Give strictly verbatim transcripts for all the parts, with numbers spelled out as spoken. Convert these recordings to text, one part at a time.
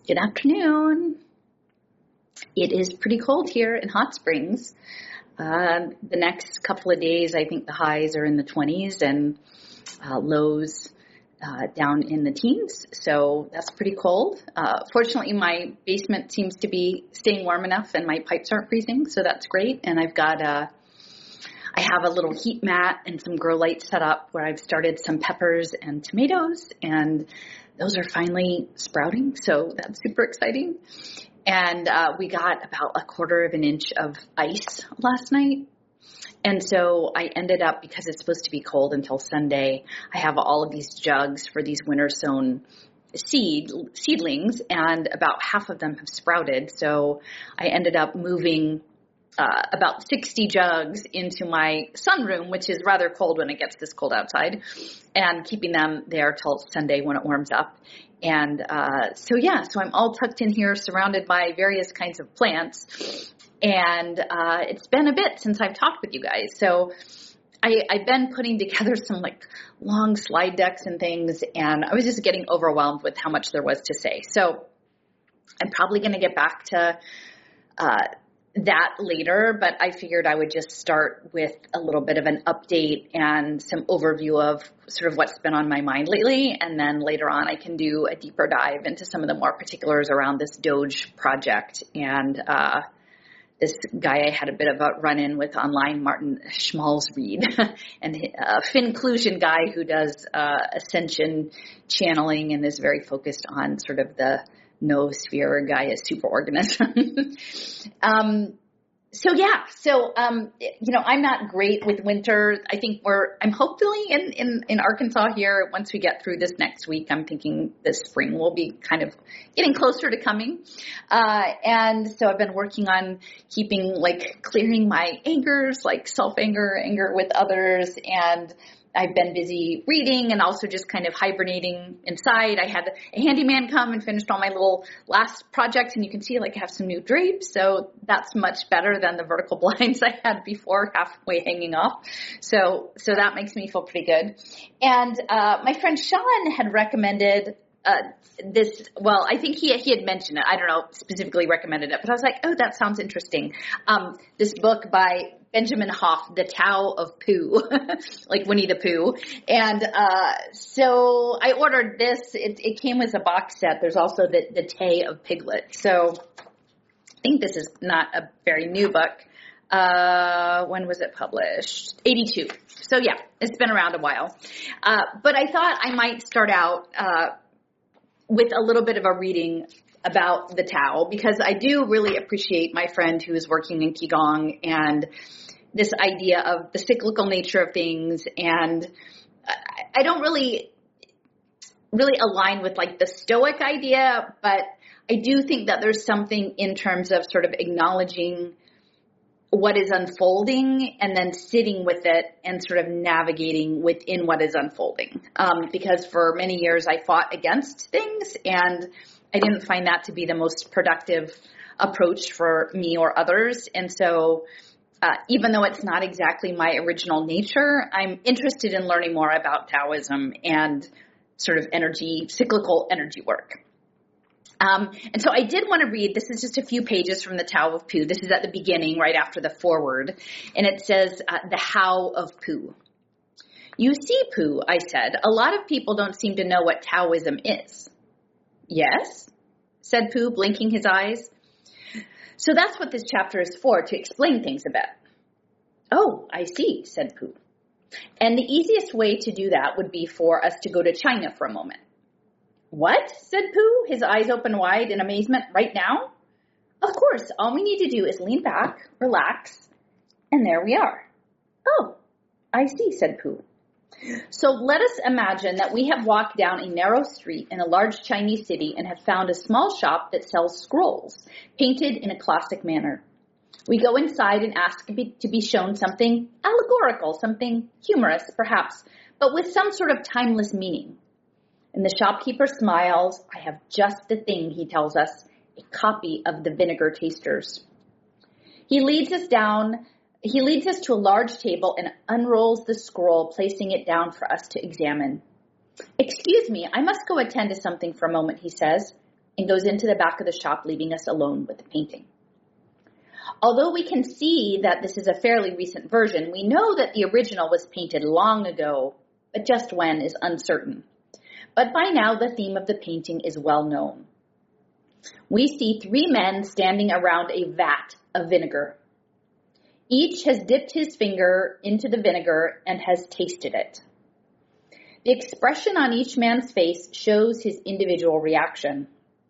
Good afternoon. It is pretty cold here in Hot Springs. Uh, the next couple of days, I think the highs are in the twenties and uh, lows uh, down in the teens. So that's pretty cold. Uh, fortunately, my basement seems to be staying warm enough and my pipes aren't freezing. So that's great. And I've got a, I have a little heat mat and some grow lights set up where I've started some peppers and tomatoes, and those are finally sprouting. So that's super exciting. And uh, we got about a quarter of an inch of ice last night. And so I ended up, because it's supposed to be cold until Sunday, I have all of these jugs for these winter sown seed seedlings, and about half of them have sprouted. So I ended up moving uh, about sixty jugs into my sunroom, which is rather cold when it gets this cold outside, and keeping them there till Sunday when it warms up. And uh, so, yeah, so I'm all tucked in here surrounded by various kinds of plants. And uh, it's been a bit since I've talked with you guys. So I, I've been putting together some like long slide decks and things, and I was just getting overwhelmed with how much there was to say. So I'm probably going to get back to uh, that later, but I figured I would just start with a little bit of an update and some overview of sort of what's been on my mind lately. And then later on, I can do a deeper dive into some of the more particulars around this Doge project and uh, this guy I had a bit of a run-in with online, Martin Schmalzried, and a Finclusion guy who does uh, ascension channeling and is very focused on sort of the noosphere Gaia superorganism. um, so yeah, so um, you know, I'm not great with winter. I think we're, I'm hopefully in, in, in Arkansas here. Once we get through this next week, I'm thinking this spring will be kind of getting closer to coming. Uh, and so I've been working on keeping, like, clearing my angers, like self-anger, anger with others, and I've been busy reading and also just kind of hibernating inside. I had a handyman come and finished all my little last projects, and you can see like I have some new drapes. So that's much better than the vertical blinds I had before, halfway hanging off. So, so that makes me feel pretty good. And, uh, my friend Sean had recommended Uh, this, well, I think he, he had mentioned it. I don't know, specifically recommended it, but I was like, oh, that sounds interesting. Um, this book by Benjamin Hoff, The Tao of Pooh, like Winnie the Pooh. And, uh, so I ordered this. It, it came with a box set. There's also the, the Tay of Piglet. So I think this is not a very new book. Uh, when was it published? eighty-two. So yeah, it's been around a while. Uh, but I thought I might start out, uh, with a little bit of a reading about the Tao, because I do really appreciate my friend who is working in Qigong and this idea of the cyclical nature of things. And I don't really, really align with like the Stoic idea, but I do think that there's something in terms of sort of acknowledging what is unfolding and then sitting with it and sort of navigating within what is unfolding. Um, because for many years I fought against things, and I didn't find that to be the most productive approach for me or others. And so uh, even though it's not exactly my original nature, I'm interested in learning more about Taoism and sort of energy, cyclical energy work. Um, and so I did want to read, this is just a few pages from the Tao of Pooh. This is at the beginning, right after the foreword. And it says, uh, the How of Pooh. You see, Pooh, I said, a lot of people don't seem to know what Taoism is. Yes, said Pooh, blinking his eyes. So that's what this chapter is for, to explain things a bit. Oh, I see, said Pooh. And the easiest way to do that would be for us to go to China for a moment. What? Said Pooh, his eyes open wide in amazement. Right now? Of course, all we need to do is lean back, relax, and there we are. Oh, I see, said Pooh. So let us imagine that we have walked down a narrow street in a large Chinese city and have found a small shop that sells scrolls, painted in a classic manner. We go inside and ask to be shown something allegorical, something humorous, perhaps, but with some sort of timeless meaning. And the shopkeeper smiles. I have just the thing, he tells us, a copy of the Vinegar Tasters. He leads us down, he leads us to a large table and unrolls the scroll, placing it down for us to examine. Excuse me, I must go attend to something for a moment, he says. and goes into the back of the shop, leaving us alone with the painting. Although we can see that this is a fairly recent version, we know that the original was painted long ago, but just when is uncertain. But by now, the theme of the painting is well known. We see three men standing around a vat of vinegar. Each has dipped his finger into the vinegar and has tasted it. The expression on each man's face shows his individual reaction.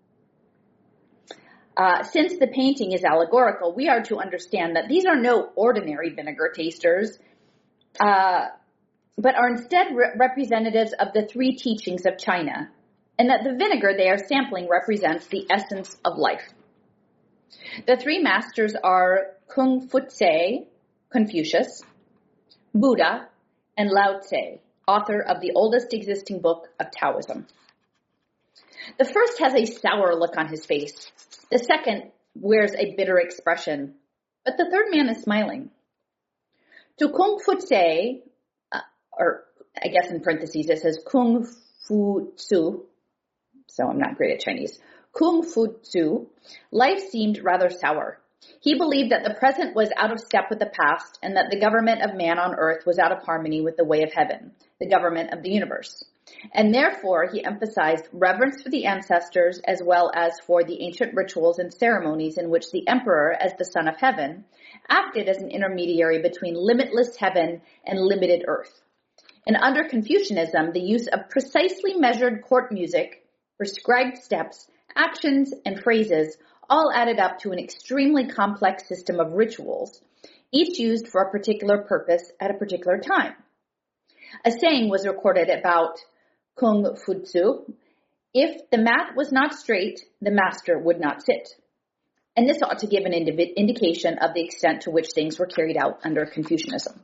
Uh, since the painting is allegorical, we are to understand that these are no ordinary vinegar tasters, uh, but are instead re- representatives of the three teachings of China, and that the vinegar they are sampling represents the essence of life. The three masters are Kung Fu Tse, Confucius, Buddha, and Lao Tse, author of the oldest existing book of Taoism. The first has a sour look on his face. The second wears a bitter expression, but the third man is smiling. To Kung Fu Tse, uh, or I guess in parentheses it says Kung Fu Tzu, so I'm not great at Chinese. Kung Fu Tzu, life seemed rather sour. He believed that the present was out of step with the past and that the government of man on earth was out of harmony with the way of heaven, the government of the universe. And therefore, he emphasized reverence for the ancestors as well as for the ancient rituals and ceremonies in which the emperor, as the son of heaven, acted as an intermediary between limitless heaven and limited earth. And under Confucianism, the use of precisely measured court music, prescribed steps, actions, and phrases all added up to an extremely complex system of rituals, each used for a particular purpose at a particular time. A saying was recorded about Kung Fu Tzu: if the mat was not straight, the master would not sit. And this ought to give an indiv- indication of the extent to which things were carried out under Confucianism.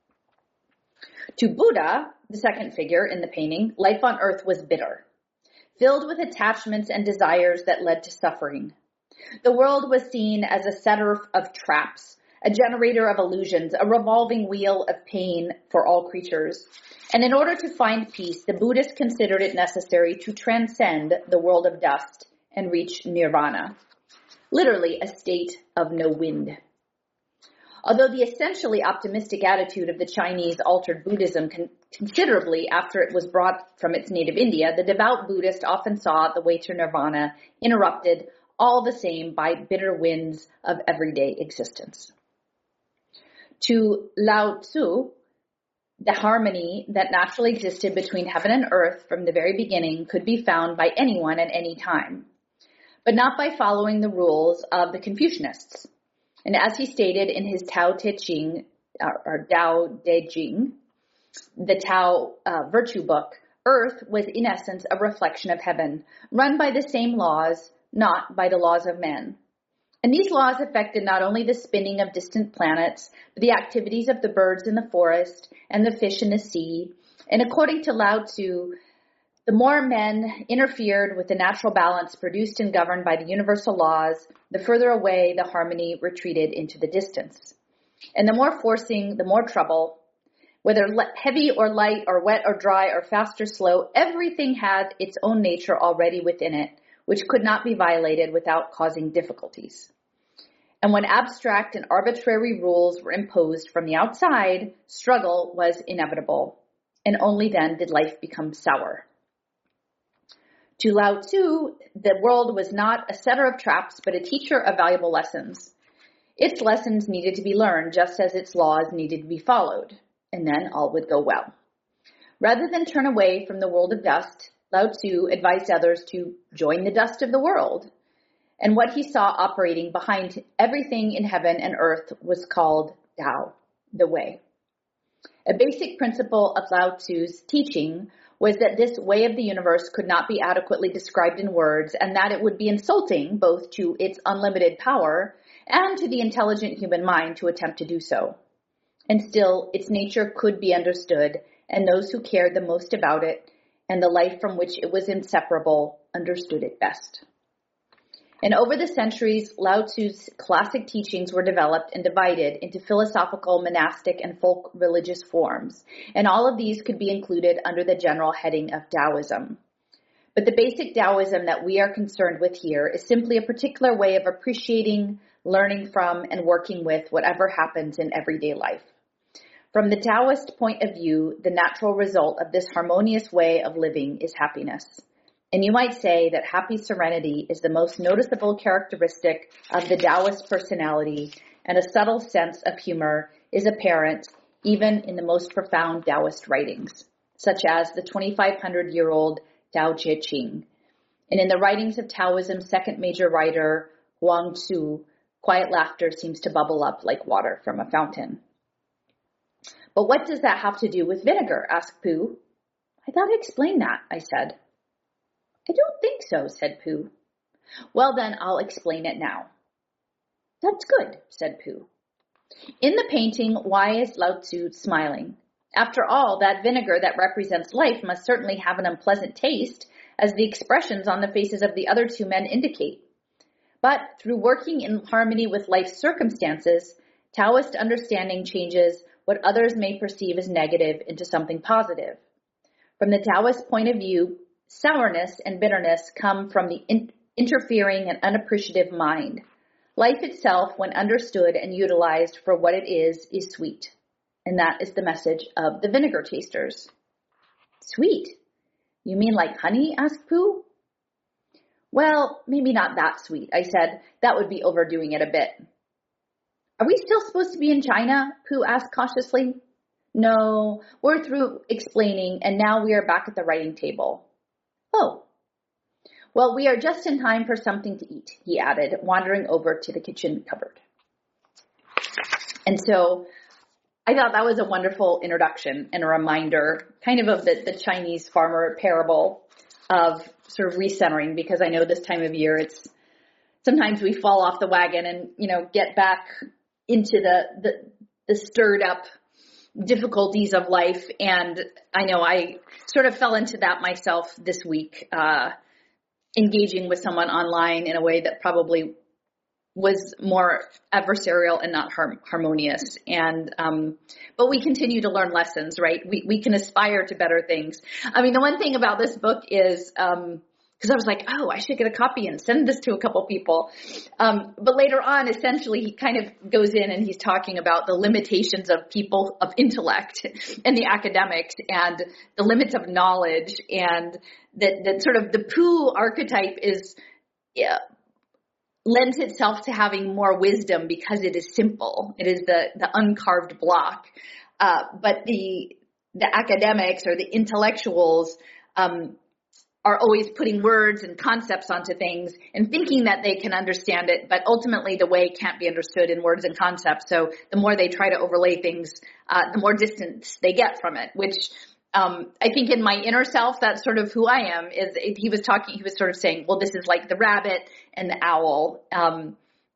To Buddha, the second figure in the painting, life on earth was bitter, filled with attachments and desires that led to suffering. The world was seen as a setter of traps, a generator of illusions, a revolving wheel of pain for all creatures. And in order to find peace, the Buddhists considered it necessary to transcend the world of dust and reach nirvana, literally a state of no wind. Although the essentially optimistic attitude of the Chinese altered Buddhism con- considerably after it was brought from its native India, the devout Buddhist often saw the way to nirvana interrupted all the same by bitter winds of everyday existence. To Lao Tzu, the harmony that naturally existed between heaven and earth from the very beginning could be found by anyone at any time, but not by following the rules of the Confucianists. And as he stated in his Tao Te Ching, or Tao De Jing, the Tao uh, virtue book, earth was in essence a reflection of heaven, run by the same laws, not by the laws of men. And these laws affected not only the spinning of distant planets, but the activities of the birds in the forest and the fish in the sea. And according to Lao Tzu, the more men interfered with the natural balance produced and governed by the universal laws, the further away the harmony retreated into the distance. And the more forcing, the more trouble. Whether heavy or light or wet or dry or fast or slow, everything had its own nature already within it, which could not be violated without causing difficulties. And when abstract and arbitrary rules were imposed from the outside, struggle was inevitable, and only then did life become sour. To Lao Tzu, the world was not a setter of traps, but a teacher of valuable lessons. Its lessons needed to be learned, just as its laws needed to be followed, and then all would go well. Rather than turn away from the world of dust, Lao Tzu advised others to join the dust of the world. And what he saw operating behind everything in heaven and earth was called Tao, the way. A basic principle of Lao Tzu's teaching was that this way of the universe could not be adequately described in words, and that it would be insulting both to its unlimited power and to the intelligent human mind to attempt to do so. And still, its nature could be understood, and those who cared the most about it and the life from which it was inseparable understood it best. And over the centuries, Lao Tzu's classic teachings were developed and divided into philosophical, monastic, and folk religious forms, and all of these could be included under the general heading of Taoism. But the basic Taoism that we are concerned with here is simply a particular way of appreciating, learning from, and working with whatever happens in everyday life. From the Taoist point of view, the natural result of this harmonious way of living is happiness. And you might say that happy serenity is the most noticeable characteristic of the Taoist personality, and a subtle sense of humor is apparent even in the most profound Taoist writings, such as the twenty-five hundred year old Tao Te Ching. And in the writings of Taoism's second major writer, Huang Tzu, quiet laughter seems to bubble up like water from a fountain. But what does that have to do with vinegar? Asked Pooh. I thought I explained that, I said. I don't think so, said Pooh. Well, then I'll explain it now. That's good, said Pooh. In the painting, why is Lao Tzu smiling? After all, that vinegar that represents life must certainly have an unpleasant taste, as the expressions on the faces of the other two men indicate. But through working in harmony with life's circumstances, Taoist understanding changes what others may perceive as negative into something positive. From the Taoist point of view, sourness and bitterness come from the in- interfering and unappreciative mind. Life itself, when understood and utilized for what it is, is sweet. And that is the message of the vinegar tasters. Sweet? You mean like honey? Asked Pooh. Well, maybe not that sweet, I said. That would be overdoing it a bit. Are we still supposed to be in China? Pooh asked cautiously. No, we're through explaining, and now we are back at the writing table. Oh. Well, we are just in time for something to eat, he added, wandering over to the kitchen cupboard. And so I thought that was a wonderful introduction and a reminder kind of of the, the Chinese farmer parable of sort of recentering, because I know this time of year it's sometimes we fall off the wagon and, you know, get back into the, the, the stirred up difficulties of life. And I know I sort of fell into that myself this week, uh, engaging with someone online in a way that probably was more adversarial and not har- harmonious. And, um, but we continue to learn lessons, right? We, we can aspire to better things. I mean, the one thing about this book is, um, cause I was like, oh, I should get a copy and send this to a couple people. Um, but later on, essentially he kind of goes in and he's talking about the limitations of people of intellect and the academics and the limits of knowledge, and that, that sort of the Pooh archetype is, yeah, lends itself to having more wisdom because it is simple. It is the, the uncarved block. Uh, but the, the academics or the intellectuals, um, are always putting words and concepts onto things and thinking that they can understand it, but ultimately the way can't be understood in words and concepts. So the more they try to overlay things, uh, the more distance they get from it, which um, I think in my inner self, that's sort of who I am. Is he was talking, he was sort of saying, well, this is like the rabbit and the owl. Um,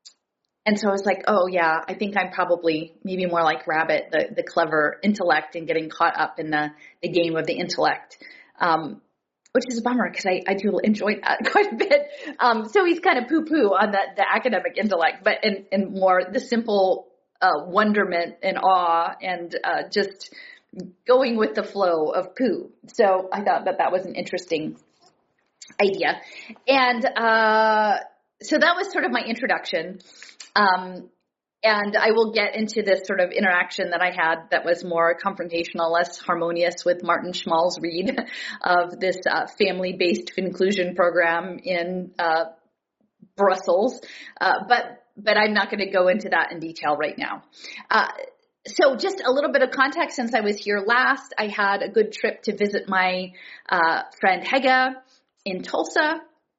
and so I was like, oh yeah, I think I'm probably maybe more like rabbit, the, the clever intellect and getting caught up in the, the game of the intellect. Um, which is a bummer because I, I do enjoy that quite a bit. Um, so he's kind of poo-poo on the, the academic intellect, but in, in more the simple uh, wonderment and awe and uh, just going with the flow of Pooh. So I thought that that was an interesting idea. And uh, so that was sort of my introduction. Um, And I will get into this sort of interaction that I had that was more confrontational, less harmonious with Martin Schmalz Reed of this uh, family-based inclusion program in uh, Brussels. Uh, but but I'm not going to go into that in detail right now. Uh, so just a little bit of context. Since I was here last, I had a good trip to visit my uh, friend Hege in Tulsa.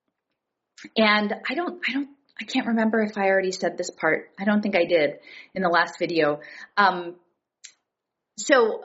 And I don't, I don't, I can't remember if I already said this part. I don't think I did in the last video. Um, so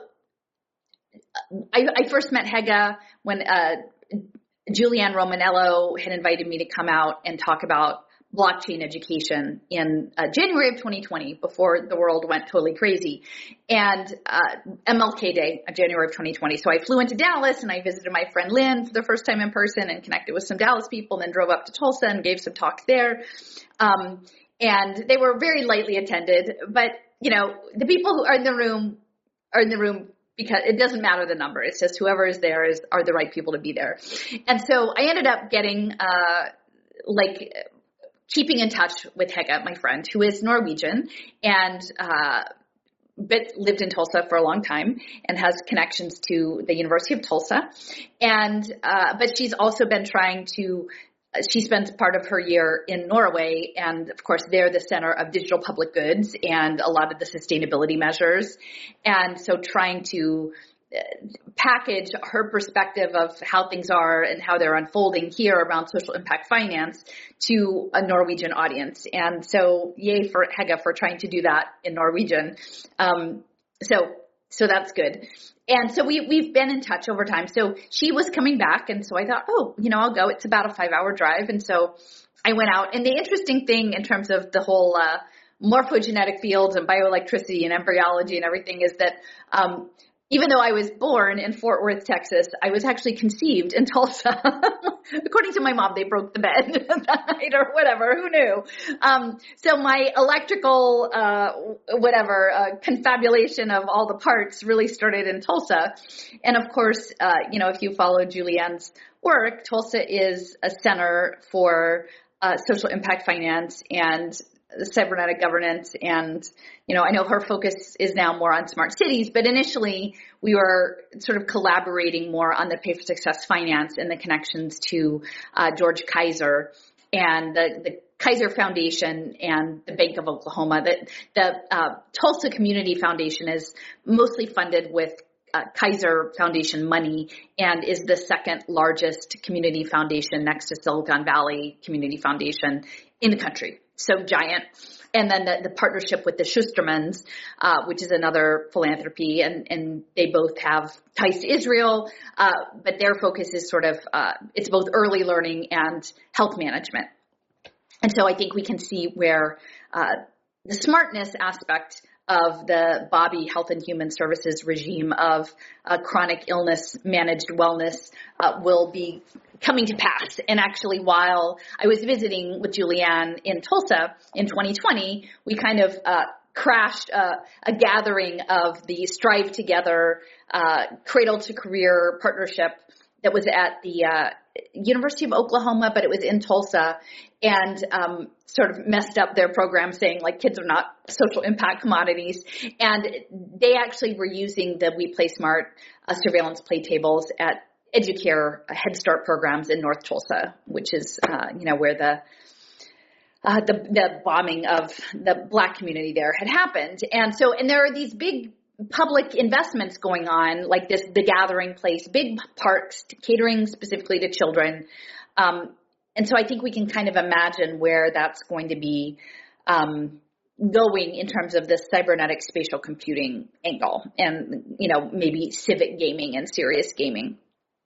I, I first met Hege when uh, Julianne Romanello had invited me to come out and talk about blockchain education in uh, January of twenty twenty, before the world went totally crazy, and uh, M L K Day, uh, January of twenty twenty. So I flew into Dallas and I visited my friend Lynn for the first time in person and connected with some Dallas people, and then drove up to Tulsa and gave some talks there. Um, and they were very lightly attended, but you know, the people who are in the room are in the room because it doesn't matter the number. It's just whoever is there is are the right people to be there. And so I ended up getting uh, like keeping in touch with Hege, my friend, who is Norwegian and uh, but lived in Tulsa for a long time and has connections to the University of Tulsa. And uh, but she's also been trying to. She spends part of her year in Norway, and of course they're the center of digital public goods and a lot of the sustainability measures. And so trying to package her perspective of how things are and how they're unfolding here around social impact finance to a Norwegian audience. And so yay for Hege for trying to do that in Norwegian. Um, so So that's good. And so we, we've been in touch over time. So she was coming back. And so I thought, oh, you know, I'll go. It's about a five hour drive. And so I went out. And the interesting thing in terms of the whole uh, morphogenetic fields and bioelectricity and embryology and everything is that um, even though I was born in Fort Worth, Texas, I was actually conceived in Tulsa. According to my mom, they broke the bed that night or whatever. Who knew? Um, so my electrical, uh, whatever, uh, confabulation of all the parts really started in Tulsa. And of course, uh, you know, if you follow Julianne's work, Tulsa is a center for uh, social impact finance and cybernetic governance. And, you know, I know her focus is now more on smart cities, but initially we were sort of collaborating more on the Pay for Success finance and the connections to uh, George Kaiser and the, the Kaiser Foundation and the Bank of Oklahoma. The, the uh, Tulsa Community Foundation is mostly funded with Uh, Kaiser Foundation money and is the second largest community foundation next to Silicon Valley Community Foundation in the country. So giant. And then the, the partnership with the Schustermans, uh, which is another philanthropy, and, and they both have ties to Israel, uh, but their focus is sort of, uh, it's both early learning and health management. And so I think we can see where uh, the smartness aspect of the Bobby Health and Human Services regime of uh, chronic illness managed wellness uh, will be coming to pass. And actually, while I was visiting with Julianne in Tulsa in twenty twenty, we kind of uh, crashed uh, a gathering of the Strive Together uh, Cradle to Career partnership that was at the uh, University of Oklahoma, but it was in Tulsa, and um, sort of messed up their program saying like kids are not social impact commodities. And they actually were using the We Play Smart uh, surveillance play tables at Educare uh, Head Start programs in North Tulsa, which is, uh, you know, where the Uh, the, the bombing of the Black community there had happened. And so, and there are these big public investments going on, like this, the Gathering Place, big parks catering specifically to children. Um, and so I think we can kind of imagine where that's going to be um, going in terms of this cybernetic spatial computing angle and, you know, maybe civic gaming and serious gaming.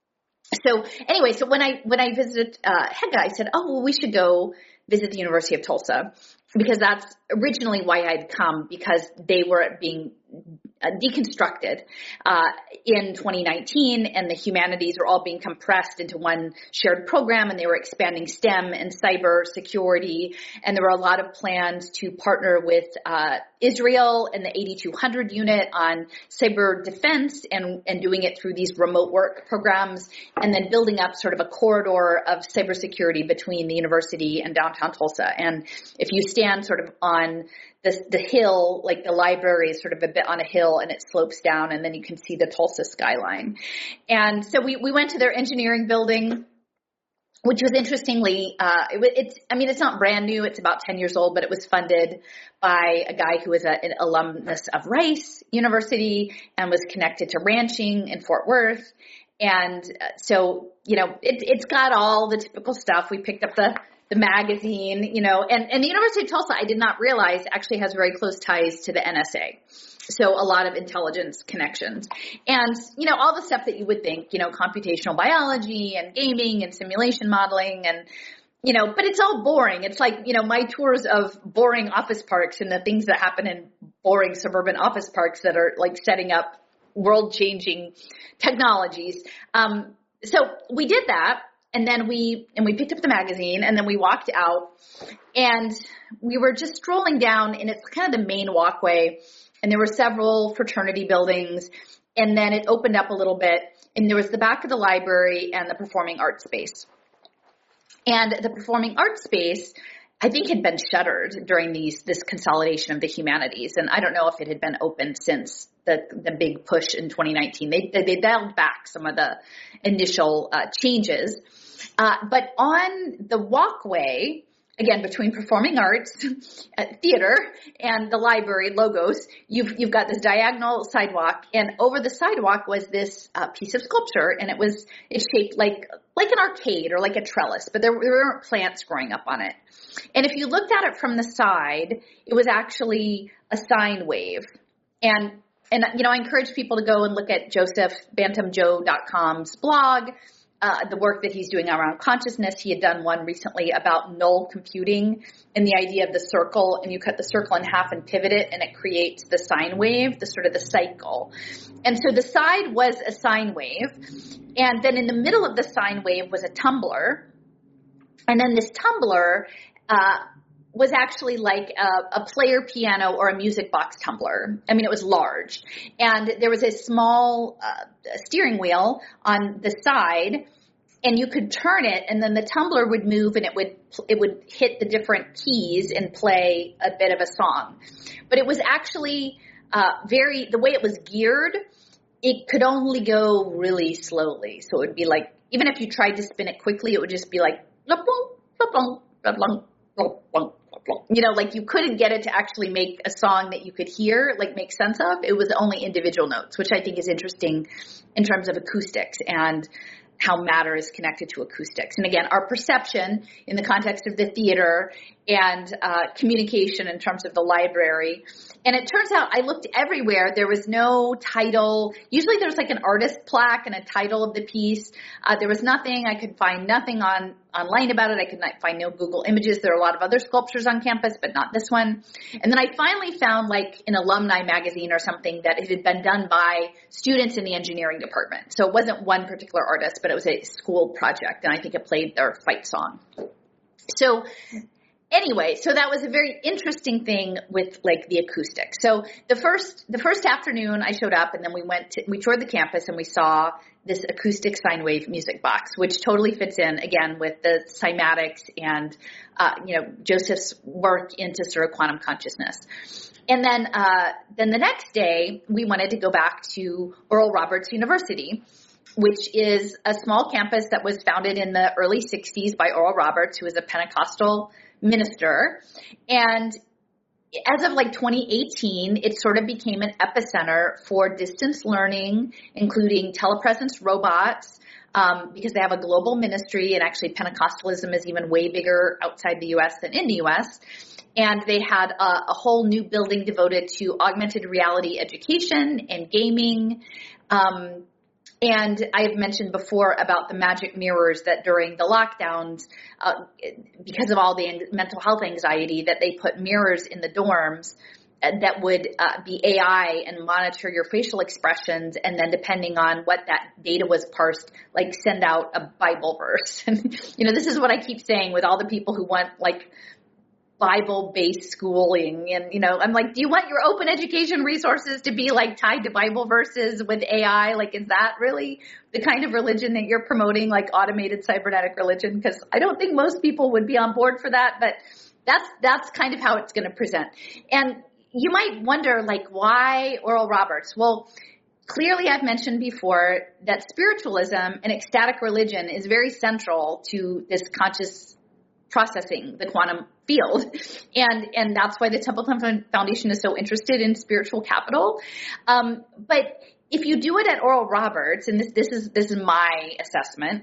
So anyway, so when I, when I visited uh, Hege, I said, oh, well, we should go visit the University of Tulsa, because that's originally why I'd come, because they were being uh, deconstructed uh, in twenty nineteen, and the humanities were all being compressed into one shared program, and they were expanding STEM and cyber security, and there were a lot of plans to partner with uh, Israel and the eighty-two hundred unit on cyber defense and, and doing it through these remote work programs, and then building up sort of a corridor of cybersecurity between the university and downtown Tulsa. And if you stand sort of on the, the hill, like the library is sort of a bit on a hill and it slopes down, and then you can see the Tulsa skyline. And so we, we went to their engineering building, which was interestingly, uh, it, it's, I mean, it's not brand new. It's about ten years old, but it was funded by a guy who was a, an alumnus of Rice University and was connected to ranching in Fort Worth. And so, you know, it, it's got all the typical stuff. We picked up the, the magazine, you know, and, and the University of Tulsa, I did not realize, actually has very close ties to the N S A. So a lot of intelligence connections and, you know, all the stuff that you would think, you know, computational biology and gaming and simulation modeling and, you know, but it's all boring. It's like, you know, my tours of boring office parks and the things that happen in boring suburban office parks that are like setting up world-changing technologies. Um, so we did that. And then we, and we picked up the magazine, and then we walked out, and we were just strolling down, and it's kind of the main walkway, and there were several fraternity buildings, and then it opened up a little bit, and there was the back of the library and the performing arts space. And the performing arts space, I think, had been shuttered during these this consolidation of the humanities, and I don't know if it had been open since the the big push in twenty nineteen. They they dialed back some of the initial uh, changes, uh, but on the walkway, again, between performing arts, theater, and the library logos, you've you've got this diagonal sidewalk, and over the sidewalk was this uh, piece of sculpture, and it was it's shaped like like an arcade or like a trellis, but there, there weren't plants growing up on it. And if you looked at it from the side, it was actually a sine wave. And and you know, I encourage people to go and look at Joseph Bantam Joe dot com's blog. Uh, the work that he's doing around consciousness. He had done one recently about null computing and the idea of the circle, and you cut the circle in half and pivot it, and it creates the sine wave, the sort of the cycle. And so the side was a sine wave, and then in the middle of the sine wave was a tumbler, and then this tumbler uh, was actually like a, a player piano or a music box tumbler. I mean, it was large. And there was a small uh, steering wheel on the side, and you could turn it, and then the tumbler would move, and it would it would hit the different keys and play a bit of a song. But it was actually uh, very, the way it was geared, it could only go really slowly. So it would be like, even if you tried to spin it quickly, it would just be like, you know, like you couldn't get it to actually make a song that you could hear, like make sense of. It was only individual notes, which I think is interesting in terms of acoustics and how matter is connected to acoustics. And again, our perception in the context of the theater and uh, communication in terms of the library. And it turns out I looked everywhere. There was no title. Usually there's like an artist plaque and a title of the piece. Uh, there was nothing. I could find nothing on online about it. I could not find no Google images. There are a lot of other sculptures on campus, but not this one. And then I finally found like an alumni magazine or something that it had been done by students in the engineering department. So it wasn't one particular artist, but it was a school project. And I think it played their fight song. So anyway, so that was a very interesting thing with like the acoustics. So the first, the first afternoon I showed up, and then we went to, we toured the campus, and we saw this acoustic sine wave music box, which totally fits in again with the cymatics and, uh, you know, Joseph's work into sort of quantum consciousness. And then, uh, then the next day we wanted to go back to Oral Roberts University, which is a small campus that was founded in the early sixties by Oral Roberts, who was a Pentecostal minister. And as of like twenty eighteen, it sort of became an epicenter for distance learning, including telepresence robots, um, because they have a global ministry, and actually Pentecostalism is even way bigger outside the U S than in the U S. And they had a, a whole new building devoted to augmented reality education and gaming. Um, And I have mentioned before about the magic mirrors that during the lockdowns, uh, because of all the mental health anxiety, that they put mirrors in the dorms that would uh, be A I and monitor your facial expressions. And then depending on what that data was parsed, like send out a Bible verse. And, you know, this is what I keep saying with all the people who want like Bible-based schooling. And, you know, I'm like, do you want your open education resources to be like tied to Bible verses with A I? Like, is that really the kind of religion that you're promoting, like automated cybernetic religion? Because I don't think most people would be on board for that, but that's, that's kind of how it's going to present. And you might wonder, like, why Oral Roberts? Well, clearly I've mentioned before that spiritualism and ecstatic religion is very central to this conscious processing, the quantum field. And, and that's why the Templeton Foundation is so interested in spiritual capital. Um, but if you do it at Oral Roberts, and this, this is, this is my assessment,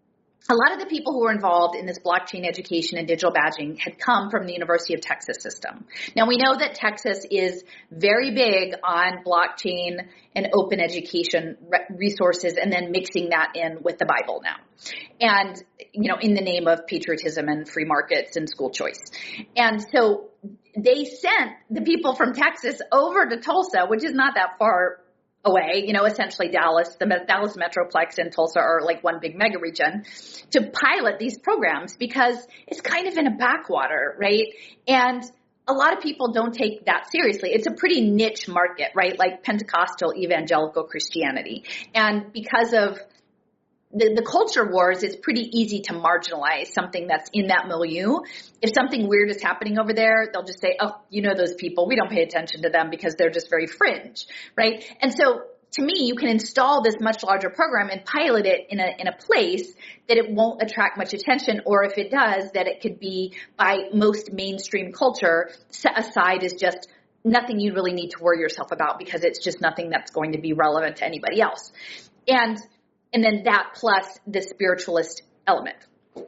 a lot of the people who were involved in this blockchain education and digital badging had come from the University of Texas system. Now, we know that Texas is very big on blockchain and open education resources, and then mixing that in with the Bible now. And, you know, in the name of patriotism and free markets and school choice. And so they sent the people from Texas over to Tulsa, which is not that far away, you know, essentially Dallas, the Dallas Metroplex and Tulsa are like one big mega region, to pilot these programs because it's kind of in a backwater, right? And a lot of people don't take that seriously. It's a pretty niche market, right? Like Pentecostal evangelical Christianity. And because of the, the culture wars, it's pretty easy to marginalize something that's in that milieu. If something weird is happening over there, they'll just say, oh, you know those people. We don't pay attention to them because they're just very fringe, right? And so to me, you can install this much larger program and pilot it in a in a place that it won't attract much attention, or if it does, that it could be by most mainstream culture set aside as just nothing you really need to worry yourself about because it's just nothing that's going to be relevant to anybody else. And and then that plus the spiritualist element.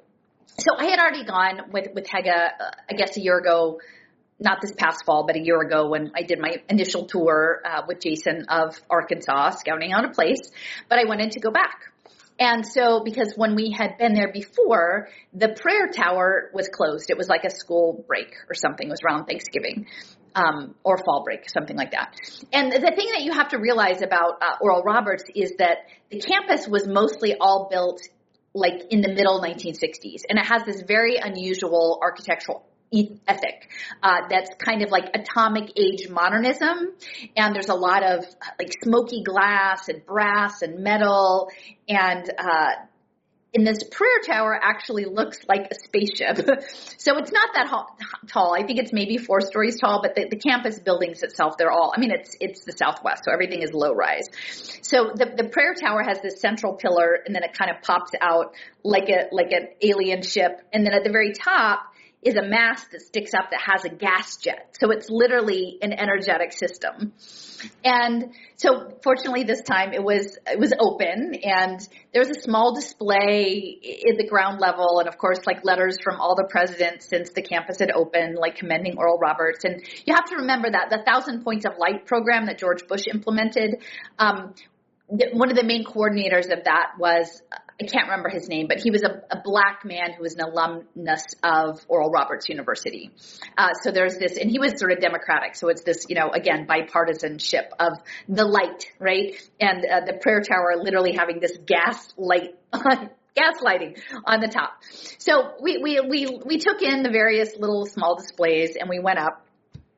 So I had already gone with, with Hege, uh, I guess a year ago, not this past fall, but a year ago when I did my initial tour uh, with Jason of Arkansas, scouting out a place, but I wanted to go back. And so because when we had been there before, the prayer tower was closed. It was like a school break or something. It was around Thanksgiving um, or fall break, something like that. And the thing that you have to realize about uh, Oral Roberts is that the campus was mostly all built like in the middle nineteen sixties. And it has this very unusual architectural ethic uh, that's kind of like atomic age modernism, and there's a lot of like smoky glass and brass and metal, and uh in this prayer tower actually looks like a spaceship. So it's not that ho- tall. I think it's maybe four stories tall, but the, the campus buildings itself, they're all, I mean, it's it's the Southwest, so everything is low rise. So the, the prayer tower has this central pillar, and then it kind of pops out like a like an alien ship, and then at the very top is a mast that sticks up that has a gas jet. So it's literally an energetic system. And so fortunately this time it was, it was open, and there was a small display at the ground level. And of course, like letters from all the presidents since the campus had opened, like commending Oral Roberts. And you have to remember that the Thousand Points of Light program that George Bush implemented, um, one of the main coordinators of that was, I can't remember his name, but he was a, a black man who was an alumnus of Oral Roberts University. Uh, so there's this, and he was sort of democratic. So it's this, you know, again, bipartisanship of the light, right? And uh, the prayer tower literally having this gas light on, gas lighting on the top. So we, we, we, we took in the various little small displays, and we went up,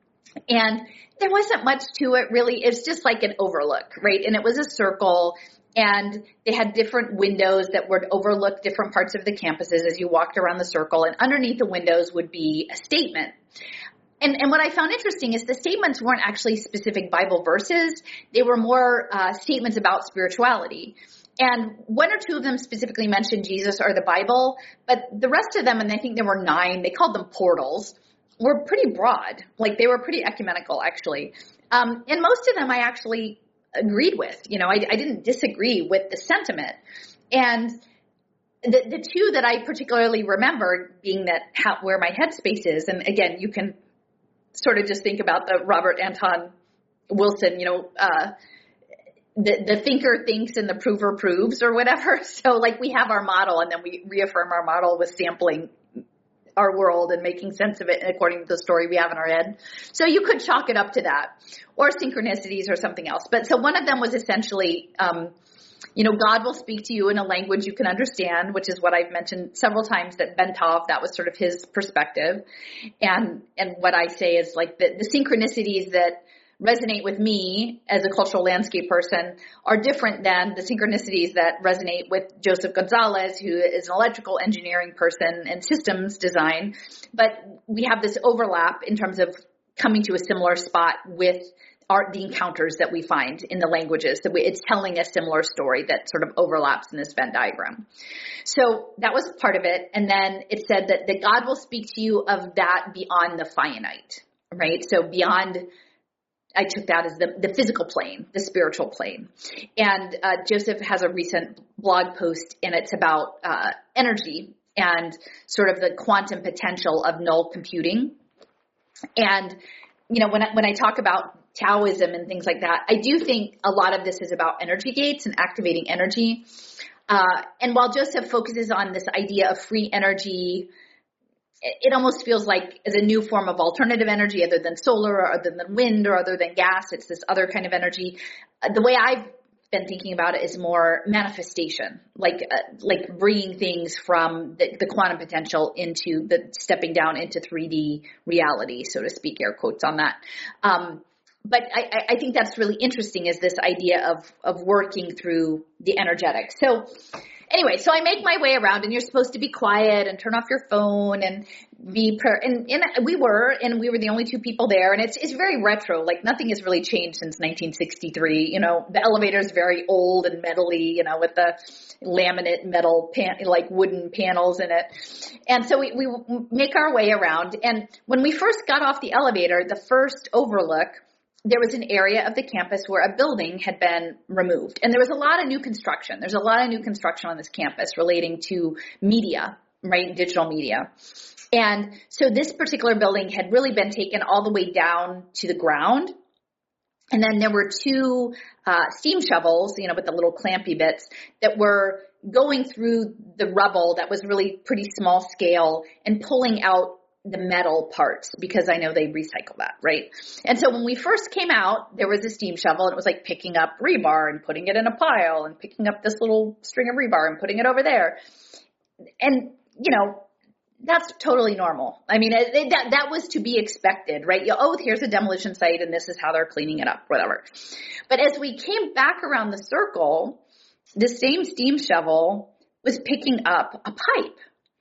and there wasn't much to it really. It's just like an overlook, right? And it was a circle, and they had different windows that would overlook different parts of the campuses as you walked around the circle. And underneath the windows would be a statement. And, and what I found interesting is the statements weren't actually specific Bible verses. They were more uh, statements about spirituality. And one or two of them specifically mentioned Jesus or the Bible, but the rest of them, and I think there were nine, they called them portals, were pretty broad. Like they were pretty ecumenical, actually. Um, and most of them I actually agreed with. You know, I, I didn't disagree with the sentiment. And the, the two that I particularly remember being that how, where my headspace is, and again, you can sort of just think about the Robert Anton Wilson, you know, uh, the, the thinker thinks and the prover proves or whatever. So like we have our model, and then we reaffirm our model with sampling our world and making sense of it according to the story we have in our head. So you could chalk it up to that, or synchronicities or something else. But so one of them was essentially, um, you know, God will speak to you in a language you can understand, which is what I've mentioned several times, that Ben Tov, that was sort of his perspective. And, and what I say is like the, the synchronicities that resonate with me as a cultural landscape person are different than the synchronicities that resonate with Joseph Gonzalez, who is an electrical engineering person and systems design. But we have this overlap in terms of coming to a similar spot with our, the encounters that we find in the languages. So we, it's telling a similar story that sort of overlaps in this Venn diagram. So that was part of it. And then it said that, that God will speak to you of that beyond the finite, right? So beyond, I took that as the, the physical plane, the spiritual plane. And uh, Joseph has a recent blog post, and it's about uh, energy and sort of the quantum potential of null computing. And, you know, when I, when I talk about Taoism and things like that, I do think a lot of this is about energy gates and activating energy. Uh, and while Joseph focuses on this idea of free energy, it almost feels like as a new form of alternative energy other than solar or other than wind or other than gas. It's this other kind of energy. The way I've been thinking about it as more manifestation, like uh, like bringing things from the, the quantum potential into the stepping down into three D reality, so to speak, air quotes on that. Um, but I, I think that's really interesting, is this idea of of working through the energetic. So anyway, so I make my way around, and you're supposed to be quiet and turn off your phone and be per, and, and we were, and we were the only two people there. And it's, it's very retro. Like nothing has really changed since nineteen sixty-three. You know, the elevator is very old and metally, you know, with the laminate metal pan, like wooden panels in it. And so we, we make our way around. And when we first got off the elevator, the first overlook, there was an area of the campus where a building had been removed. And there was a lot of new construction. There's a lot of new construction on this campus relating to media, right? Digital media. And so this particular building had really been taken all the way down to the ground. And then there were two uh, steam shovels, you know, with the little clampy bits that were going through the rubble that was really pretty small scale and pulling out the metal parts, because I know they recycle that, right? And so when we first came out, there was a steam shovel, and it was like picking up rebar and putting it in a pile and picking up this little string of rebar and putting it over there. And, you know, that's totally normal. I mean, it, it, that, that was to be expected, right? You, oh, here's a demolition site and this is how they're cleaning it up, whatever. But as we came back around the circle, the same steam shovel was picking up a pipe.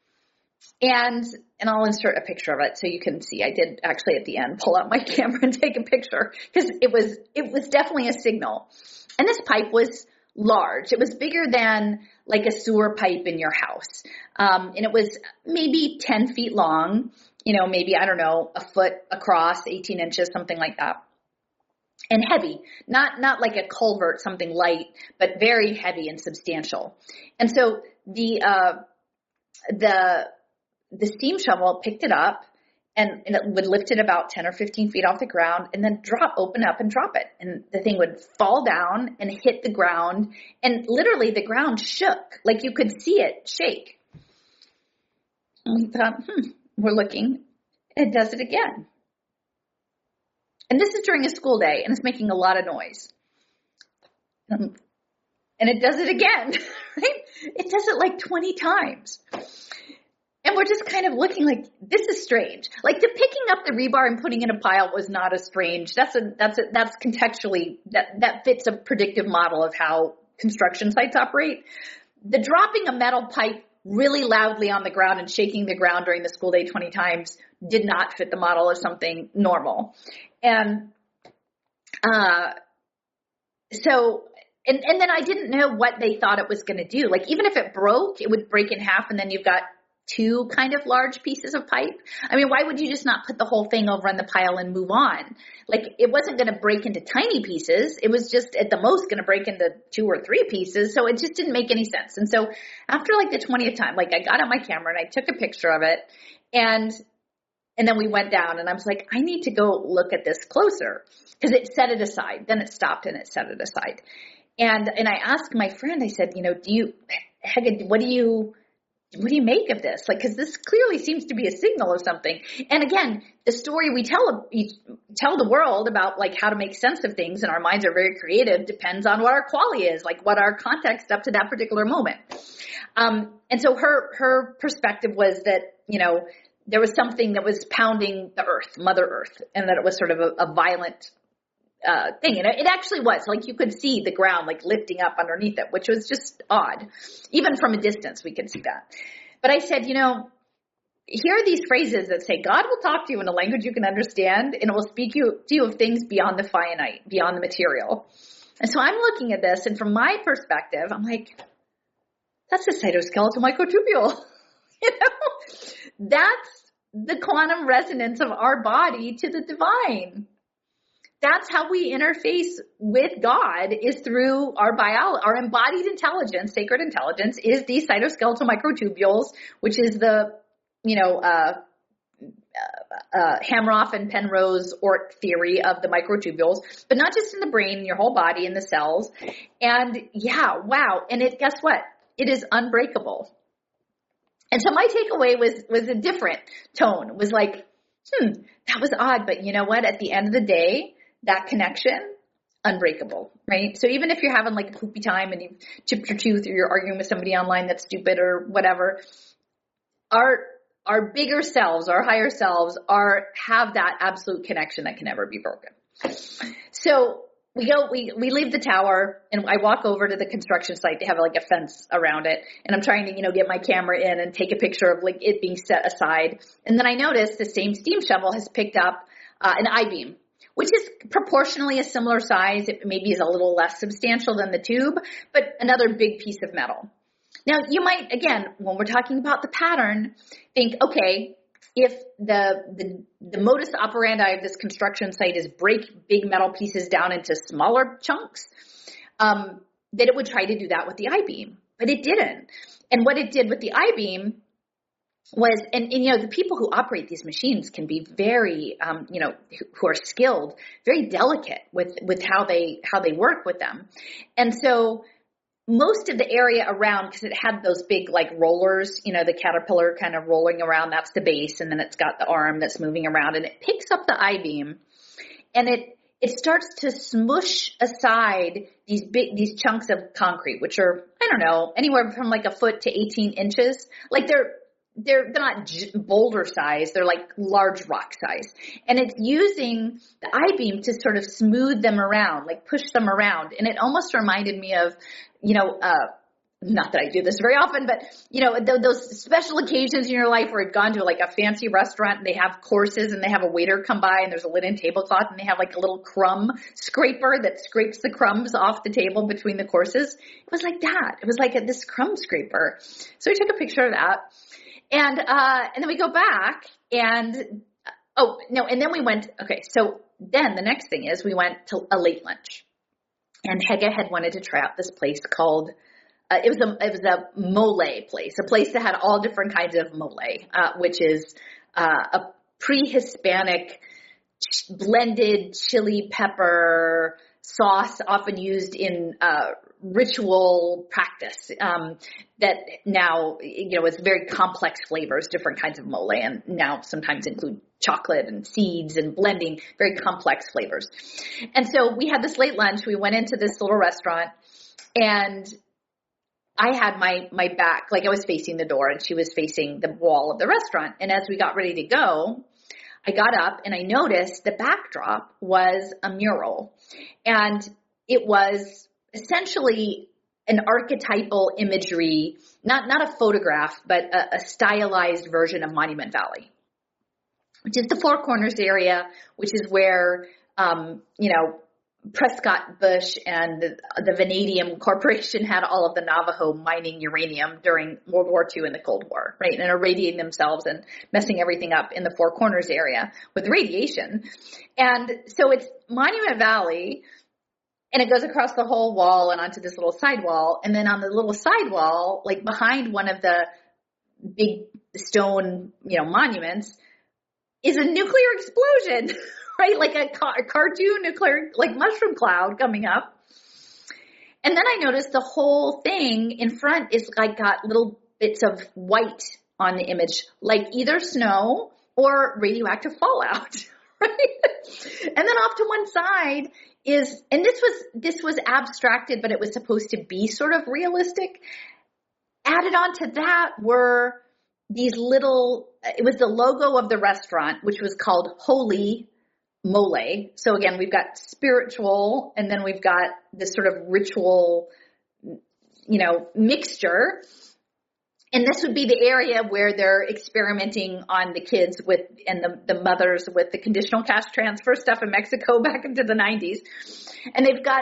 And, and I'll insert a picture of it so you can see. I did actually at the end pull out my camera and take a picture, because it was, it was definitely a signal. And this pipe was large. It was bigger than like a sewer pipe in your house. Um, and it was maybe ten feet long, you know, maybe, I don't know, a foot across, eighteen inches, something like that. And heavy, not, not like a culvert, something light, but very heavy and substantial. And so the, uh, the, the steam shovel picked it up, and, and it would lift it about ten or fifteen feet off the ground and then drop, open up and drop it. And the thing would fall down and hit the ground, and literally the ground shook. Like you could see it shake. And we thought, hmm, we're looking. It does it again. And this is during a school day, and it's making a lot of noise. Um, and it does it again, right? It does it like twenty times. And we're just kind of looking like, this is strange. Like the picking up the rebar and putting in a pile was not as strange. That's a, that's a, that's contextually, that, that fits a predictive model of how construction sites operate. The dropping a metal pipe really loudly on the ground and shaking the ground during the school day twenty times did not fit the model of something normal. And, uh, so, and, and then I didn't know what they thought it was going to do. Like even if it broke, it would break in half, and then you've got two kind of large pieces of pipe. I mean, why would you just not put the whole thing over on the pile and move on? Like it wasn't going to break into tiny pieces. It was just at the most going to break into two or three pieces. So it just didn't make any sense. And so after like the twentieth time, like I got out my camera and I took a picture of it, and and then we went down, and I was like, I need to go look at this closer, because it set it aside. Then it stopped and it set it aside. And and I asked my friend, I said, you know, do you, Hege, what do you, what do you make of this? Like, cause this clearly seems to be a signal of something. And again, the story we tell, we tell the world about like how to make sense of things, and our minds are very creative, depends on what our quality is, like what our context up to that particular moment. Um, and so her, her perspective was that, you know, there was something that was pounding the earth, Mother Earth, and that it was sort of a, a violent uh, thing. And it, it actually was, like you could see the ground like lifting up underneath it, which was just odd. Even from a distance, we could see that. But I said, you know, here are these phrases that say God will talk to you in a language you can understand, and it will speak you, to you of things beyond the finite, beyond the material. And so I'm looking at this, and from my perspective, I'm like, that's a cytoskeletal microtubule. You know, that's the quantum resonance of our body to the divine. That's how we interface with God, is through our bio, our embodied intelligence, sacred intelligence, is these cytoskeletal microtubules, which is the, you know, uh, uh, uh, Hameroff and Penrose Oort theory of the microtubules, but not just in the brain, in your whole body, in the cells. And yeah, wow. And it, guess what? It is unbreakable. And so my takeaway was, was a different tone. It was like, hmm, that was odd. But you know what? At the end of the day, that connection unbreakable, right? So even if you're having like a poopy time and you've chipped your tooth or you're arguing with somebody online that's stupid or whatever, our our bigger selves, our higher selves are have that absolute connection that can never be broken. So we go, we, we leave the tower and I walk over to the construction site to have like a fence around it. And I'm trying to, you know, get my camera in and take a picture of like it being set aside. And then I notice the same steam shovel has picked up uh, an I-beam, which is proportionally a similar size. It maybe is a little less substantial than the tube, but another big piece of metal. Now you might, again, when we're talking about the pattern, think, okay, if the, the, the modus operandi of this construction site is break big metal pieces down into smaller chunks, um, then it would try to do that with the I-beam, but it didn't. And what it did with the I-beam was, and, and, you know, the people who operate these machines can be very, um, you know, who are skilled, very delicate with, with how they, how they work with them. And so most of the area around, because it had those big like rollers, you know, the caterpillar kind of rolling around, that's the base. And then it's got the arm that's moving around and it picks up the I-beam and it, it starts to smush aside these big, these chunks of concrete, which are, I don't know, anywhere from like a foot to eighteen inches. Like they're, They're, they're not boulder size. They're like large rock size. And it's using the I-beam to sort of smooth them around, like push them around. And it almost reminded me of, you know, uh, not that I do this very often, but, you know, th- those special occasions in your life where you've gone to like a fancy restaurant and they have courses and they have a waiter come by and there's a linen tablecloth and they have like a little crumb scraper that scrapes the crumbs off the table between the courses. It was like that. It was like a, this crumb scraper. So I took a picture of that. And, uh, and then we go back and, oh, no, and then we went, okay, so then the next thing is we went to a late lunch and Hege had wanted to try out this place called, uh, it was a, it was a mole place, a place that had all different kinds of mole, uh, which is, uh, a pre-Hispanic ch- blended chili pepper sauce often used in, uh, ritual practice, um, that now, you know, it's very complex flavors, different kinds of mole, and now sometimes include chocolate and seeds and blending, very complex flavors. And so we had this late lunch. We went into this little restaurant and I had my, my back, like I was facing the door and she was facing the wall of the restaurant. And as we got ready to go, I got up and I noticed the backdrop was a mural and it was essentially an archetypal imagery, not, not a photograph, but a, a stylized version of Monument Valley, which is the Four Corners area, which is where, um, you know, Prescott Bush and the, the Vanadium Corporation had all of the Navajo mining uranium during World War Two and the Cold War, right? And irradiating themselves and messing everything up in the Four Corners area with radiation. And so it's Monument Valley. And it goes across the whole wall and onto this little sidewall. And then on the little sidewall, like behind one of the big stone, you know, monuments is a nuclear explosion, right? Like a, ca- a cartoon nuclear, like mushroom cloud coming up. And then I noticed the whole thing in front is like got little bits of white on the image, like either snow or radioactive fallout, right? And then off to one side is, and this was, this was abstracted, but it was supposed to be sort of realistic. Added on to that were these little, it was the logo of the restaurant, which was called Holy Mole. So again, we've got spiritual and then we've got this sort of ritual, you know, mixture. And this would be the area where they're experimenting on the kids with, and the, the mothers with the conditional cash transfer stuff in Mexico back into the nineties. And they've got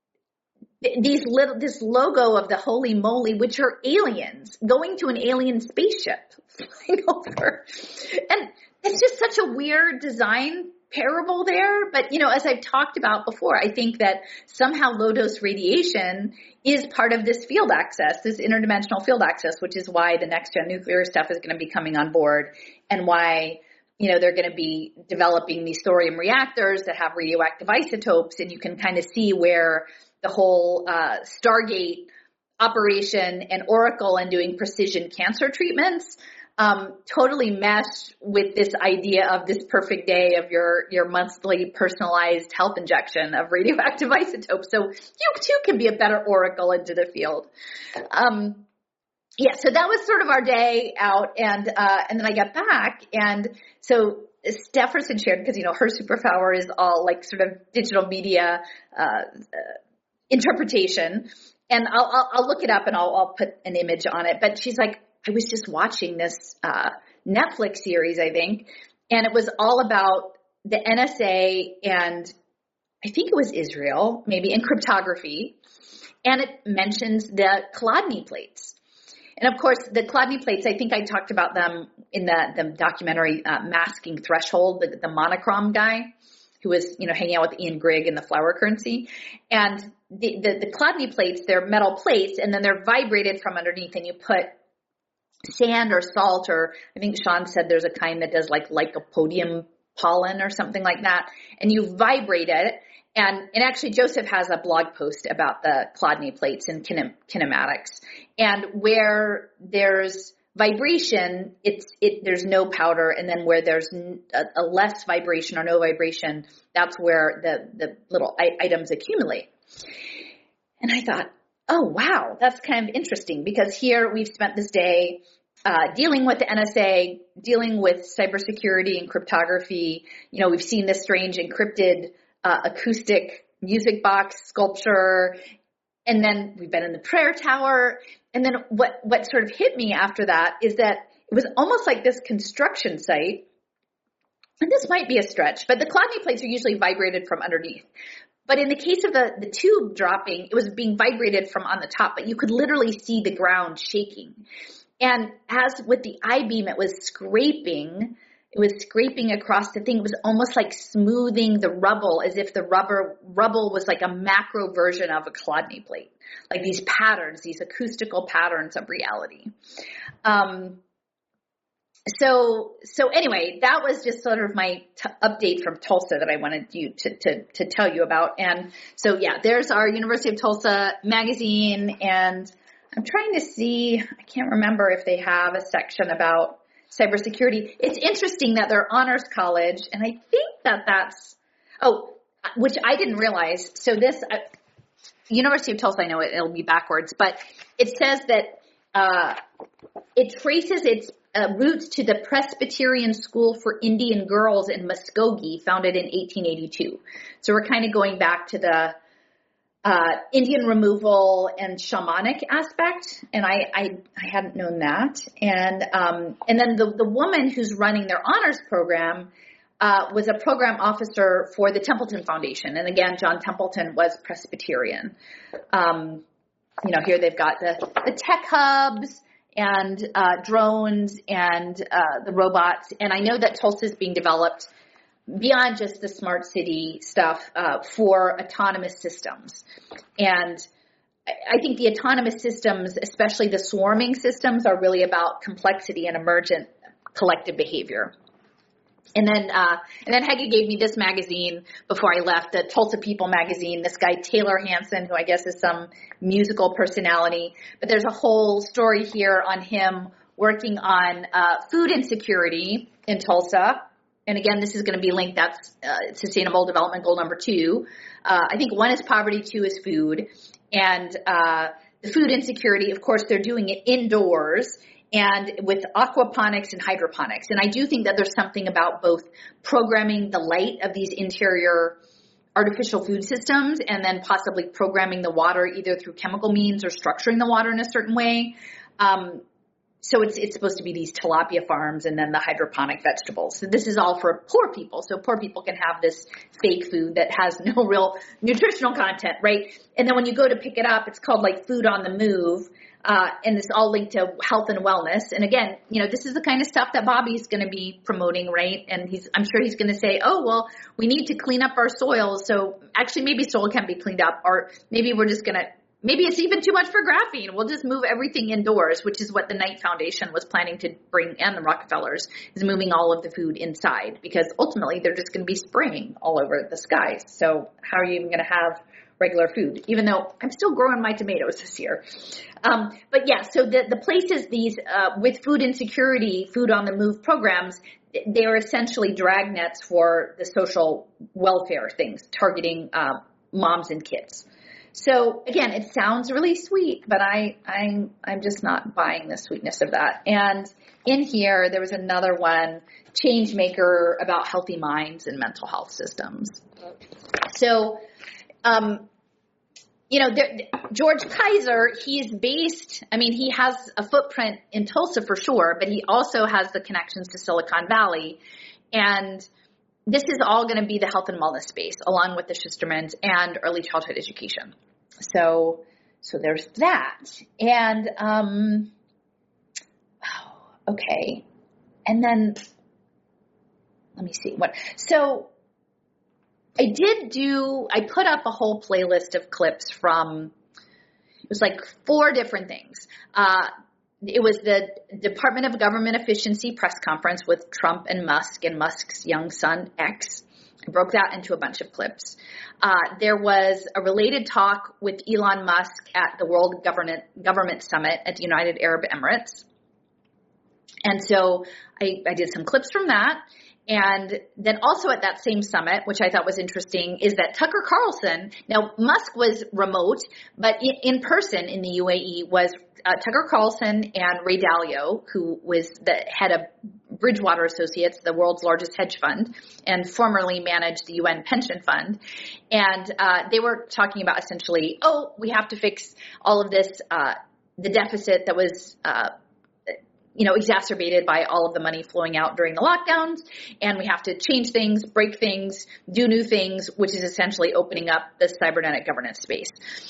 these little, this logo of the Holy Moly, which are aliens going to an alien spaceship flying over. And it's just such a weird design parable there. But, you know, as I've talked about before, I think that somehow low dose radiation is part of this field access, this interdimensional field access, which is why the next gen nuclear stuff is going to be coming on board and why, you know, they're going to be developing these thorium reactors that have radioactive isotopes. And you can kind of see where the whole uh, Stargate operation and Oracle and doing precision cancer treatments um, totally mesh with this idea of this perfect day of your, your monthly personalized health injection of radioactive isotopes. So you too can be a better oracle into the field. Um, yeah, so that was sort of our day out, and uh, and then I got back, and so Stefferson shared, because, you know, her superpower is all like sort of digital media uh, uh, interpretation, and I'll, I'll I'll look it up and I'll I'll put an image on it. But she's like, I was just watching this uh, Netflix series, I think, and it was all about the N S A and I think it was Israel, maybe, in cryptography, and it mentions the Chladni plates. And of course, the Chladni plates, I think I talked about them in the, the documentary uh, Masking Threshold, the, the monochrome guy who was, you know, hanging out with Ian Grigg in the flower currency. And the, the, the Chladni plates, they're metal plates, and then they're vibrated from underneath, and you put sand or salt, or I think Sean said there's a kind that does like lycopodium pollen or something like that, and you vibrate it. And, and actually Joseph has a blog post about the Chladni plates and kine, kinematics. And where there's vibration, it's, it, there's no powder. And then where there's a, a less vibration or no vibration, that's where the, the little I, items accumulate. And I thought, oh, wow, that's kind of interesting, because here we've spent this day uh, dealing with the N S A, dealing with cybersecurity and cryptography. You know, we've seen this strange encrypted Uh, acoustic music box sculpture. And then we've been in the prayer tower. And then what, what sort of hit me after that is that it was almost like this construction site. And this might be a stretch, but the Chladni plates are usually vibrated from underneath. But in the case of the, the tube dropping, it was being vibrated from on the top, but you could literally see the ground shaking. And as with the I-beam, it was scraping It was scraping across the thing. It was almost like smoothing the rubble, as if the rubber rubble was like a macro version of a Chladni plate, like these patterns, these acoustical patterns of reality. Um, so, so anyway, that was just sort of my t- update from Tulsa that I wanted you to, to, to tell you about. And so, yeah, there's our University of Tulsa magazine, and I'm trying to see, I can't remember if they have a section about cybersecurity. It's interesting that they're honors college, and I think that that's, oh, which I didn't realize. So this, uh, University of Tulsa, I know it, it'll be backwards, but it says that uh, it traces its uh, roots to the Presbyterian School for Indian Girls in Muskogee, founded in eighteen eighty-two. So we're kind of going back to the Uh, Indian removal and shamanic aspect, and I, I, I hadn't known that. And um, and then the, the woman who's running their honors program uh, was a program officer for the Templeton Foundation. And again, John Templeton was Presbyterian. Um, you know, here they've got the, the tech hubs and uh, drones and uh, the robots. And I know that Tulsa is being developed beyond just the smart city stuff, uh, for autonomous systems. And I think the autonomous systems, especially the swarming systems, are really about complexity and emergent collective behavior. And then, uh, and then Hege gave me this magazine before I left, the Tulsa People magazine, this guy, Taylor Hanson, who I guess is some musical personality. But there's a whole story here on him working on, uh, food insecurity in Tulsa. And again, this is going to be linked. That's uh, Sustainable Development Goal number two. Uh, I think one is poverty, two is food. And uh, the food insecurity, of course, they're doing it indoors and with aquaponics and hydroponics. And I do think that there's something about both programming the light of these interior artificial food systems and then possibly programming the water either through chemical means or structuring the water in a certain way. Um, So it's it's supposed to be these tilapia farms and then the hydroponic vegetables. So this is all for poor people. So poor people can have this fake food that has no real nutritional content, right? And then when you go to pick it up, it's called like Food on the Move. Uh, and it's all linked to health and wellness. And again, you know, this is the kind of stuff that Bobby's going to be promoting, right? And he's, I'm sure he's going to say, oh, well, we need to clean up our soil. So actually maybe soil can be cleaned up, or maybe we're just going to, maybe it's even too much for graphene. We'll just move everything indoors, which is what the Knight Foundation was planning to bring, and the Rockefellers, is moving all of the food inside, because ultimately they're just going to be spraying all over the skies. So how are you even going to have regular food, even though I'm still growing my tomatoes this year. Um, but yeah, so the, the places these, uh, with food insecurity, food on the move programs, they are essentially dragnets for the social welfare things, targeting, uh, moms and kids. So again, it sounds really sweet, but I, I'm, I'm just not buying the sweetness of that. And in here, there was another one, Change Maker, about healthy minds and mental health systems. So, um, you know, there, George Kaiser, he's based, I mean, he has a footprint in Tulsa for sure, but he also has the connections to Silicon Valley. And this is all going to be the health and wellness space, along with the Schustermans and early childhood education. So, so there's that. And, um, oh, okay. And then, let me see what, so I did do, I put up a whole playlist of clips from, it was like four different things. Uh, It was the Department of Government Efficiency press conference with Trump and Musk and Musk's young son, X. I broke that into a bunch of clips. Uh, there was a related talk with Elon Musk at the World Government, Government Summit at the United Arab Emirates. And so I, I did some clips from that. And then also at that same summit, which I thought was interesting, is that Tucker Carlson, now Musk was remote, but in, in person in the U A E was uh, Tucker Carlson and Ray Dalio, who was the head of Bridgewater Associates, the world's largest hedge fund, and formerly managed the U N Pension Fund. And uh, they were talking about essentially, oh, we have to fix all of this, uh, the deficit that was uh you know, exacerbated by all of the money flowing out during the lockdowns. And we have to change things, break things, do new things, which is essentially opening up the cybernetic governance space.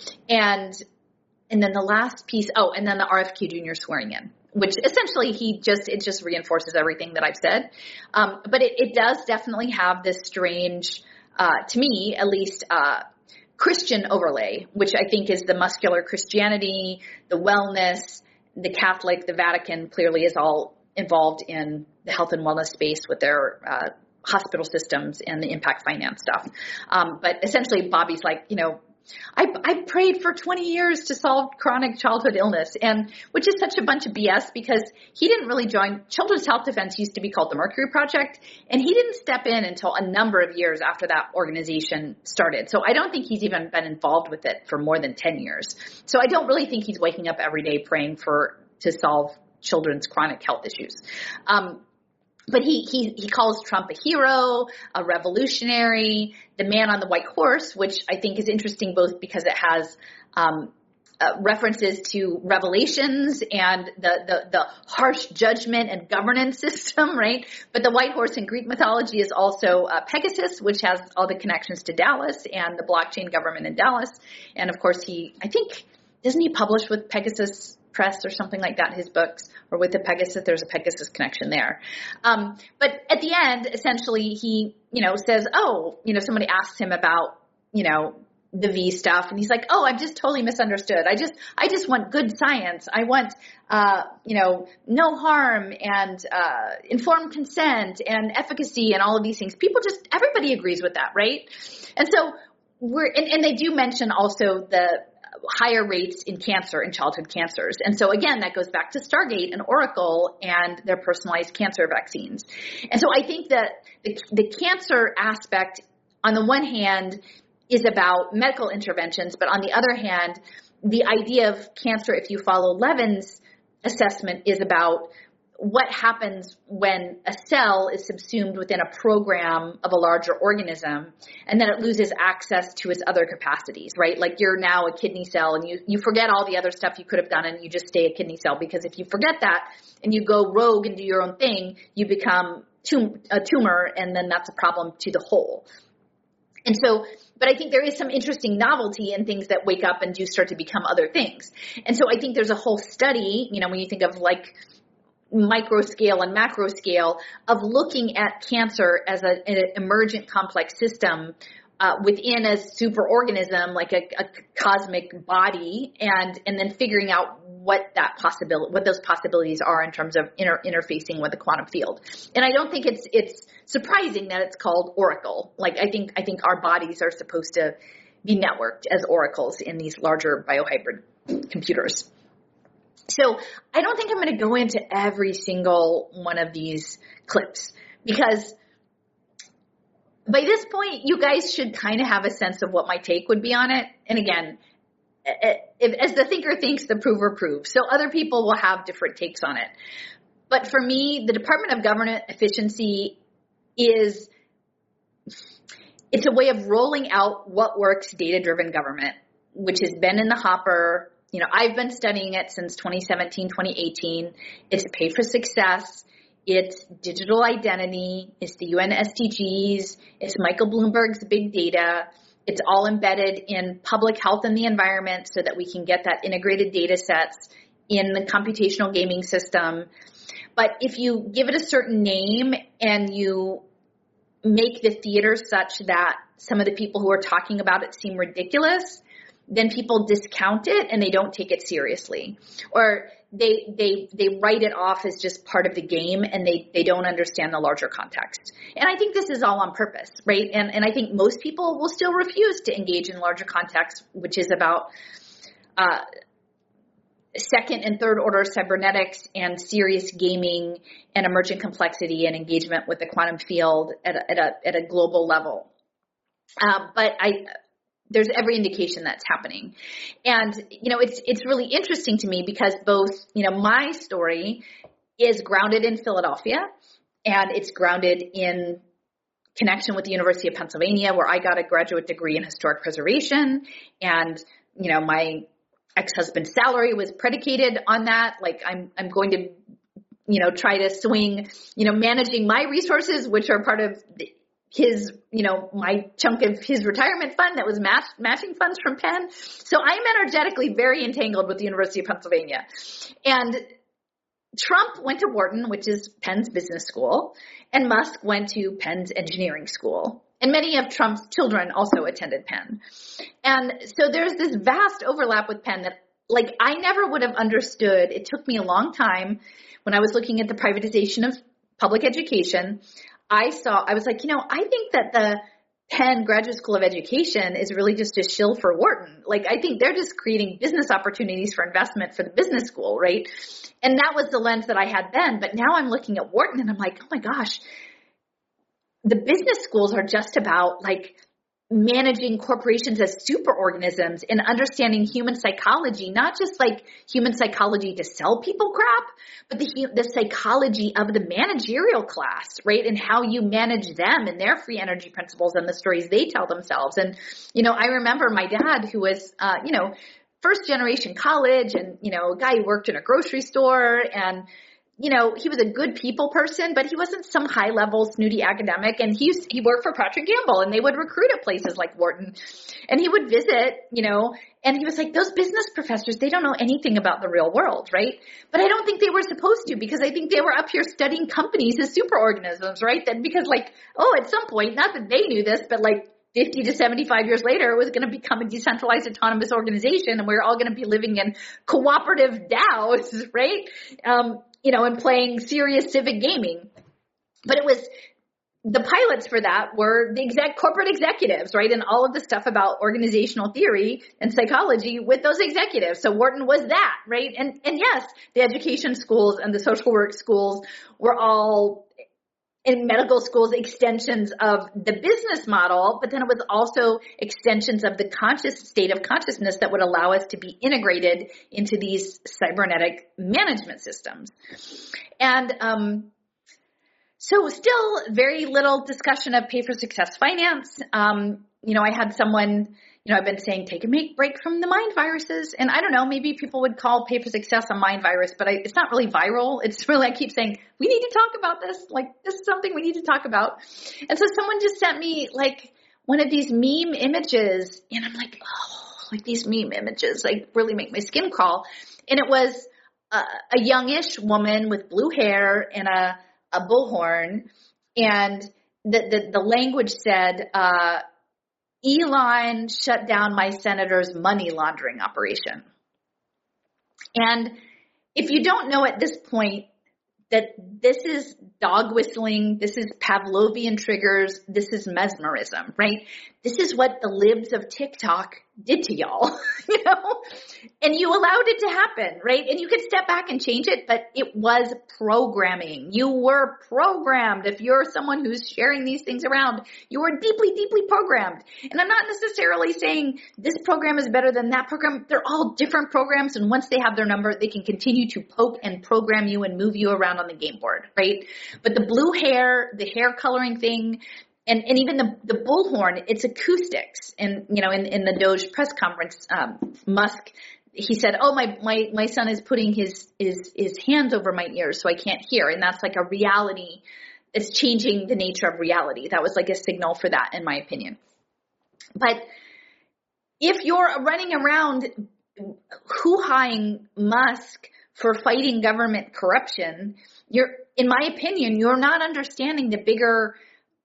And, and then the last piece, oh, and then the R F K Junior swearing in, which essentially he just, it just reinforces everything that I've said. Um, but it, it does definitely have this strange, uh, to me, at least, uh, Christian overlay, which I think is the muscular Christianity, the wellness, the Catholic, the Vatican clearly is all involved in the health and wellness space with their uh, hospital systems and the impact finance stuff. Um, but essentially, Bobby's like, you know, I, I prayed for twenty years to solve chronic childhood illness, and which is such a bunch of B S because he didn't really join. Children's Health Defense used to be called the Mercury Project, and he didn't step in until a number of years after that organization started. So I don't think he's even been involved with it for more than ten years. So I don't really think he's waking up every day praying for to solve children's chronic health issues. Um, But he, he, he calls Trump a hero, a revolutionary, the man on the white horse, which I think is interesting both because it has um, uh, references to Revelations and the, the, the harsh judgment and governance system, right? But the white horse in Greek mythology is also uh, Pegasus, which has all the connections to Dallas and the blockchain government in Dallas. And of course he, I think, doesn't he publish with Pegasus Press or something like that, his books, or with the Pegasus, there's a Pegasus connection there. Um, but at the end, essentially, he, you know, says, oh, you know, somebody asks him about, you know, the V stuff, and he's like, oh, I'm just totally misunderstood. I just, I just want good science. I want, uh, you know, no harm and, uh, informed consent and efficacy and all of these things. People just, everybody agrees with that, right? And so we're, and, and they do mention also the higher rates in cancer and childhood cancers. And so again, that goes back to Stargate and Oracle and their personalized cancer vaccines. And so I think that the, the cancer aspect on the one hand is about medical interventions, but on the other hand, the idea of cancer, if you follow Levin's assessment, is about what happens when a cell is subsumed within a program of a larger organism and then it loses access to its other capacities, right? Like you're now a kidney cell and you, you forget all the other stuff you could have done and you just stay a kidney cell, because if you forget that and you go rogue and do your own thing, you become tum- a tumor, and then that's a problem to the whole. And so, but I think there is some interesting novelty in things that wake up and do start to become other things. And so I think there's a whole study, you know, when you think of like micro scale and macro scale of looking at cancer as a, an emergent complex system uh, within a superorganism, like a, a cosmic body, and and then figuring out what that possibility, what those possibilities are in terms of inter- interfacing with the quantum field. And I don't think it's it's surprising that it's called Oracle. Like I think I think our bodies are supposed to be networked as oracles in these larger biohybrid computers. So I don't think I'm going to go into every single one of these clips, because by this point, you guys should kind of have a sense of what my take would be on it. And again, if, as the thinker thinks, the prover proves. So other people will have different takes on it. But for me, the Department of Government Efficiency is, it's a way of rolling out what works data-driven government, which has been in the hopper. You know, I've been studying it since twenty seventeen, twenty eighteen. It's Pay for Success. It's digital identity. It's the U N S D Gs. It's Michael Bloomberg's big data. It's all embedded in public health and the environment so that we can get that integrated data sets in the computational gaming system. But if you give it a certain name and you make the theater such that some of the people who are talking about it seem ridiculous, then people discount it and they don't take it seriously. Or they they they write it off as just part of the game, and they, they don't understand the larger context. And I think this is all on purpose, right? And and I think most people will still refuse to engage in larger context, which is about uh, second and third order cybernetics and serious gaming and emergent complexity and engagement with the quantum field at a, at a, at a global level. Uh, but I, there's every indication that's happening. And, you know, it's, it's really interesting to me because both, you know, my story is grounded in Philadelphia and it's grounded in connection with the University of Pennsylvania, where I got a graduate degree in historic preservation. And, you know, my ex-husband's salary was predicated on that. Like I'm, I'm going to, you know, try to swing, you know, managing my resources, which are part of his, you know, my chunk of his retirement fund that was match, matching funds from Penn. So I'm energetically very entangled with the University of Pennsylvania. And Trump went to Wharton, which is Penn's business school, and Musk went to Penn's engineering school. And many of Trump's children also attended Penn. And so there's this vast overlap with Penn that, like, I never would have understood. It took me a long time when I was looking at the privatization of public education. I saw, I was like, you know, I think that the Penn Graduate School of Education is really just a shill for Wharton. Like, I think they're just creating business opportunities for investment for the business school, right? And that was the lens that I had then. But now I'm looking at Wharton and I'm like, oh my gosh, the business schools are just about like managing corporations as superorganisms and understanding human psychology, not just like human psychology to sell people crap, but the, the psychology of the managerial class, right? And how you manage them and their free energy principles and the stories they tell themselves. And, you know, I remember my dad who was, uh, you know, first generation college and, you know, a guy who worked in a grocery store and, you know, he was a good people person, but he wasn't some high level snooty academic. And he used, he worked for Procter and Gamble and they would recruit at places like Wharton and he would visit, you know, and he was like, those business professors, they don't know anything about the real world, right? But I don't think they were supposed to, because I think they were up here studying companies as superorganisms, right? That because like, oh, at some point, not that they knew this, but like fifty to seventy-five years later, it was going to become a decentralized autonomous organization and we we're all going to be living in cooperative DAOs, right? Um, you know, and playing serious civic gaming. But it was, the pilots for that were the exec, corporate executives, right? And all of the stuff about organizational theory and psychology with those executives. So Wharton was that, right? And, and yes, the education schools and the social work schools were all in medical schools extensions of the business model, but then it was also extensions of the conscious state of consciousness that would allow us to be integrated into these cybernetic management systems. And um, so still very little discussion of pay for success finance. Um, you know, I had someone, you know, I've been saying take a make break from the mind viruses. And I don't know, maybe people would call pay for success a mind virus, but I, it's not really viral. It's really, I keep saying, we need to talk about this. Like, this is something we need to talk about. And so someone just sent me like one of these meme images and I'm like, oh, like these meme images, like really make my skin crawl. And it was a, a youngish woman with blue hair and a, a bullhorn. And the, the, the language said, uh, Elon shut down my senator's money laundering operation. And if you don't know at this point that this is dog whistling, this is Pavlovian triggers, this is mesmerism, right? This is what the libs of TikTok did to y'all, you know, and you allowed it to happen, right? And you could step back and change it, but it was programming. You were programmed. If you're someone who's sharing these things around, you were deeply, deeply programmed. And I'm not necessarily saying this program is better than that program. They're all different programs. And once they have their number, they can continue to poke and program you and move you around on the game board, right? But the blue hair, the hair coloring thing, And, and even the, the bullhorn, it's acoustics. And, you know, in, in the Doge press conference, um, Musk, he said, oh, my, my, my son is putting his, his, his hands over my ears so I can't hear. And that's like a reality. It's changing the nature of reality. That was like a signal for that, in my opinion. But if you're running around hoo-haing Musk for fighting government corruption, you're, in my opinion, you're not understanding the bigger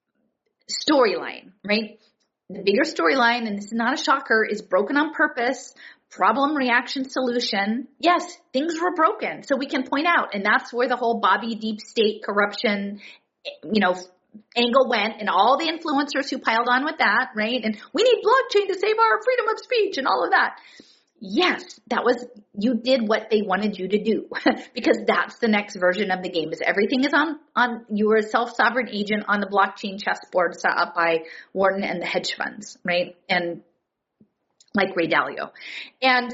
storyline, right? The bigger storyline, and this is not a shocker, is broken on purpose, problem, reaction, solution. Yes, things were broken, so we can point out, and that's where the whole Bobby deep state corruption, you know, angle went, and all the influencers who piled on with that, right? And we need blockchain to save our freedom of speech and all of that. Yes, that was, you did what they wanted you to do because that's the next version of the game is everything is on, on, you were a self-sovereign agent on the blockchain chessboard set up by Wharton and the hedge funds, right? And like Ray Dalio. And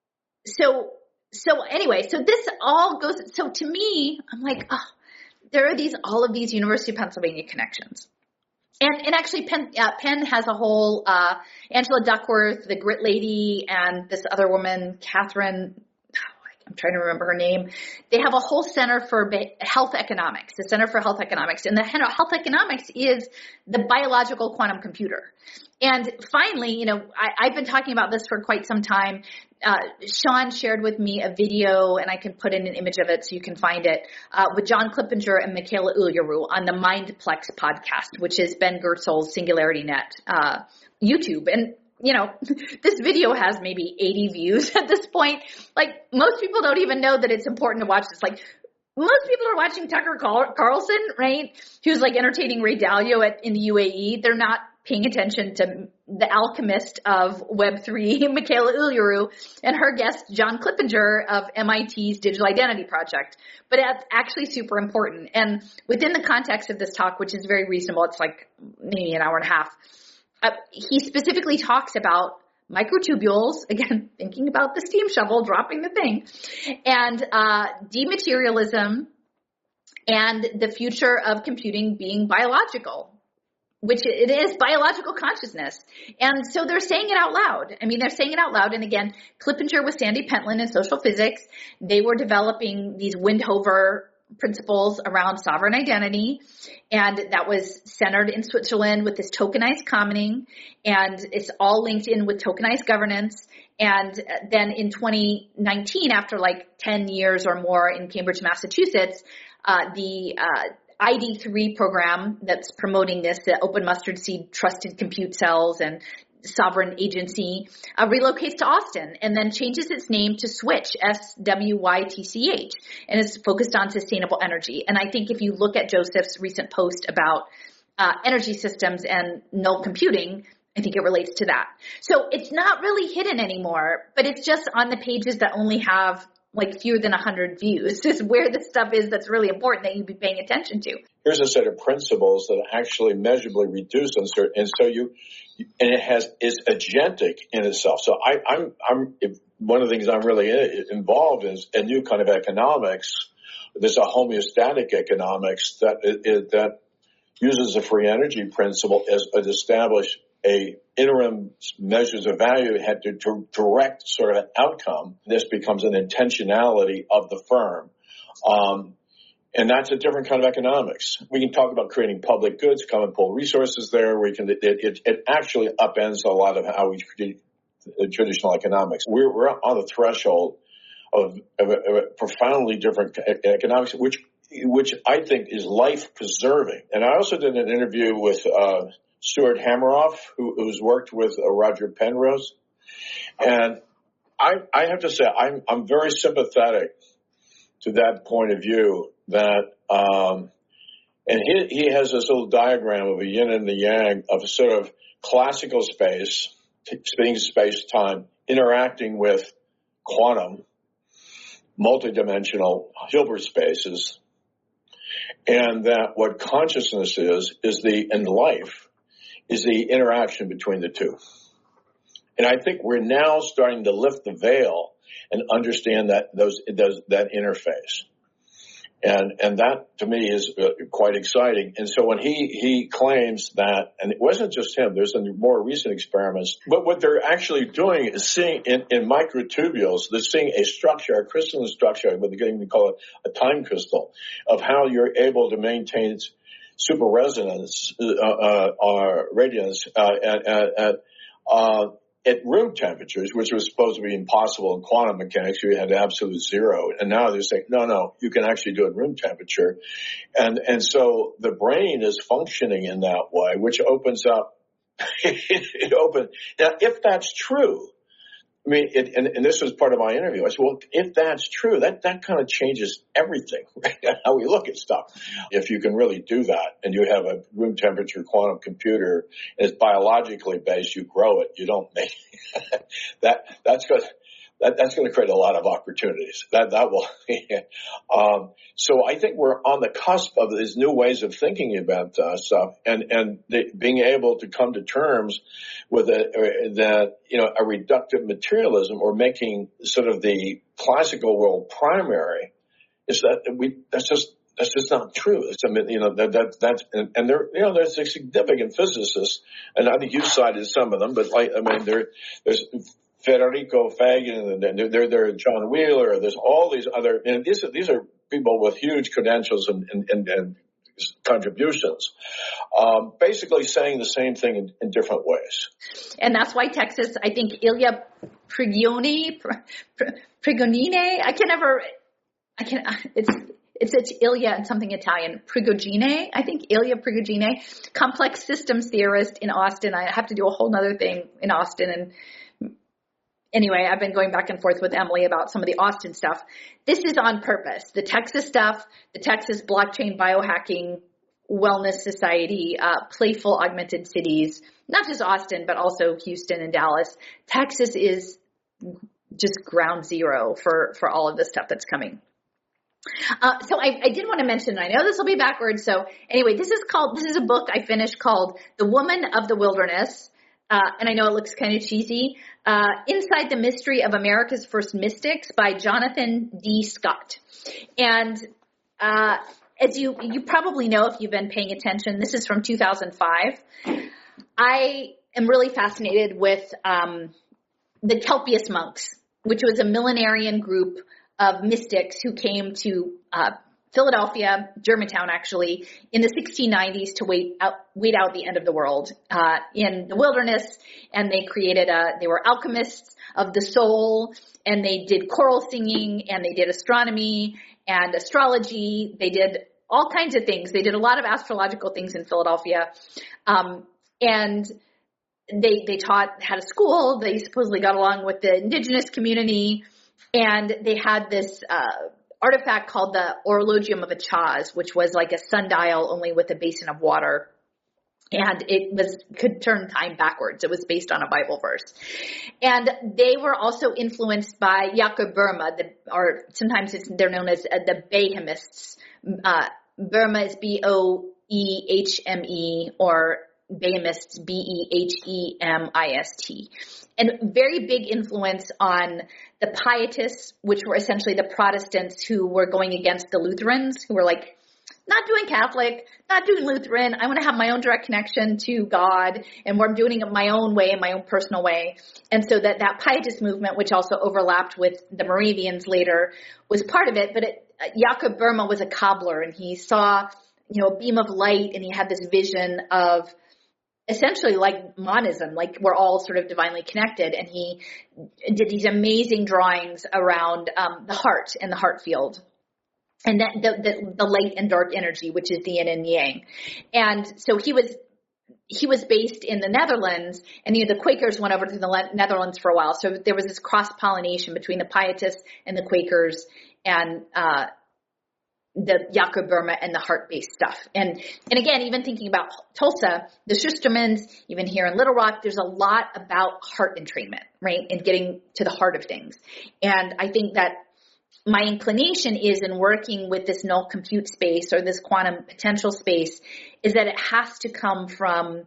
so, so anyway, so this all goes, so to me, I'm like, oh, there are these, all of these University of Pennsylvania connections. And, and actually Penn, uh, Penn has a whole, uh, Angela Duckworth, the Grit Lady, and this other woman, Catherine, I'm trying to remember her name. They have a whole center for health economics, the Center for Health Economics. And the health economics is the biological quantum computer. And finally, you know, I, I've been talking about this for quite some time. Uh, Sean shared with me a video, and I can put in an image of it so you can find it, uh, with John Clippinger and Michaela Uluru on the Mindplex podcast, which is Ben Goertzel's Singularity Net uh, YouTube. And, you know, this video has maybe eighty views at this point. Like, most people don't even know that it's important to watch this. Like, most people are watching Tucker Carlson, right, who's like entertaining Ray Dalio at, in the U A E. They're not paying attention to the alchemist of Web three, Michaela Uluru, and her guest, John Clippinger of M I T's Digital Identity Project. But it's actually super important. And within the context of this talk, which is very reasonable, it's like maybe an hour and a half, uh, he specifically talks about microtubules, again, thinking about the steam shovel, dropping the thing, and uh, dematerialism, and the future of computing being biological, which it is biological consciousness. And so they're saying it out loud. I mean, they're saying it out loud. And again, Clippinger with Sandy Pentland in social physics, they were developing these Windhover principles around sovereign identity. And that was centered in Switzerland with this tokenized commoning. And it's all linked in with tokenized governance. And then in twenty nineteen, after like ten years or more in Cambridge, Massachusetts, uh, the, uh, I D three program that's promoting this, the Open Mustard Seed Trusted Compute Cells and Sovereign Agency, uh, relocates to Austin and then changes its name to Switch, S W Y T C H, and is focused on sustainable energy. And I think if you look at Joseph's recent post about uh, energy systems and null computing, I think it relates to that. So it's not really hidden anymore, but it's just on the pages that only have like fewer than one hundred views. This is where the stuff is that's really important that you be paying attention to. Here's a set of principles that actually measurably reduce uncertainty, and so you, and it has is agentic in itself. So I, I'm, I'm if one of the things I'm really involved in is a new kind of economics. There's a homeostatic economics that it, that uses a free energy principle as an established a interim measures of value had to direct sort of an outcome. This becomes an intentionality of the firm. Um, and that's a different kind of economics. We can talk about creating public goods, come and pull resources there. We can, it, it, it actually upends a lot of how we treat traditional economics. We're, we're on the threshold of, of, a, of a profoundly different economics, which, which I think is life preserving. And I also did an interview with, uh, Stuart Hameroff, who, who's worked with uh, Roger Penrose. And I, I have to say, I'm, I'm very sympathetic to that point of view that, um, and he, he has this little diagram of a yin and the yang of a sort of classical space, being space-time, interacting with quantum, multidimensional Hilbert spaces, and that what consciousness is, is the, and life, is the interaction between the two. And I think we're now starting to lift the veil and understand that those, those that interface. And, and that to me is uh, quite exciting. And so when he, he claims that, and it wasn't just him, there's some more recent experiments, but what they're actually doing is seeing in, in microtubules, they're seeing a structure, a crystalline structure, what they even call it a time crystal, of how you're able to maintain super resonance, uh, uh, or radiance, uh, at, at, uh, at room temperatures, which was supposed to be impossible in quantum mechanics, you had absolute zero. And now they're saying, no, no, you can actually do it at room temperature. And, and so the brain is functioning in that way, which opens up, it opened. Now, if that's true, I mean, it, and, and this was part of my interview. I said, well, if that's true, that, that kind of changes everything, right? How we look at stuff. If you can really do that and you have a room temperature quantum computer and it's biologically based, you grow it, you don't make it. that, that's good. That, that's going to create a lot of opportunities. That, that will, um, so I think we're on the cusp of these new ways of thinking about uh, stuff and, and the, being able to come to terms with a, uh, that, you know, a reductive materialism or making sort of the classical world primary is that we, that's just, that's just not true. It's, I mean, you know, that, that, that's, and, and there, you know, there's a significant physicists, and I think you cited some of them, but like, I mean, there, there's, Federico Fagan, and there, there, John Wheeler. There's all these other, and these are, these are people with huge credentials and, and, and, and contributions, um, basically saying the same thing in, in different ways. And that's why Texas, I think Ilya Prigogine, Prigogine, I can never, I can, it's, it's, it's Ilya and something Italian, Prigogine, I think Ilya Prigogine, complex systems theorist in Austin. I have to do a whole nother thing in Austin, and anyway, I've been going back and forth with Emily about some of the Austin stuff. This is on purpose. The Texas stuff, the Texas Blockchain Biohacking Wellness Society, uh, Playful Augmented Cities, not just Austin, but also Houston and Dallas. Texas is just ground zero for, for all of the stuff that's coming. Uh, so I, I did want to mention, I know this will be backwards. So anyway, this is called, this is a book I finished called The Woman of the Wilderness. Uh, and I know it looks kind of cheesy. Uh, Inside the Mystery of America's First Mystics by Jonathan D. Scott. And, uh, as you, you probably know if you've been paying attention, this is from two thousand five. I am really fascinated with, um, the Kelpius monks, which was a millenarian group of mystics who came to, uh, Philadelphia, Germantown actually, in the sixteen nineties to wait out, wait out the end of the world, uh, in the wilderness. And they created a, they were alchemists of the soul, and they did choral singing, and they did astronomy and astrology. They did all kinds of things. They did a lot of astrological things in Philadelphia. Um, and they, they taught, had a school. They supposedly got along with the indigenous community, and they had this, uh, artifact called the Orologium of Achaz, which was like a sundial only with a basin of water. And it was, could turn time backwards. It was based on a Bible verse. And they were also influenced by Jakob Burma, the, or sometimes it's, they're known as uh, the Behemists. Uh, Burma is B O E H M E, or Behemists, B E H E M I S T. And very big influence on the Pietists, which were essentially the Protestants who were going against the Lutherans, who were like, not doing Catholic, not doing Lutheran. I want to have my own direct connection to God, and I'm doing it my own way, in my own personal way. And so that, that Pietist movement, which also overlapped with the Moravians later, was part of it. But it, Jakob Burma was a cobbler, and he saw, you know, a beam of light, and he had this vision of essentially like monism, like we're all sort of divinely connected. And he did these amazing drawings around um, the heart and the heart field. And that the, the, the light and dark energy, which is the yin and yang. And so he was, he was based in the Netherlands, and you know, the Quakers went over to the Netherlands for a while. So there was this cross pollination between the Pietists and the Quakers. And, uh, the Jaco Burma and the heart-based stuff. And, and again, even thinking about Tulsa, the Schustermans, even here in Little Rock, there's a lot about heart entrainment, right? And getting to the heart of things. And I think that my inclination is in working with this null compute space or this quantum potential space is that it has to come from,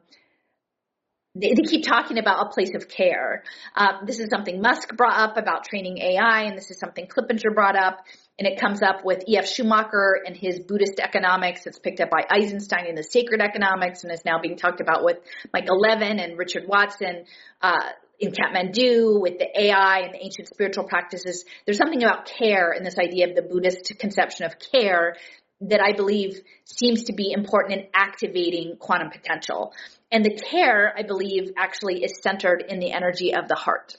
they, they keep talking about a place of care. Uh, this is something Musk brought up about training A I, and this is something Clippinger brought up, and it comes up with E F Schumacher and his Buddhist economics. It's picked up by Eisenstein in the sacred economics and is now being talked about with Michael Levin and Richard Watson, uh, in Kathmandu with the A I and the ancient spiritual practices. There's something about care and this idea of the Buddhist conception of care that I believe seems to be important in activating quantum potential. And the care, I believe, actually is centered in the energy of the heart.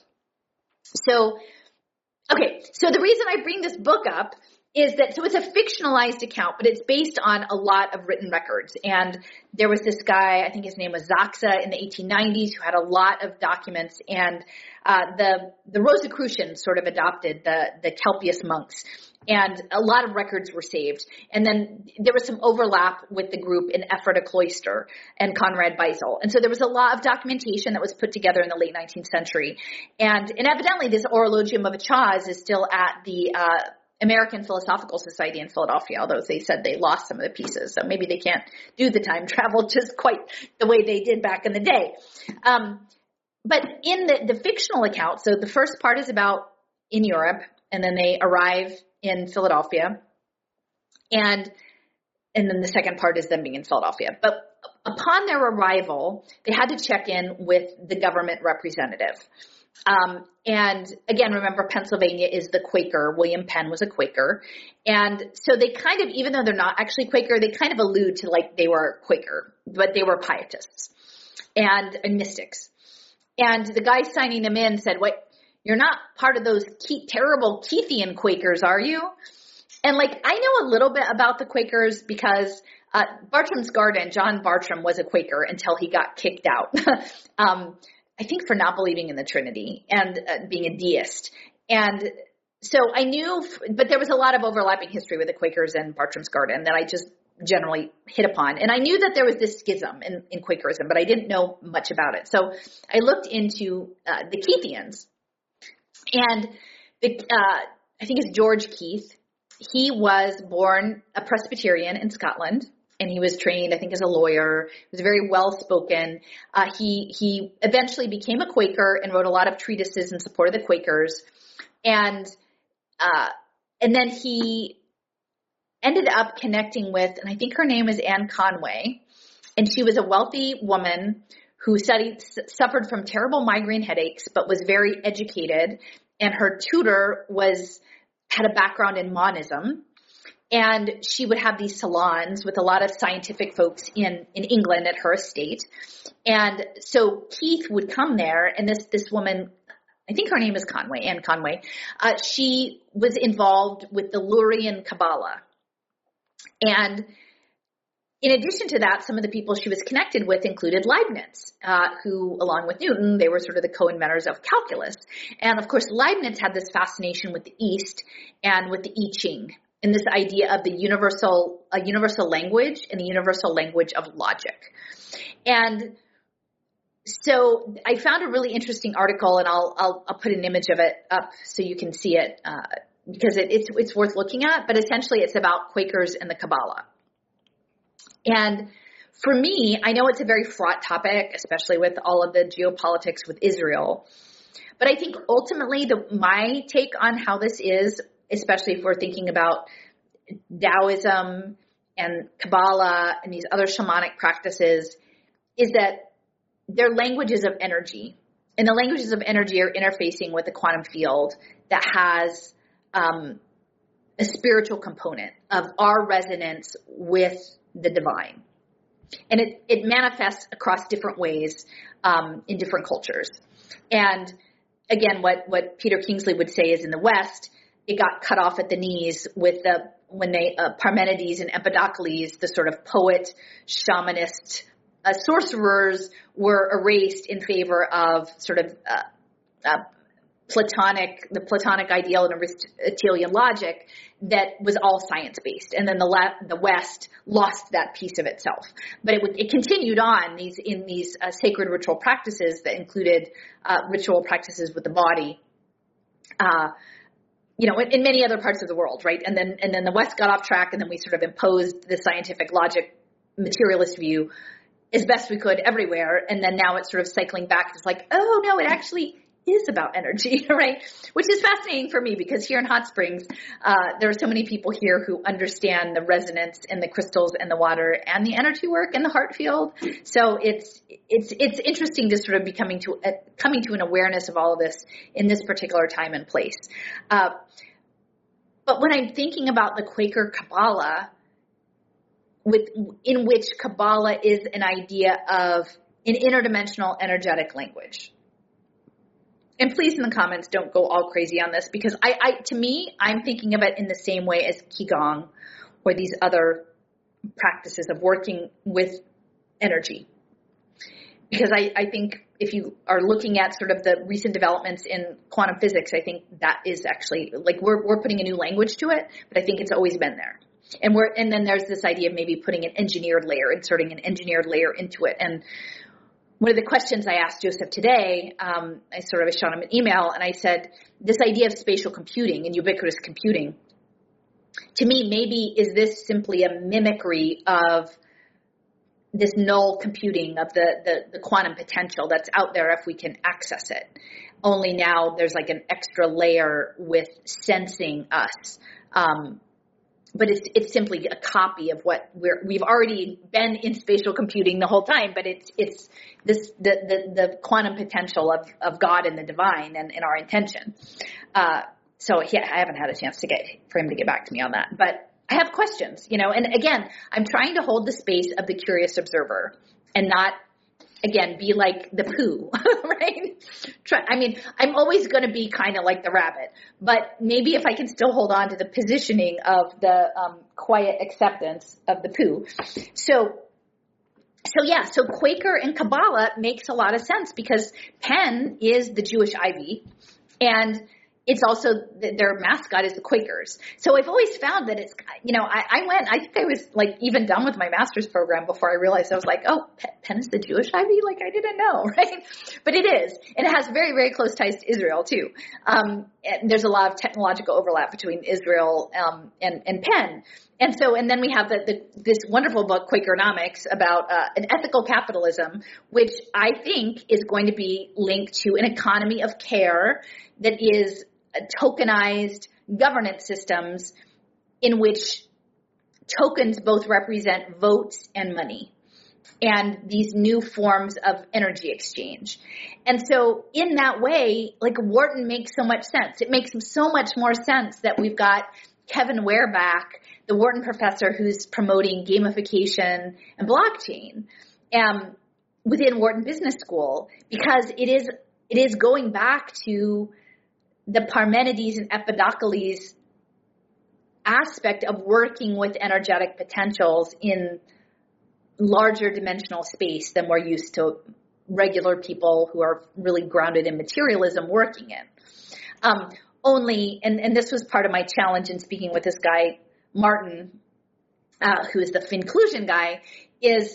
So, okay, so the reason I bring this book up is that, so it's a fictionalized account, but it's based on a lot of written records. And there was this guy, I think his name was Zaxa in the eighteen nineties, who had a lot of documents. And uh, the the Rosicrucians sort of adopted the, the Kelpius monks. And a lot of records were saved. And then there was some overlap with the group in Ephrata Cloister and Conrad Beissel. And so there was a lot of documentation that was put together in the late nineteenth century. And, and evidently this Orologium of Achaz is still at the uh American Philosophical Society in Philadelphia, although they said they lost some of the pieces. So maybe they can't do the time travel just quite the way they did back in the day. Um, but in the, the fictional account, so the first part is about in Europe, and then they arrive in Philadelphia. And, and then the second part is them being in Philadelphia. But upon their arrival, they had to check in with the government representative. Um, and again, remember Pennsylvania is the Quaker. William Penn was a Quaker. And so they kind of, even though they're not actually Quaker, they kind of allude to like they were Quaker, but they were pietists and, and mystics. And the guy signing them in said, "What, you're not part of those Ke- terrible Keithian Quakers, are you?" And like, I know a little bit about the Quakers because uh, Bartram's Garden, John Bartram was a Quaker until he got kicked out. um, I think for not believing in the Trinity and uh, being a deist. And so I knew, but there was a lot of overlapping history with the Quakers and Bartram's Garden that I just generally hit upon. And I knew that there was this schism in, in Quakerism, but I didn't know much about it. So I looked into uh, the Keithians. And the, uh, I think it's George Keith. He was born a Presbyterian in Scotland. And he was trained, I think, as a lawyer. He was very well-spoken. Uh, he he eventually became a Quaker and wrote a lot of treatises in support of the Quakers. And uh, and then he ended up connecting with, and I think her name is Anne Conway, and she was a wealthy woman who studied, suffered from terrible migraine headaches, but was very educated. And her tutor was had a background in monism. And she would have these salons with a lot of scientific folks in, in England at her estate. And so Keith would come there, and this, this woman, I think her name is Conway, Anne Conway, uh, she was involved with the Lurian Kabbalah. And in addition to that, some of the people she was connected with included Leibniz, uh, who, along with Newton, they were sort of the co-inventors of calculus. And of course, Leibniz had this fascination with the East and with the I Ching. And this idea of the universal, a universal language and the universal language of logic. And so I found a really interesting article, and I'll, I'll, I'll put an image of it up so you can see it, uh, because it, it's, it's worth looking at, but essentially it's about Quakers and the Kabbalah. And for me, I know it's a very fraught topic, especially with all of the geopolitics with Israel, but I think ultimately the, my take on how this is, especially if we're thinking about Taoism and Kabbalah and these other shamanic practices, is that they're languages of energy. And the languages of energy are interfacing with the quantum field that has um, a spiritual component of our resonance with the divine. And it, it manifests across different ways um, in different cultures. And again, what, what Peter Kingsley would say is in the West, it got cut off at the knees with the, when they, uh, Parmenides and Empedocles, the sort of poet, shamanist, uh, sorcerers were erased in favor of sort of, uh, uh, Platonic, the Platonic ideal and Aristotelian logic that was all science-based. And then the la- the West lost that piece of itself. But it, would, it continued on these in these uh, sacred ritual practices that included uh, ritual practices with the body, uh, you know, in, in many other parts of the world, right? And then and then the West got off track, and then we sort of imposed the scientific logic materialist view as best we could everywhere. And then now it's sort of cycling back. It's like, oh, no, it actually is about energy, right? Which is fascinating for me because here in Hot Springs, uh, there are so many people here who understand the resonance in the crystals and the water and the energy work and the heart field. So it's, it's, it's interesting to sort of be coming to, uh, coming to an awareness of all of this in this particular time and place. Uh, but when I'm thinking about the Quaker Kabbalah, with, in which Kabbalah is an idea of an interdimensional energetic language. And please in the comments don't go all crazy on this because I, I, to me, I'm thinking of it in the same way as Qigong or these other practices of working with energy. Because I, I think if you are looking at sort of the recent developments in quantum physics, I think that is actually like we're, we're putting a new language to it, but I think it's always been there. And we're, and then there's this idea of maybe putting an engineered layer, inserting an engineered layer into it. And one of the questions I asked Joseph today, um, I sort of shot him an email and I said, this idea of spatial computing and ubiquitous computing, to me, maybe is this simply a mimicry of this null computing of the, the, the quantum potential that's out there if we can access it. Only now there's like an extra layer with sensing us. Um, But it's it's simply a copy of what we're we've already been in spatial computing the whole time. But it's it's this the the, the quantum potential of, of God and the divine and, and our intention. Uh, so yeah, I haven't had a chance to get for him to get back to me on that. But I have questions, you know. And again, I'm trying to hold the space of the curious observer and not. Again, be like the poo, right? Try, I mean, I'm always going to be kind of like the rabbit, but maybe if I can still hold on to the positioning of the um, quiet acceptance of the poo. So, so yeah, so Quaker and Kabbalah makes a lot of sense because Penn is the Jewish ivy, and it's also their mascot is the Quakers. So I've always found that it's, you know, I, I went, I think I was like even done with my master's program before I realized I was like, oh, Penn is the Jewish ivy? Like I didn't know, right? But it is. And it has very, very close ties to Israel too. Um, and there's a lot of technological overlap between Israel um, and, and Penn. And so, and then we have the, the, this wonderful book, Quakernomics, about uh, an ethical capitalism, which I think is going to be linked to an economy of care that is tokenized governance systems in which tokens both represent votes and money and these new forms of energy exchange. And so in that way, like Wharton makes so much sense. It makes so much more sense that we've got Kevin Wehrback, the Wharton professor who's promoting gamification and blockchain um, within Wharton Business School, because it is it is going back to the Parmenides and Empedocles aspect of working with energetic potentials in larger dimensional space than we're used to regular people who are really grounded in materialism working in. Um, only, and, and this was part of my challenge in speaking with this guy, Martin, uh, who is the Finclusion guy, is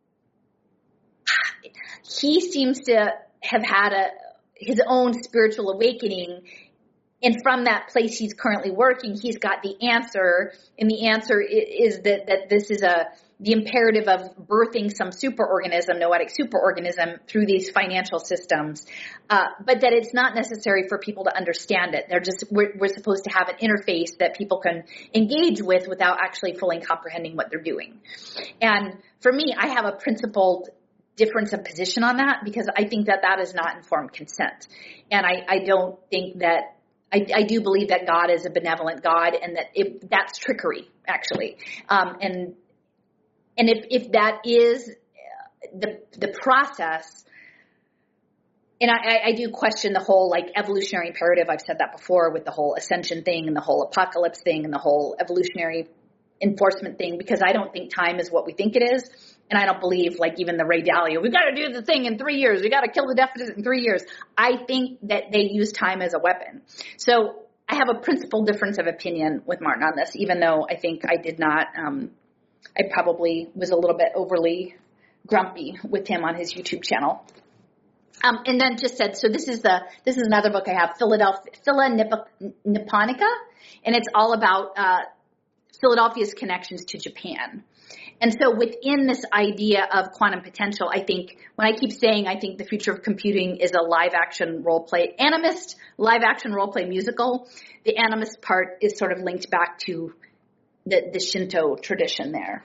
he seems to have had a his own spiritual awakening. And from that place he's currently working, he's got the answer. And the answer is that, that this is a, the imperative of birthing some superorganism, noetic superorganism through these financial systems. Uh, but that it's not necessary for people to understand it. They're just, we're, we're supposed to have an interface that people can engage with without actually fully comprehending what they're doing. And for me, I have a principled difference of position on that because I think that that is not informed consent. And I, I don't think that, I, I do believe that God is a benevolent God and that it, that's trickery actually. Um, and, and if, if that is the, the process, and I, I do question the whole like evolutionary imperative. I've said that before with the whole ascension thing and the whole apocalypse thing and the whole evolutionary enforcement thing, because I don't think time is what we think it is. And I don't believe like even the Ray Dalio, we've got to do the thing in three years. We got to kill the deficit in three years. I think that they use time as a weapon. So I have a principal difference of opinion with Martin on this, even though I think I did not, um, I probably was a little bit overly grumpy with him on his YouTube channel. Um, and then just said, so this is the, this is another book I have, Philadelphia, Phila Nipponica, and it's all about, uh, Philadelphia's connections to Japan. And so within this idea of quantum potential, I think when I keep saying I think the future of computing is a live action role play, animist live action role play musical, the animist part is sort of linked back to the, the Shinto tradition there.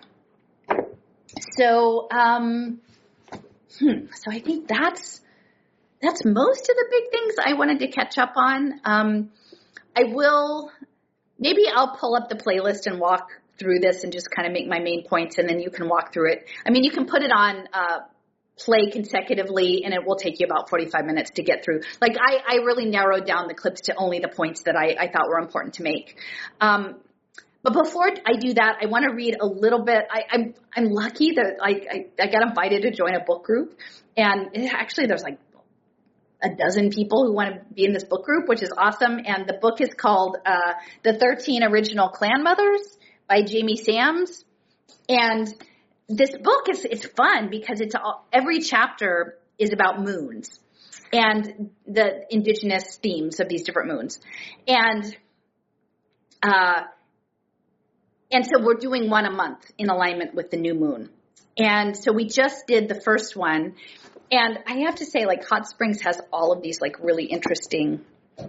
So, um, hmm, so I think that's, that's most of the big things I wanted to catch up on. Um, I will, maybe I'll pull up the playlist and walk through this and just kind of make my main points, and then you can walk through it. I mean, you can put it on uh, play consecutively, and it will take you about forty-five minutes to get through. Like, I, I really narrowed down the clips to only the points that I, I thought were important to make. Um, but before I do that, I want to read a little bit. I, I'm I'm lucky that I, I, I got invited to join a book group, and it, actually there's like a dozen people who want to be in this book group, which is awesome. And the book is called uh, The thirteen Original Clan Mothers by Jamie Sams. And this book is, it's fun because it's all, every chapter is about moons and the indigenous themes of these different moons. And, uh, and so we're doing one a month in alignment with the new moon. And so we just did the first one. And I have to say, like, Hot Springs has all of these, like, really interesting,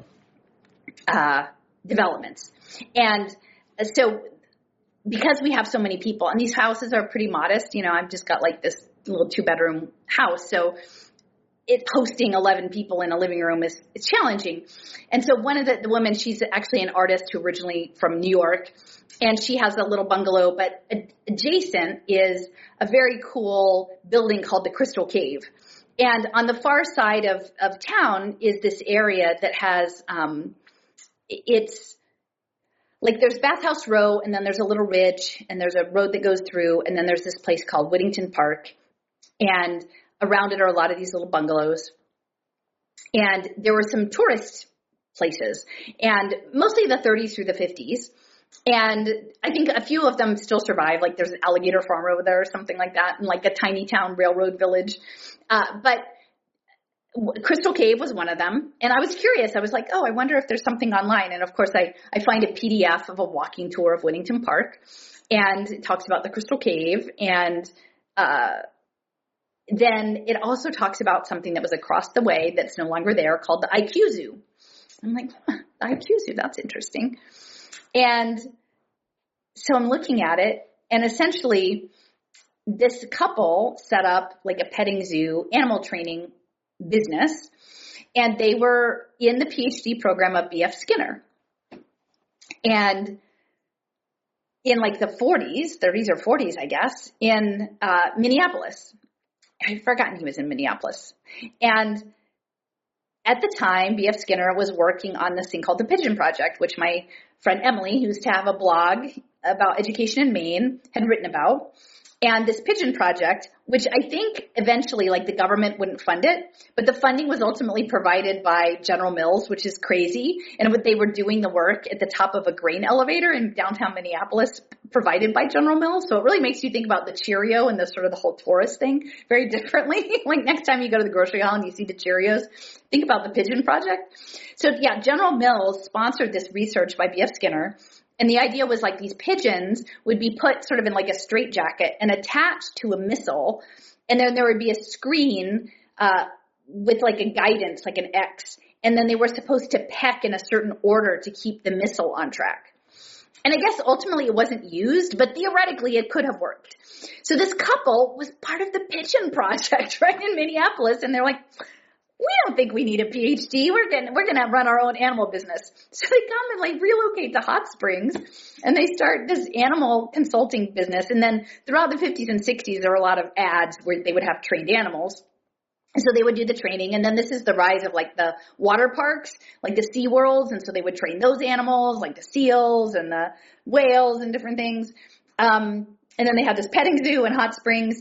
uh, developments. And so, because we have so many people, and these houses are pretty modest, you know, I've just got like this little two bedroom house. So it hosting eleven people in a living room is, is challenging. And so one of the, the women, she's actually an artist who originally from New York, and she has a little bungalow, but adjacent is a very cool building called the Crystal Cave. And on the far side of, of town is this area that has, um, it's, like there's Bathhouse Row, and then there's a little ridge, and there's a road that goes through, and then there's this place called Whittington Park, and around it are a lot of these little bungalows. And there were some tourist places, and mostly the thirties through the fifties. And I think a few of them still survive, like there's an alligator farm over there or something like that, and like a tiny town railroad village. Uh, but Crystal Cave was one of them. And I was curious. I was like, oh, I wonder if there's something online. And of course, I, I find a P D F of a walking tour of Whittington Park, and it talks about the Crystal Cave. And uh, then it also talks about something that was across the way that's no longer there called the I Q Zoo. I'm like, huh, the I Q Zoo, that's interesting. And so I'm looking at it, and essentially this couple set up like a petting zoo, animal training business, and they were in the PhD program of B F Skinner. And in like the forties, thirties or forties, I guess, in uh, Minneapolis. I'd forgotten he was in Minneapolis. And at the time, B F Skinner was working on this thing called the Pigeon Project, which my friend Emily, who used to have a blog about education in Maine, had written about. And this Pigeon Project, which I think eventually, like, the government wouldn't fund it, but the funding was ultimately provided by General Mills, which is crazy. And what they were doing the work at the top of a grain elevator in downtown Minneapolis, provided by General Mills. So it really makes you think about the Cheerio and the sort of the whole tourist thing very differently. Like next time you go to the grocery aisle and you see the Cheerios, think about the Pigeon Project. So yeah, General Mills sponsored this research by B F Skinner. And the idea was like these pigeons would be put sort of in like a straitjacket and attached to a missile. And then there would be a screen uh, with like a guidance, like an X. And then they were supposed to peck in a certain order to keep the missile on track. And I guess ultimately it wasn't used, but theoretically it could have worked. So this couple was part of the Pigeon Project, right, in Minneapolis. And they're like, we don't think we need a PhD. We're going we're going to run our own animal business. So they come and like relocate to Hot Springs, and they start this animal consulting business. And then throughout the fifties and sixties, there were a lot of ads where they would have trained animals. And so they would do the training. And then this is the rise of like the water parks, like the Sea Worlds. And so they would train those animals, like the seals and the whales and different things. Um, and then they had this petting zoo in Hot Springs.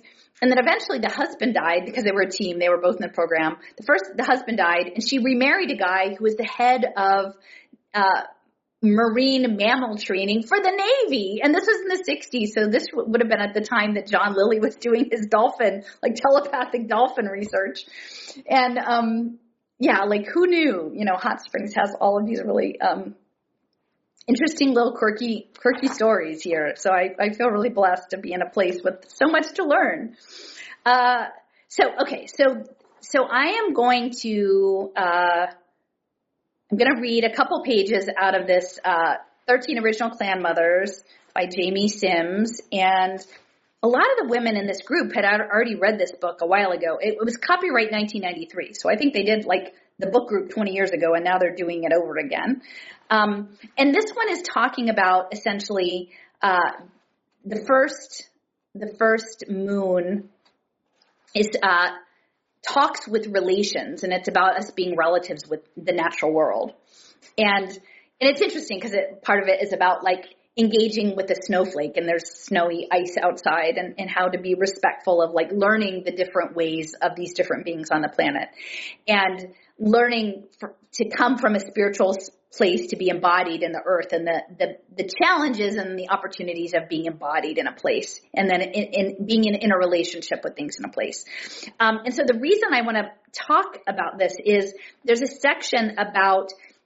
And then eventually the husband died because they were a team. They were both in the program. The first, the husband died, and she remarried a guy who was the head of uh marine mammal training for the Navy. And this was in the sixties. So this would have been at the time that John Lilly was doing his dolphin, like telepathic dolphin research. And, um, yeah, like who knew, you know, Hot Springs has all of these really, um, interesting little quirky, quirky stories here. So I, I feel really blessed to be in a place with so much to learn. Uh, so, okay. So, so I am going to, uh, I'm going to read a couple pages out of this uh, thirteen Original Clan Mothers by Jamie Sims. And a lot of the women in this group had already read this book a while ago. It was copyright nineteen ninety-three. So I think they did like the book group twenty years ago, and now they're doing it over again. Um, and this one is talking about essentially uh, the first the first moon is uh, talks with relations, and it's about us being relatives with the natural world. And and it's interesting because it, part of it is about like engaging with a snowflake, and there's snowy ice outside, and, and how to be respectful of like learning the different ways of these different beings on the planet, and learning for, to come from a spiritual place to be embodied in the earth, and the, the, the challenges and the opportunities of being embodied in a place, and then in, in being in, in a relationship with things in a place. Um, and so the reason I want to talk about this is there's a section about,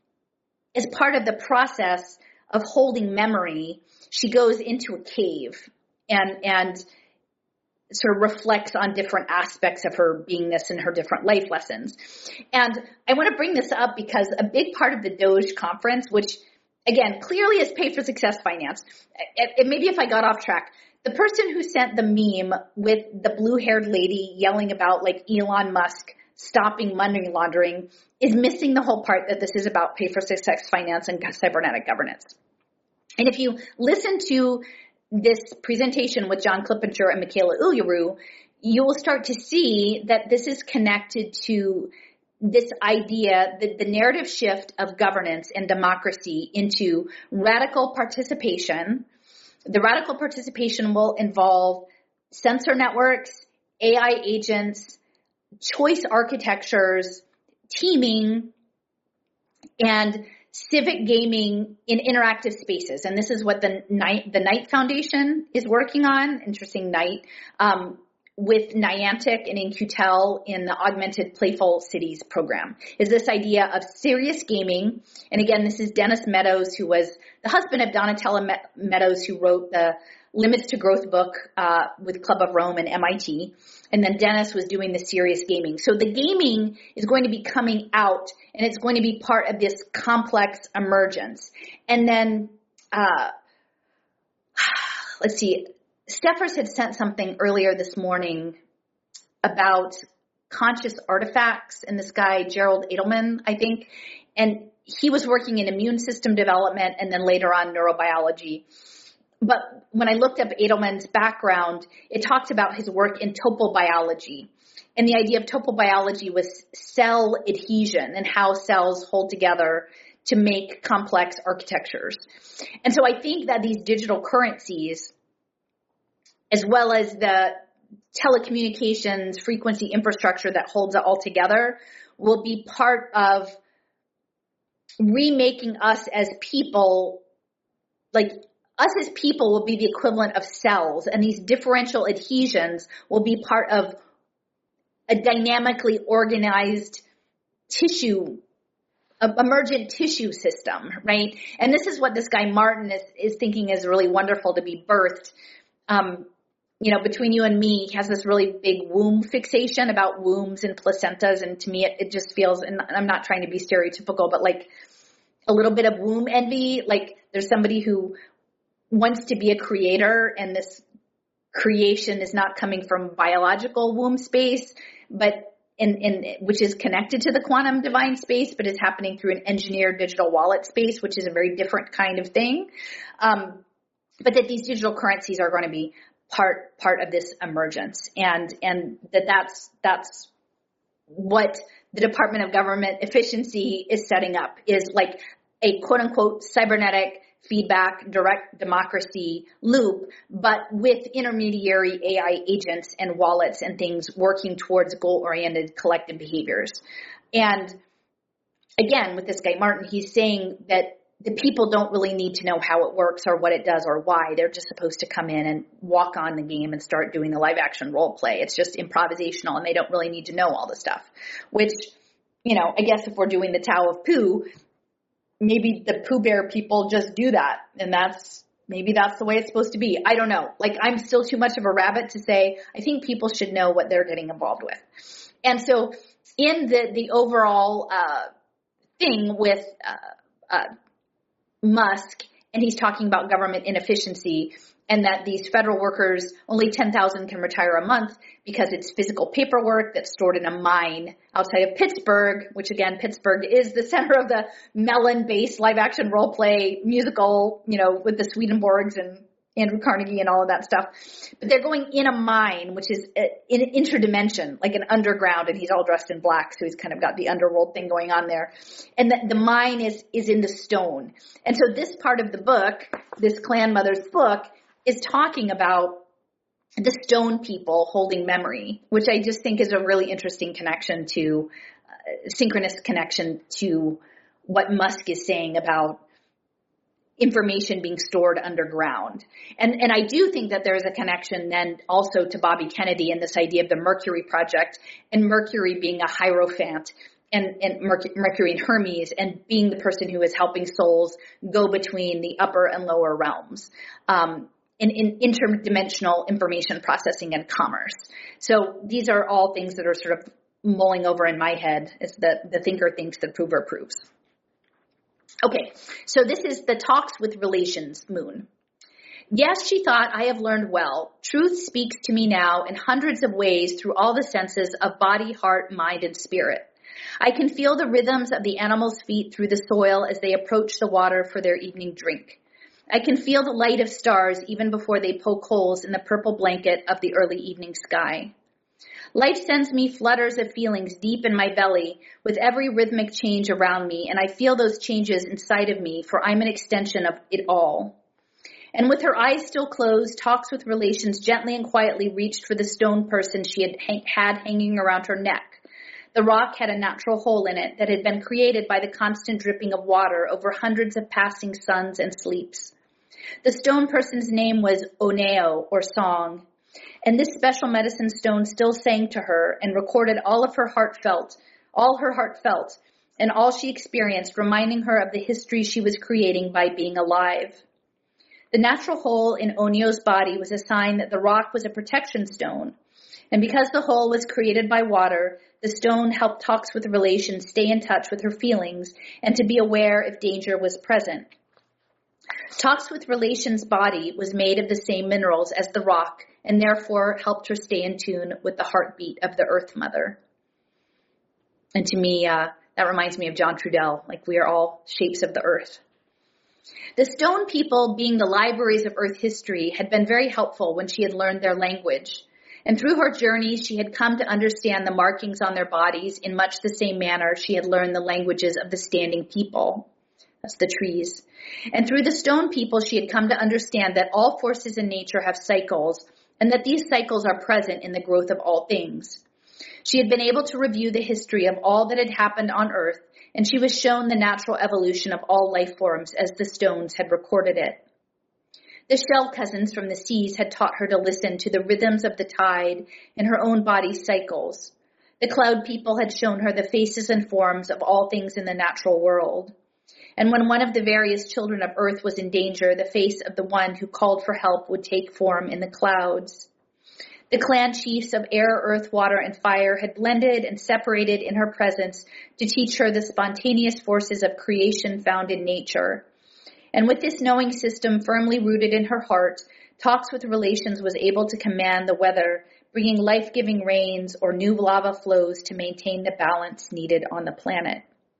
as part of the process of holding memory, she goes into a cave and, and sort of reflects on different aspects of her beingness and her different life lessons. And I want to bring this up because a big part of the Doge conference, which again, clearly is paid for success finance. It, it, maybe if I got off track, the person who sent the meme with the blue haired lady yelling about like Elon Musk stopping money laundering is missing the whole part that this is about pay for success finance and cybernetic governance. And if you listen to this presentation with John Clippinger and Michaela Uluru, you will start to see that this is connected to this idea that the narrative shift of governance and democracy into radical participation. The radical participation will involve sensor networks, A I agents, choice architectures, teaming, and civic gaming in interactive spaces. And this is what the Knight, the Knight Foundation is working on. Interesting, Knight, um, with Niantic and In-Q-Tel in the Augmented Playful Cities program, is this idea of serious gaming. And again, this is Dennis Meadows, who was the husband of Donatella Meadows, who wrote the Limits to Growth book uh, with Club of Rome and M I T. And then Dennis was doing the serious gaming. So the gaming is going to be coming out, and it's going to be part of this complex emergence. And then, uh, let's see, Steffers had sent something earlier this morning about conscious artifacts, and this guy, Gerald Edelman, I think, and he was working in immune system development and then later on neurobiology. But when I looked up Edelman's background, it talked about his work in topobiology. And the idea of topobiology was cell adhesion and how cells hold together to make complex architectures. And so I think that these digital currencies, as well as the telecommunications frequency infrastructure that holds it all together, will be part of remaking us as people, like us as people will be the equivalent of cells, and these differential adhesions will be part of a dynamically organized tissue, a emergent tissue system, right? And this is what this guy Martin is, is thinking is really wonderful to be birthed. Um, you know, between you and me, he has this really big womb fixation about wombs and placentas, and to me it, it just feels, and I'm not trying to be stereotypical, but like a little bit of womb envy. Like there's somebody who wants to be a creator, and this creation is not coming from biological womb space, but in, in which is connected to the quantum divine space, but is happening through an engineered digital wallet space, which is a very different kind of thing. Um, but that these digital currencies are going to be part part of this emergence, and and that that's that's what the Department of Government Efficiency is setting up, is like a quote unquote cybernetic feedback, direct democracy loop, but with intermediary A I agents and wallets and things working towards goal-oriented collective behaviors. And again, with this guy Martin, he's saying that the people don't really need to know how it works or what it does or why. They're just supposed to come in and walk on the game and start doing the live action role play. It's just improvisational and they don't really need to know all the stuff, which, you know, I guess if we're doing the Tao of Pooh, maybe the Pooh Bear people just do that. And that's, maybe that's the way it's supposed to be. I don't know. Like, I'm still too much of a rabbit to say, I think people should know what they're getting involved with. And so in the, the overall, uh, thing with, uh, uh, Musk, and he's talking about government inefficiency and that these federal workers, only ten thousand can retire a month because it's physical paperwork that's stored in a mine outside of Pittsburgh, which again, Pittsburgh is the center of the Mellon-based live action role play musical, you know, with the Swedenborgs and Andrew Carnegie and all of that stuff. But they're going in a mine, which is in an interdimension, like an underground, and he's all dressed in black, so he's kind of got the underworld thing going on there. And the, the mine is, is in the stone. And so this part of the book, this clan mother's book, is talking about the stone people holding memory, which I just think is a really interesting connection to, uh, synchronous connection to what Musk is saying about information being stored underground. And and I do think that there is a connection then also to Bobby Kennedy and this idea of the Mercury Project and Mercury being a hierophant and, and Mercury and Hermes and being the person who is helping souls go between the upper and lower realms. Um, in, in interdimensional information processing and commerce. So these are all things that are sort of mulling over in my head as the, the thinker thinks, the prover proves. Okay, so this is the talks with relations moon. Yes, she thought, I have learned well. Truth speaks to me now in hundreds of ways through all the senses of body, heart, mind, and spirit. I can feel the rhythms of the animals' feet through the soil as they approach the water for their evening drink. I can feel the light of stars even before they poke holes in the purple blanket of the early evening sky. Life sends me flutters of feelings deep in my belly with every rhythmic change around me, and I feel those changes inside of me, for I'm an extension of it all. And with her eyes still closed, talks with relations gently and quietly reached for the stone person she had, had hanging around her neck. The rock had a natural hole in it that had been created by the constant dripping of water over hundreds of passing suns and sleeps. The stone person's name was Oneo, or song, and this special medicine stone still sang to her and recorded all of her heartfelt, all her heart felt, and all she experienced, reminding her of the history she was creating by being alive. The natural hole in Oneo's body was a sign that the rock was a protection stone, and because the hole was created by water, the stone helped talks with relations stay in touch with her feelings and to be aware if danger was present. Talks with Relations' body was made of the same minerals as the rock and therefore helped her stay in tune with the heartbeat of the Earth Mother. And to me, uh, that reminds me of John Trudell, like we are all shapes of the earth. The stone people, being the libraries of Earth history, had been very helpful when she had learned their language. And through her journey, she had come to understand the markings on their bodies in much the same manner she had learned the languages of the standing people. That's the trees. And through the stone people, she had come to understand that all forces in nature have cycles, and that these cycles are present in the growth of all things. She had been able to review the history of all that had happened on Earth, and she was shown the natural evolution of all life forms as the stones had recorded it. The shell cousins from the seas had taught her to listen to the rhythms of the tide in her own body's cycles. The cloud people had shown her the faces and forms of all things in the natural world. And when one of the various children of Earth was in danger, the face of the one who called for help would take form in the clouds. The clan chiefs of air, earth, water, and fire had blended and separated in her presence to teach her the spontaneous forces of creation found in nature. And with this knowing system firmly rooted in her heart, Talks with Relations was able to command the weather, bringing life-giving rains or new lava flows to maintain the balance needed on the planet.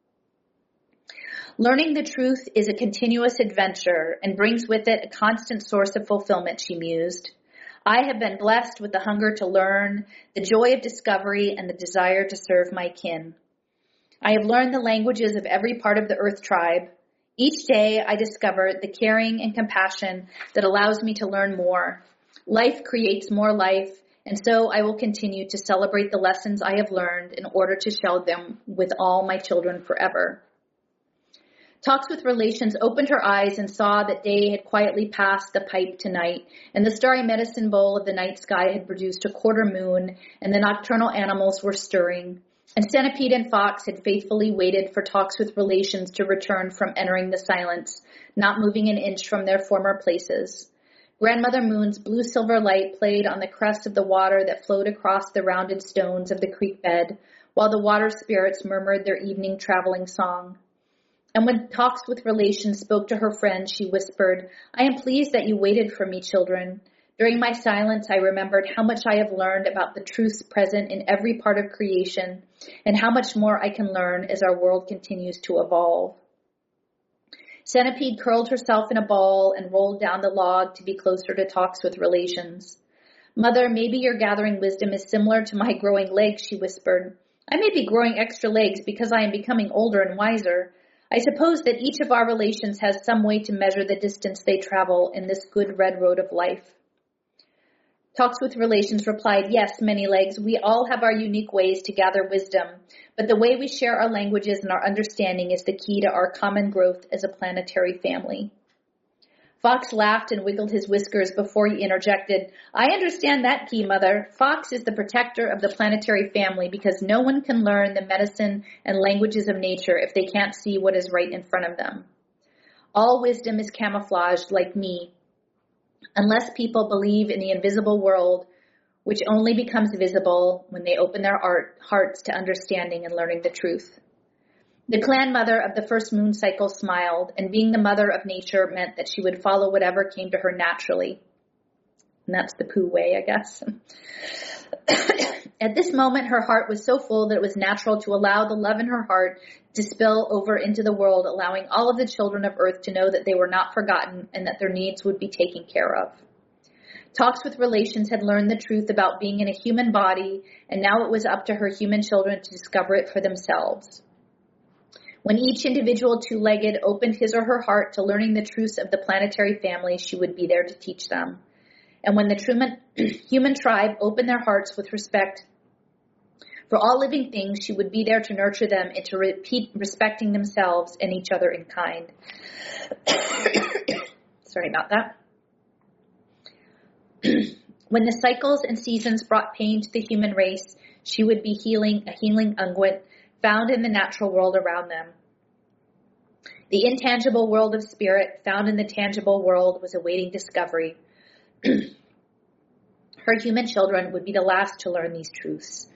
Learning the truth is a continuous adventure and brings with it a constant source of fulfillment, she mused. I have been blessed with the hunger to learn, the joy of discovery, and the desire to serve my kin. I have learned the languages of every part of the Earth tribe. Each day I discover the caring and compassion that allows me to learn more. Life creates more life, and so I will continue to celebrate the lessons I have learned in order to share them with all my children forever. Talks with Relations opened her eyes and saw that day had quietly passed the pipe to night, and the starry medicine bowl of the night sky had produced a quarter moon, and the nocturnal animals were stirring. And Centipede and Fox had faithfully waited for Talks with Relations to return from entering the silence, not moving an inch from their former places. Grandmother Moon's blue-silver light played on the crest of the water that flowed across the rounded stones of the creek bed, while the water spirits murmured their evening traveling song. And when Talks with Relations spoke to her friend, she whispered, "I am pleased that you waited for me, children. During my silence, I remembered how much I have learned about the truths present in every part of creation, and how much more I can learn as our world continues to evolve." Centipede curled herself in a ball and rolled down the log to be closer to Talks with Relations. "Mother, maybe your gathering wisdom is similar to my growing legs," she whispered. "I may be growing extra legs because I am becoming older and wiser. I suppose that each of our relations has some way to measure the distance they travel in this good red road of life." Talks with Relations replied, "Yes, Many Legs, we all have our unique ways to gather wisdom, but the way we share our languages and our understanding is the key to our common growth as a planetary family." Fox laughed and wiggled his whiskers before he interjected, "I understand that key, Mother. Fox is the protector of the planetary family because no one can learn the medicine and languages of nature if they can't see what is right in front of them. All wisdom is camouflaged like me, unless people believe in the invisible world, which only becomes visible when they open their art, hearts to understanding and learning the truth." The clan mother of the first moon cycle smiled, and being the mother of nature meant that she would follow whatever came to her naturally. And that's the Pooh way, I guess. At this moment, her heart was so full that it was natural to allow the love in her heart to spill over into the world, allowing all of the children of Earth to know that they were not forgotten and that their needs would be taken care of. Talks with Relations had learned the truth about being in a human body, and now it was up to her human children to discover it for themselves. When each individual two-legged opened his or her heart to learning the truths of the planetary family, she would be there to teach them. And when the human tribe opened their hearts with respect for all living things, she would be there to nurture them into repeat respecting themselves and each other in kind. Sorry about that. When the cycles and seasons brought pain to the human race, she would be healing a healing unguent found in the natural world around them. The intangible world of spirit found in the tangible world was awaiting discovery. Her human children would be the last to learn these truths.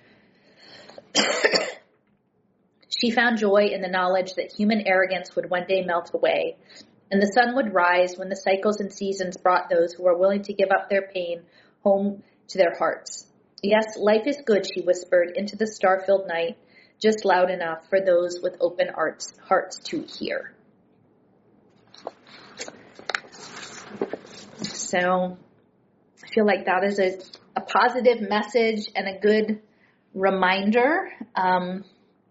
She found joy in the knowledge that human arrogance would one day melt away, and the sun would rise when the cycles and seasons brought those who were willing to give up their pain home to their hearts. "Yes, life is good," she whispered into the star-filled night, just loud enough for those with open hearts, hearts to hear. So I feel like that is a, a positive message and a good reminder. Um,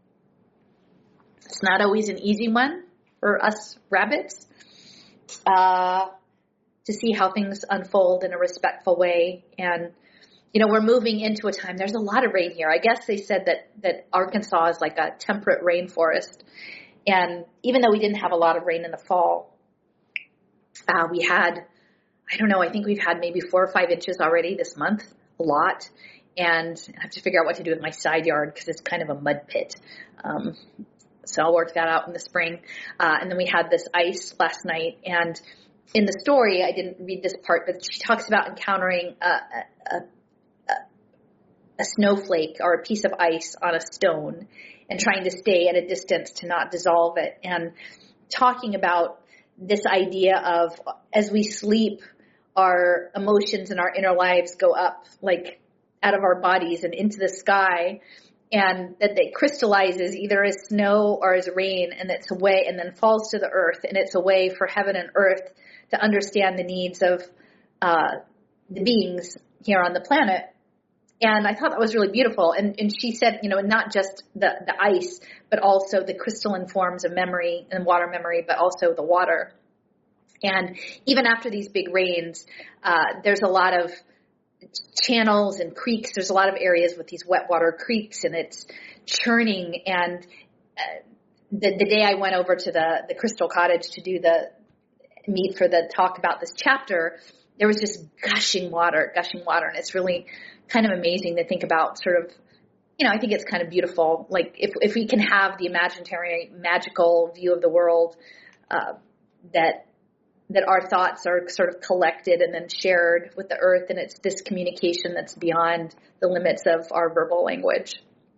it's not always an easy one for us rabbits uh, to see how things unfold in a respectful way. And you know, we're moving into a time, there's a lot of rain here. I guess they said that, that Arkansas is like a temperate rainforest. And even though we didn't have a lot of rain in the fall, uh, we had, I don't know, I think we've had maybe four or five inches already this month, a lot. And I have to figure out what to do with my side yard because it's kind of a mud pit. Um, so I'll work that out in the spring. Uh, and then we had this ice last night. And in the story, I didn't read this part, but she talks about encountering a, a a snowflake or a piece of ice on a stone and trying to stay at a distance to not dissolve it, and talking about this idea of as we sleep, our emotions and our inner lives go up like out of our bodies and into the sky, and that it crystallizes either as snow or as rain, and it's a way, and then falls to the earth, and it's a way for heaven and earth to understand the needs of uh, the beings here on the planet. And I thought that was really beautiful. And, and she said, you know, not just the, the ice, but also the crystalline forms of memory and water memory, but also the water. And even after these big rains, uh, there's a lot of channels and creeks. There's a lot of areas with these wet water creeks, and it's churning. And uh, the, the day I went over to the, the Crystal Cottage to do the meet for the talk about this chapter, there was just gushing water, gushing water. And it's really kind of amazing to think about sort of, you know, I think it's kind of beautiful. Like if, if we can have the imaginary, magical view of the world, uh, that, that our thoughts are sort of collected and then shared with the earth. And it's this communication that's beyond the limits of our verbal language.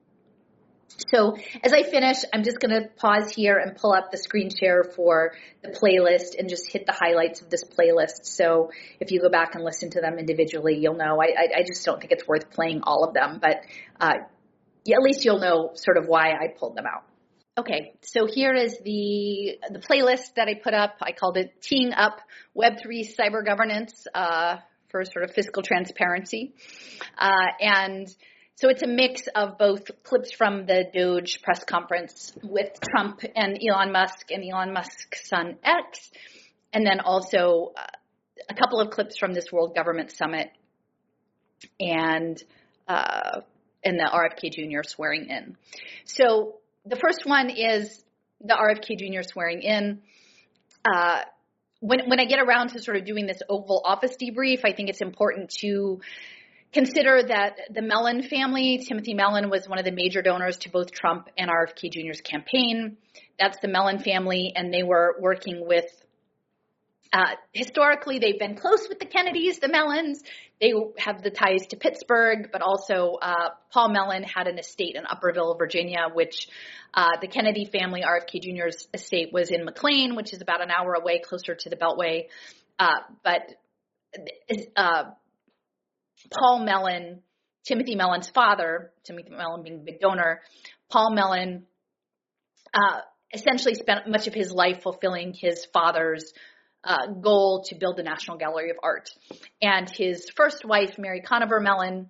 So as I finish, I'm just going to pause here and pull up the screen share for the playlist and just hit the highlights of this playlist. So if you go back and listen to them individually, you'll know. I, I, I just don't think it's worth playing all of them, but uh, yeah, at least you'll know sort of why I pulled them out. Okay, so here is the the playlist that I put up. I called it Teeing Up Web three Cyber Governance uh, for sort of fiscal transparency. Uh, and so it's a mix of both clips from the Doge press conference with Trump and Elon Musk and Elon Musk's son X, and then also uh, a couple of clips from this World Government Summit and uh, and the R F K Junior swearing in. So the first one is the R F K Junior swearing in. Uh, when when I get around to sort of doing this Oval Office debrief, I think it's important to consider that the Mellon family, Timothy Mellon, was one of the major donors to both Trump and R F K Junior's campaign. That's the Mellon family, and they were working with, uh, historically, they've been close with the Kennedys, the Mellons. They have the ties to Pittsburgh, but also uh, Paul Mellon had an estate in Upperville, Virginia, which uh, the Kennedy family, R F K Junior's estate, was in McLean, which is about an hour away, closer to the Beltway. Uh, but uh, Paul Mellon, Timothy Mellon's father, Timothy Mellon being the big donor, Paul Mellon uh, essentially spent much of his life fulfilling his father's uh, goal to build the National Gallery of Art. And his first wife, Mary Conover Mellon,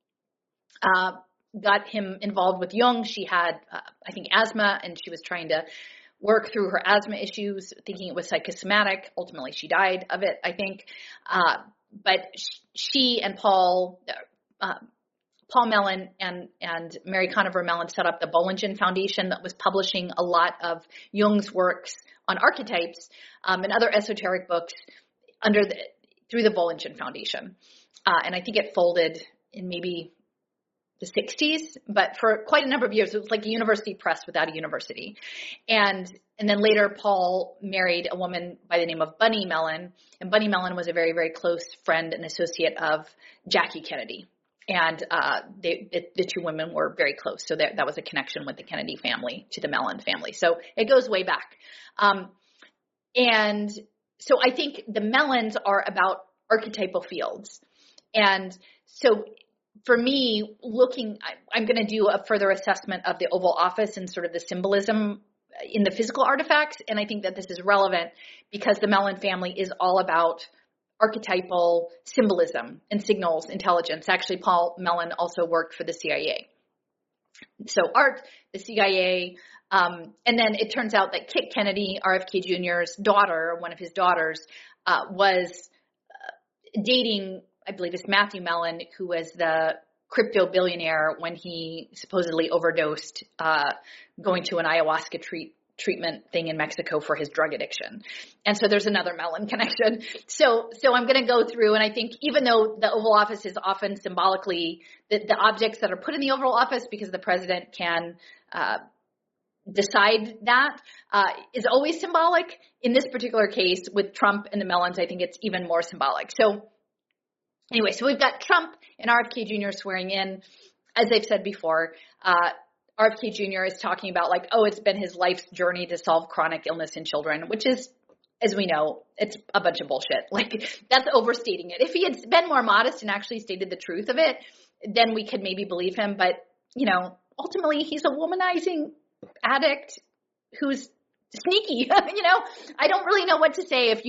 uh, got him involved with Jung. She had, uh, I think, asthma, and she was trying to work through her asthma issues, thinking it was psychosomatic. Ultimately, she died of it, I think. Uh, But she and Paul, uh, Paul Mellon and, and Mary Conover Mellon set up the Bollingen Foundation that was publishing a lot of Jung's works on archetypes um, and other esoteric books under the, through the Bollingen Foundation. Uh, and I think it folded in maybe the sixties, but for quite a number of years, it was like a university press without a university. And and then later, Paul married a woman by the name of Bunny Mellon, and Bunny Mellon was a very, very close friend and associate of Jackie Kennedy. And uh, they, it, the two women were very close, so that, that was a connection with the Kennedy family to the Mellon family. So it goes way back. Um, and so I think the Mellons are about archetypal fields. And so for me, looking, I, I'm going to do a further assessment of the Oval Office and sort of the symbolism in the physical artifacts. And I think that this is relevant because the Mellon family is all about archetypal symbolism and signals intelligence. Actually, Paul Mellon also worked for the C I A. So art, the C I A, um, and then it turns out that Kit Kennedy, R F K Junior's daughter, one of his daughters, uh, was uh, dating, I believe it's Matthew Mellon, who was the crypto billionaire when he supposedly overdosed uh, going to an ayahuasca treat, treatment thing in Mexico for his drug addiction. And so there's another Mellon connection. So so I'm going to go through, and I think even though the Oval Office is often symbolically the, the objects that are put in the Oval Office because the president can uh, decide that uh, is always symbolic. In this particular case with Trump and the Mellons, I think it's even more symbolic. So anyway, so we've got Trump and R F K Junior swearing in. As I've said before, uh, R F K Junior is talking about like, oh, it's been his life's journey to solve chronic illness in children, which is, as we know, it's a bunch of bullshit. Like, that's overstating it. If he had been more modest and actually stated the truth of it, then we could maybe believe him. But, you know, ultimately he's a womanizing addict who's sneaky. You know, I don't really know what to say. If you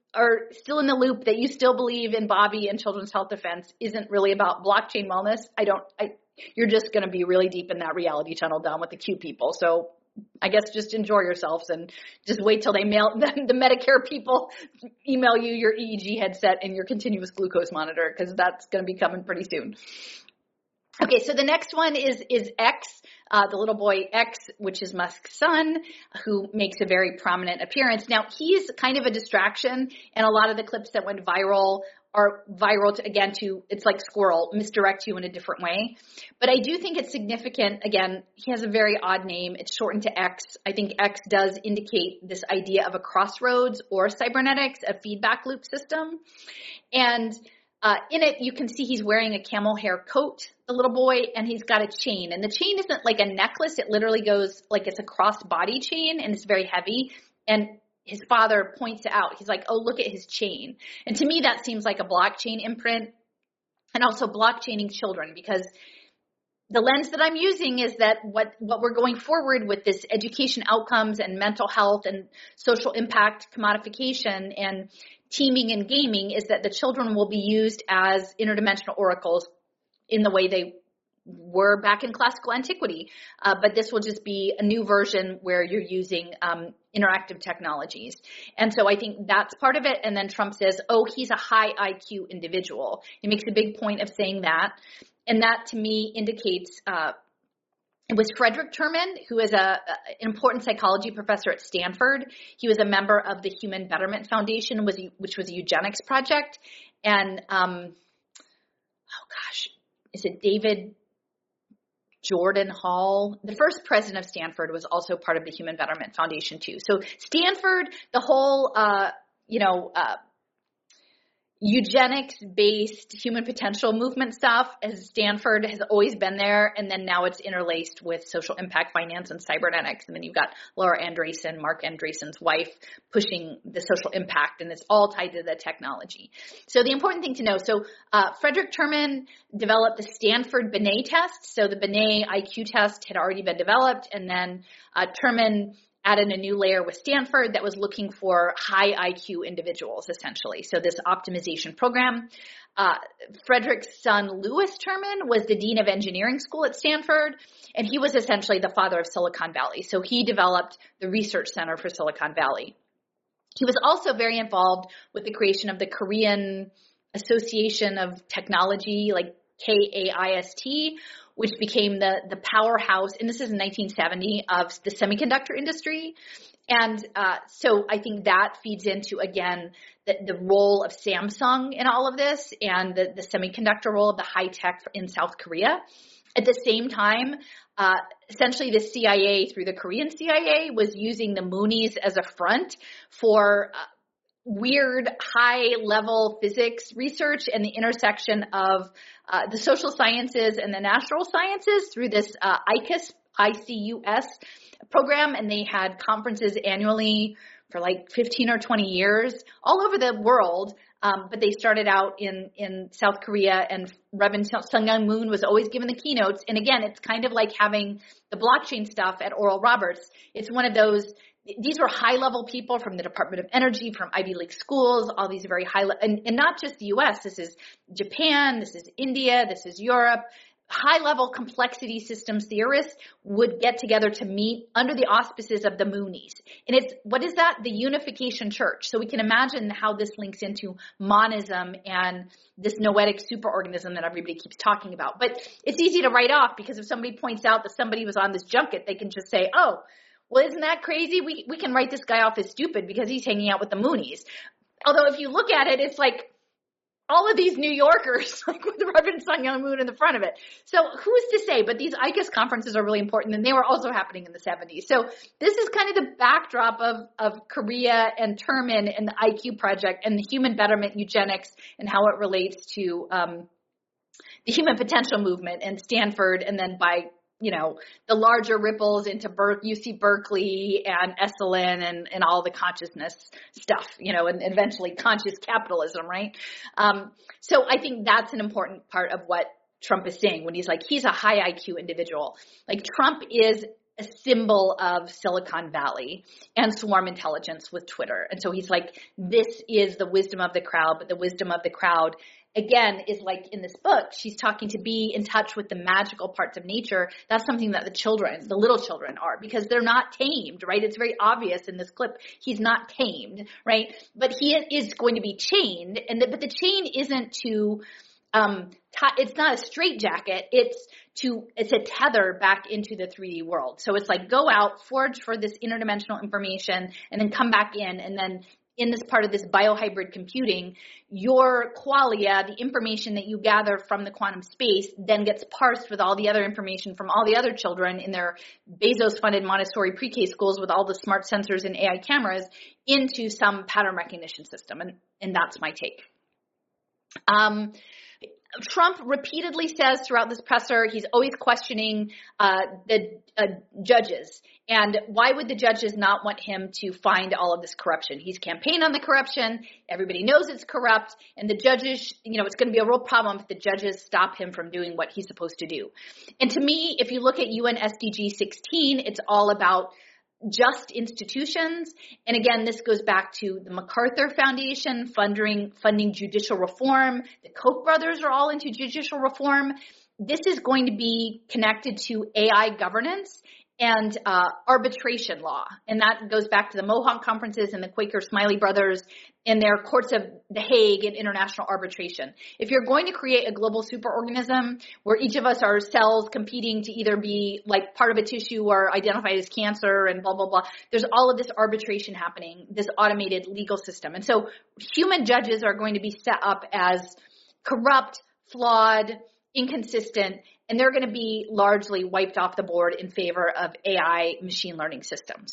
are still in the loop that you still believe in Bobby and Children's Health Defense isn't really about blockchain wellness, I don't, I, you're just going to be really deep in that reality tunnel down with the Q people. So I guess just enjoy yourselves and just wait till they mail the, the Medicare people email you your E E G headset and your continuous glucose monitor, because that's going to be coming pretty soon. Okay, so the next one is is X, uh, the little boy X, which is Musk's son, who makes a very prominent appearance. Now, he's kind of a distraction, and a lot of the clips that went viral are viral, to, again, to, it's like squirrel, misdirect you in a different way. But I do think it's significant. Again, he has a very odd name. It's shortened to X. I think X does indicate this idea of a crossroads or cybernetics, a feedback loop system. And Uh, in it, you can see he's wearing a camel hair coat, the little boy, and he's got a chain. And the chain isn't like a necklace. It literally goes like it's a cross-body chain, and it's very heavy. And his father points it out. He's like, oh, look at his chain. And to me, that seems like a blockchain imprint, and also blockchaining children, because the lens that I'm using is that what, what we're going forward with this education outcomes and mental health and social impact commodification and teaming and gaming is that the children will be used as interdimensional oracles in the way they were back in classical antiquity. Uh, but this will just be a new version where you're using um, interactive technologies. And so I think that's part of it. And then Trump says, oh, he's a high I Q individual. He makes a big point of saying that. And that to me indicates uh, it was Frederick Terman, who is a, a, an important psychology professor at Stanford. He was a member of the Human Betterment Foundation, was, which was a eugenics project. And, um, oh gosh, is it David Jordan Hall? The first president of Stanford was also part of the Human Betterment Foundation too. So Stanford, the whole, uh, you know, uh, eugenics-based human potential movement stuff as Stanford has always been there, and then now it's interlaced with social impact finance and cybernetics. And then you've got Laura Andreessen, Mark Andreessen's wife, pushing the social impact, and it's all tied to the technology. So the important thing to know, so uh, Frederick Terman developed the Stanford Binet test. So the Binet I Q test had already been developed, and then uh, Terman added a new layer with Stanford that was looking for high I Q individuals, essentially. So this optimization program. Uh, Frederick's son, Lewis Terman, was the dean of engineering school at Stanford, and he was essentially the father of Silicon Valley. So he developed the research center for Silicon Valley. He was also very involved with the creation of the Korean Association of Technology, like K A I S T, which became the, the powerhouse, and this is in nineteen seventy, of the semiconductor industry. And uh, so I think that feeds into, again, the, the role of Samsung in all of this and the, the semiconductor role of the high tech in South Korea. At the same time, uh, essentially the C I A, through the Korean C I A, was using the Moonies as a front for uh, weird high-level physics research and the intersection of uh, the social sciences and the natural sciences through this uh, I C U S, I C U S program, and they had conferences annually for like fifteen or twenty years all over the world. Um, but they started out in, in South Korea, and Reverend Sung-Young Moon was always given the keynotes. And again, it's kind of like having the blockchain stuff at Oral Roberts. It's one of those, these were high-level people from the Department of Energy, from Ivy League schools, all these very high, and, and not just the U S. This is Japan, this is India, this is Europe. High-level complexity systems theorists would get together to meet under the auspices of the Moonies. And it's, what is that? The Unification Church. So we can imagine how this links into monism and this noetic superorganism that everybody keeps talking about. But it's easy to write off, because if somebody points out that somebody was on this junket, they can just say, oh, well, isn't that crazy? We, we can write this guy off as stupid because he's hanging out with the Moonies. Although if you look at it, it's like, all of these New Yorkers, like with Reverend Sung-Young Moon in the front of it. So who's to say? But these I C U S conferences are really important, and they were also happening in the seventies. So this is kind of the backdrop of, of Korea and Terman and the I Q project and the human betterment eugenics and how it relates to um, the human potential movement and Stanford, and then by you know, the larger ripples into Ber- U C Berkeley and Esalen and, and all the consciousness stuff, you know, and eventually conscious capitalism, right? Um, so I think that's an important part of what Trump is saying when he's like, he's a high I Q individual. Like Trump is a symbol of Silicon Valley and swarm intelligence with Twitter. And so he's like, this is the wisdom of the crowd, but the wisdom of the crowd, again, is like in this book, she's talking to be in touch with the magical parts of nature. That's something that the children, the little children are, because they're not tamed, right? It's very obvious in this clip. He's not tamed, right? But he is going to be chained, and the, but the chain isn't to, um, t- it's not a straitjacket. It's to, it's a tether back into the three D world. So it's like go out, forage for this interdimensional information, and then come back in, and then in this part of this biohybrid computing, your qualia, the information that you gather from the quantum space, then gets parsed with all the other information from all the other children in their Bezos-funded Montessori pre-K schools with all the smart sensors and A I cameras into some pattern recognition system. And, and that's my take. Um, Trump repeatedly says throughout this presser, he's always questioning uh, the uh, judges. And why would the judges not want him to find all of this corruption? He's campaigned on the corruption. Everybody knows it's corrupt. And the judges, you know, it's going to be a real problem if the judges stop him from doing what he's supposed to do. And to me, if you look at U N S D G sixteen, it's all about just institutions. And again, this goes back to the MacArthur Foundation funding, funding judicial reform. The Koch brothers are all into judicial reform. This is going to be connected to A I governance and uh, arbitration law. And that goes back to the Mohawk conferences and the Quaker Smiley brothers and their courts of The Hague and international arbitration. If you're going to create a global superorganism where each of us are cells competing to either be like part of a tissue or identified as cancer and blah, blah, blah, there's all of this arbitration happening, this automated legal system. And so human judges are going to be set up as corrupt, flawed, inconsistent, and they're going to be largely wiped off the board in favor of A I machine learning systems.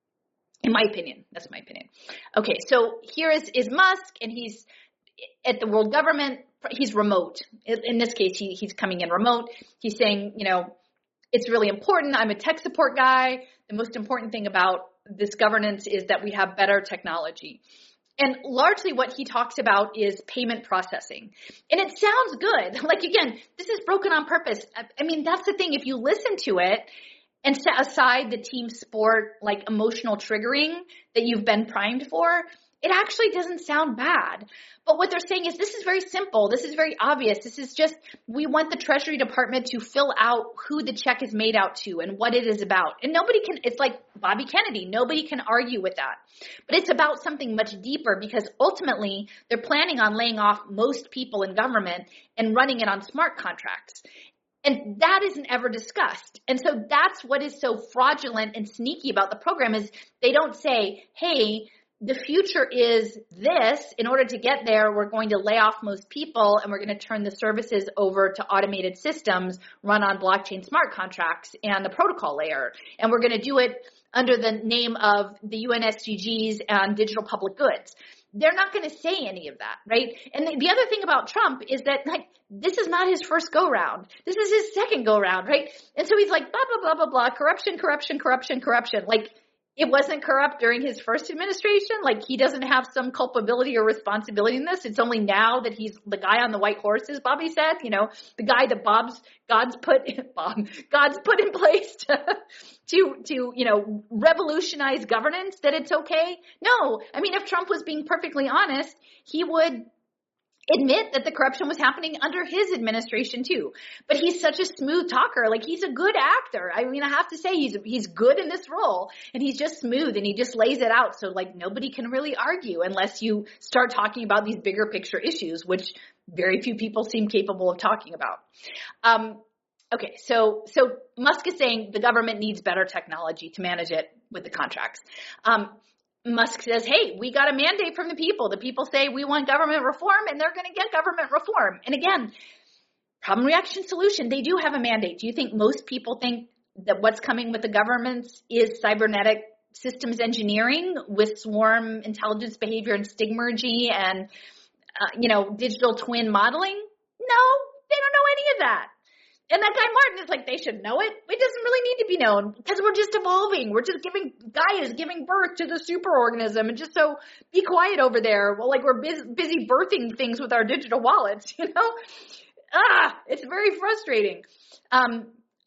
In my opinion, that's my opinion. Okay, so here is, is Musk, and he's at the world government. He's remote. In this case, he, he's coming in remote. He's saying, you know, it's really important. I'm a tech support guy. The most important thing about this governance is that we have better technology. And largely what he talks about is payment processing. And it sounds good. Like, again, this is broken on purpose. I mean, that's the thing. If you listen to it and set aside the team sport, like emotional triggering that you've been primed for, it actually doesn't sound bad. But what they're saying is this is very simple. This is very obvious. This is just, we want the Treasury Department to fill out who the check is made out to and what it is about. And nobody can, it's like Bobby Kennedy. Nobody can argue with that. But it's about something much deeper, because ultimately they're planning on laying off most people in government and running it on smart contracts. And that isn't ever discussed. And so that's what is so fraudulent and sneaky about the program is they don't say, hey, the future is this. In order to get there, we're going to lay off most people and we're going to turn the services over to automated systems run on blockchain smart contracts and the protocol layer. And we're going to do it under the name of the U N S D Gs and digital public goods. They're not going to say any of that, right? And the, the other thing about Trump is that, like, this is not his first go-round. This is his second go-round, right? And so he's like, blah, blah, blah, blah, blah, corruption, corruption, corruption, corruption. Like, it wasn't corrupt during his first administration. Like, he doesn't have some culpability or responsibility in this. It's only now that he's the guy on the white horse, as Bobby said, you know, the guy that Bob's, God's put, Bob, God's put in place to, to, to, you know, revolutionize governance, that it's okay. No, I mean, if Trump was being perfectly honest, he would admit that the corruption was happening under his administration too. But he's such a smooth talker. Like, he's a good actor. I mean, I have to say he's, he's good in this role, and he's just smooth and he just lays it out. So, like, nobody can really argue unless you start talking about these bigger picture issues, which very few people seem capable of talking about. Um, okay. So, so Musk is saying the government needs better technology to manage it with the contracts. Um, Musk says, hey, we got a mandate from the people. The people say we want government reform, and they're going to get government reform. And again, problem, reaction, solution, they do have a mandate. Do you think most people think that what's coming with the governments is cybernetic systems engineering with swarm intelligence behavior and stigmergy and, uh, you know, digital twin modeling? No, they don't know any of that. And that guy Martin is like, they should know it. It doesn't really need to be known because we're just evolving. We're just giving, Gaia is giving birth to the superorganism. And just so be quiet over there. Well, like we're busy, busy birthing things with our digital wallets, you know? Ah, it's very frustrating. Um,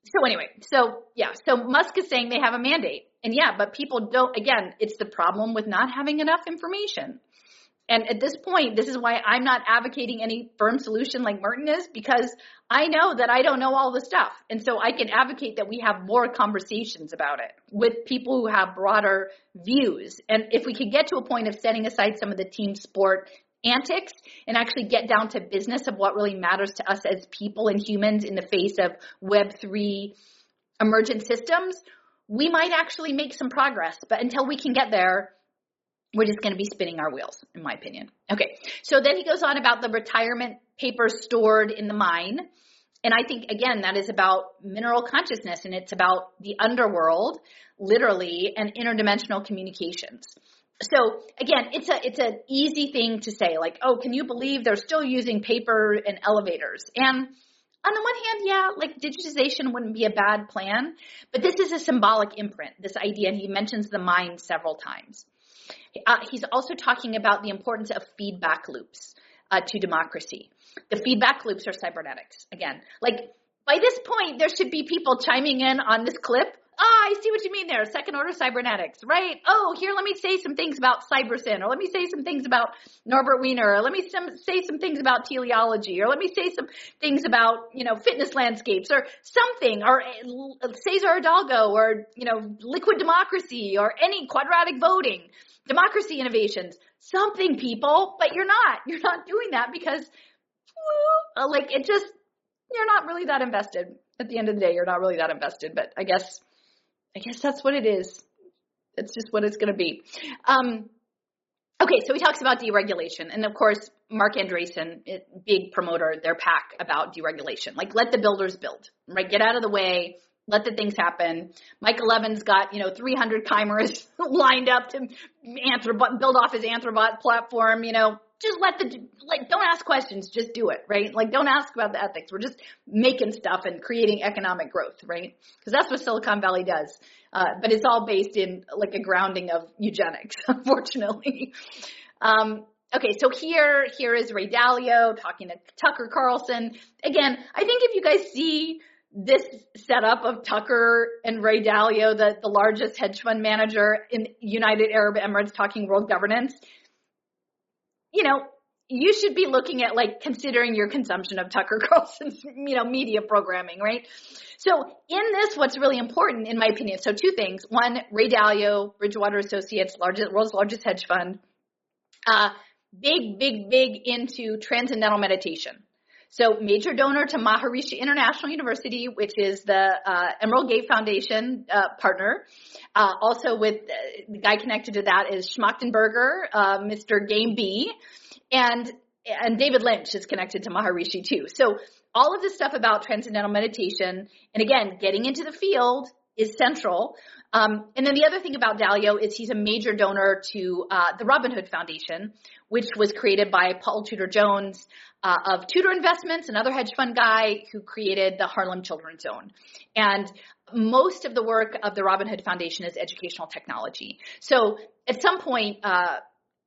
So anyway, so yeah, so Musk is saying they have a mandate. And yeah, but people don't, again, it's the problem with not having enough information. And at this point, this is why I'm not advocating any firm solution like Merton is, because I know that I don't know all the stuff. And so I can advocate that we have more conversations about it with people who have broader views. And if we could get to a point of setting aside some of the team sport antics and actually get down to business of what really matters to us as people and humans in the face of Web three emergent systems, we might actually make some progress. But until we can get there, we're just going to be spinning our wheels, in my opinion. Okay, so then he goes on about the retirement papers stored in the mine. And I think, again, that is about mineral consciousness, and it's about the underworld, literally, and interdimensional communications. So, again, it's a it's an easy thing to say, like, oh, can you believe they're still using paper in elevators? And on the one hand, yeah, like digitization wouldn't be a bad plan, but this is a symbolic imprint, this idea, and he mentions the mind several times. Uh, he's also talking about the importance of feedback loops uh, to democracy. The feedback loops are cybernetics. Again, like by this point, there should be people chiming in on this clip. Ah, oh, I see what you mean there. Second order cybernetics, right? Oh, here, let me say some things about CyberSyn, or let me say some things about Norbert Wiener, or let me some, say some things about teleology, or let me say some things about, you know, fitness landscapes, or something, or Cesar Hidalgo, or, you know, liquid democracy, or any quadratic voting, democracy innovations, something, people, but you're not. You're not doing that because, well, like, it just, you're not really that invested. At the end of the day, you're not really that invested, but I guess I guess that's what it is. It's just what it's going to be. Um, okay, so he talks about deregulation. And, of course, Mark Andreessen, big promoter, their pack about deregulation. Like, let the builders build, right? Get out of the way. Let the things happen. Michael Evans got, you know, three hundred chimeras lined up to Anthrobot, build off his Anthrobot platform, you know. Just let the, like, don't ask questions, just do it, right? Like, don't ask about the ethics. We're just making stuff and creating economic growth, right? Because that's what Silicon Valley does. Uh, but it's all based in, like, a grounding of eugenics, unfortunately. Um, okay, so here, here is Ray Dalio talking to Tucker Carlson. Again, I think if you guys see this setup of Tucker and Ray Dalio, the, the largest hedge fund manager in United Arab Emirates, talking world governance, you know, you should be looking at, like, considering your consumption of Tucker Carlson's, you know, media programming, right? So in this, what's really important, in my opinion, so two things. One, Ray Dalio, Bridgewater Associates, largest, world's largest hedge fund, uh, big, big, big into transcendental meditation. So major donor to Maharishi International University, which is the uh, Emerald Gate Foundation uh, partner. Uh, also with uh, the guy connected to that is Schmachtenberger, uh, Mister Game B, and and David Lynch is connected to Maharishi too. So all of this stuff about transcendental meditation, and again, getting into the field is central. Um, and then the other thing about Dalio is he's a major donor to uh, the Robin Hood Foundation, which was created by Paul Tudor Jones uh, of Tudor Investments, another hedge fund guy who created the Harlem Children's Zone. And most of the work of the Robin Hood Foundation is educational technology. So at some point, uh,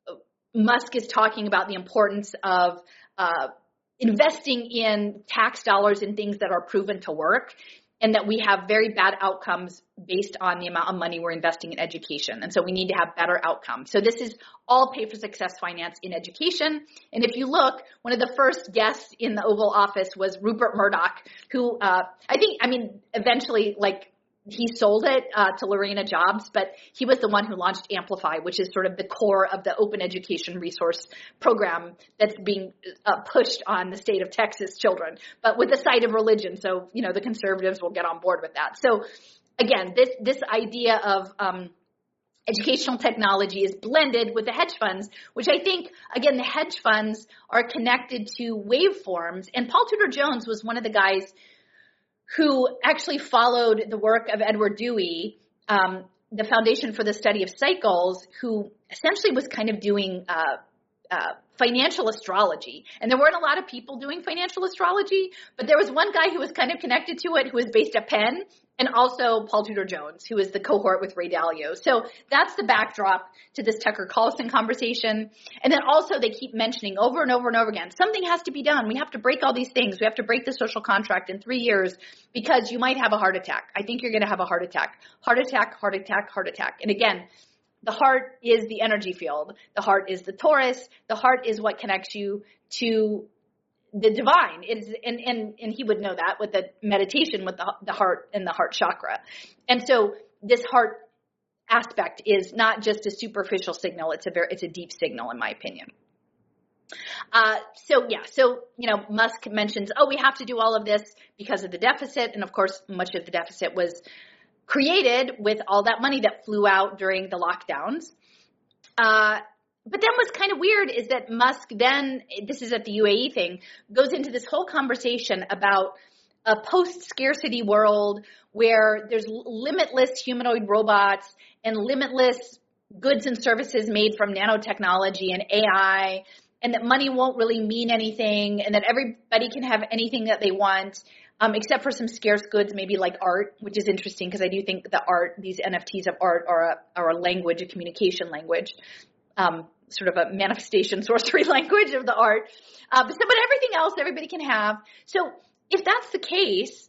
Musk is talking about the importance of uh, investing in tax dollars in things that are proven to work, and that we have very bad outcomes based on the amount of money we're investing in education. And so we need to have better outcomes. So this is all pay for success finance in education. And if you look, one of the first guests in the Oval Office was Rupert Murdoch, who uh, I think, I mean, eventually, like, he sold it uh, to Lorena Jobs, but he was the one who launched Amplify, which is sort of the core of the open education resource program that's being uh, pushed on the state of Texas children, but with a side of religion. So, you know, the conservatives will get on board with that. So again, this, this idea of um, educational technology is blended with the hedge funds, which I think, again, the hedge funds are connected to waveforms. And Paul Tudor Jones was one of the guys who actually followed the work of Edward Dewey, um, the Foundation for the Study of Cycles, who essentially was kind of doing uh, uh, financial astrology. And there weren't a lot of people doing financial astrology, but there was one guy who was kind of connected to it who was based at Penn, and also Paul Tudor Jones, who is the cohort with Ray Dalio. So that's the backdrop to this Tucker Carlson conversation. And then also they keep mentioning over and over and over again, something has to be done. We have to break all these things. We have to break the social contract in three years because you might have a heart attack. I think you're going to have a heart attack. Heart attack, heart attack, heart attack. And again, the heart is the energy field. The heart is the torus. The heart is what connects you to the divine. It is, and, and, and he would know that with the meditation with the, the heart and the heart chakra. And so this heart aspect is not just a superficial signal. It's a very, it's a deep signal in my opinion. Uh, so yeah, so, you know, Musk mentions, oh, we have to do all of this because of the deficit. And of course, much of the deficit was created with all that money that flew out during the lockdowns. Uh, But then what's kind of weird is that Musk then, this is at the U A E thing, goes into this whole conversation about a post-scarcity world where there's limitless humanoid robots and limitless goods and services made from nanotechnology and A I, and that money won't really mean anything, and that everybody can have anything that they want, um, except for some scarce goods, maybe like art, which is interesting because I do think the art, these N F Ts of art are a, are a language, a communication language. Um, sort of a manifestation sorcery language of the art. Uh, but, so, but everything else everybody can have. So if that's the case,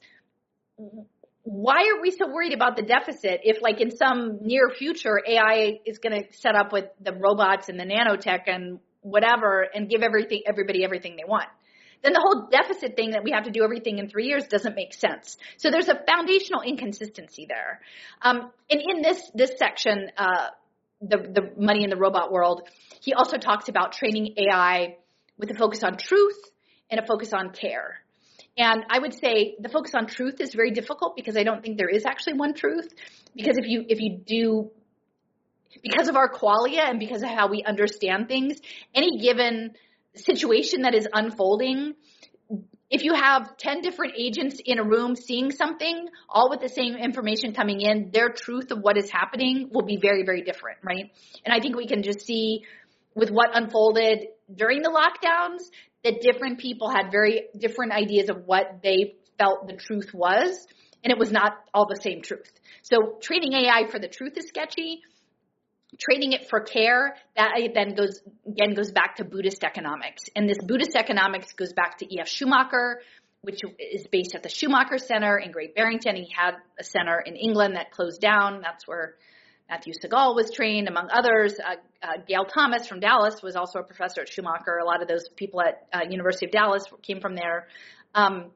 why are we so worried about the deficit if like in some near future A I is going to set up with the robots and the nanotech and whatever and give everything, everybody everything they want? Then the whole deficit thing that we have to do everything in three years doesn't make sense. So there's a foundational inconsistency there. Um, and in this, this section, uh, the, the money in the robot world, he also talks about training A I with a focus on truth and a focus on care. And I would say the focus on truth is very difficult because I don't think there is actually one truth. Because if you, if you do, because of our qualia and because of how we understand things, any given situation that is unfolding, if you have ten different agents in a room seeing something, all with the same information coming in, their truth of what is happening will be very, very different, right? And I think we can just see with what unfolded during the lockdowns that different people had very different ideas of what they felt the truth was, and it was not all the same truth. So training A I for the truth is sketchy. Trading it for care, that then goes, again, goes back to Buddhist economics. And this Buddhist economics goes back to E F Schumacher, which is based at the Schumacher Center in Great Barrington. He had a center in England that closed down. That's where Matthew Segal was trained, among others. Uh, uh, Gail Thomas from Dallas was also a professor at Schumacher. A lot of those people at uh, University of Dallas came from there. Um,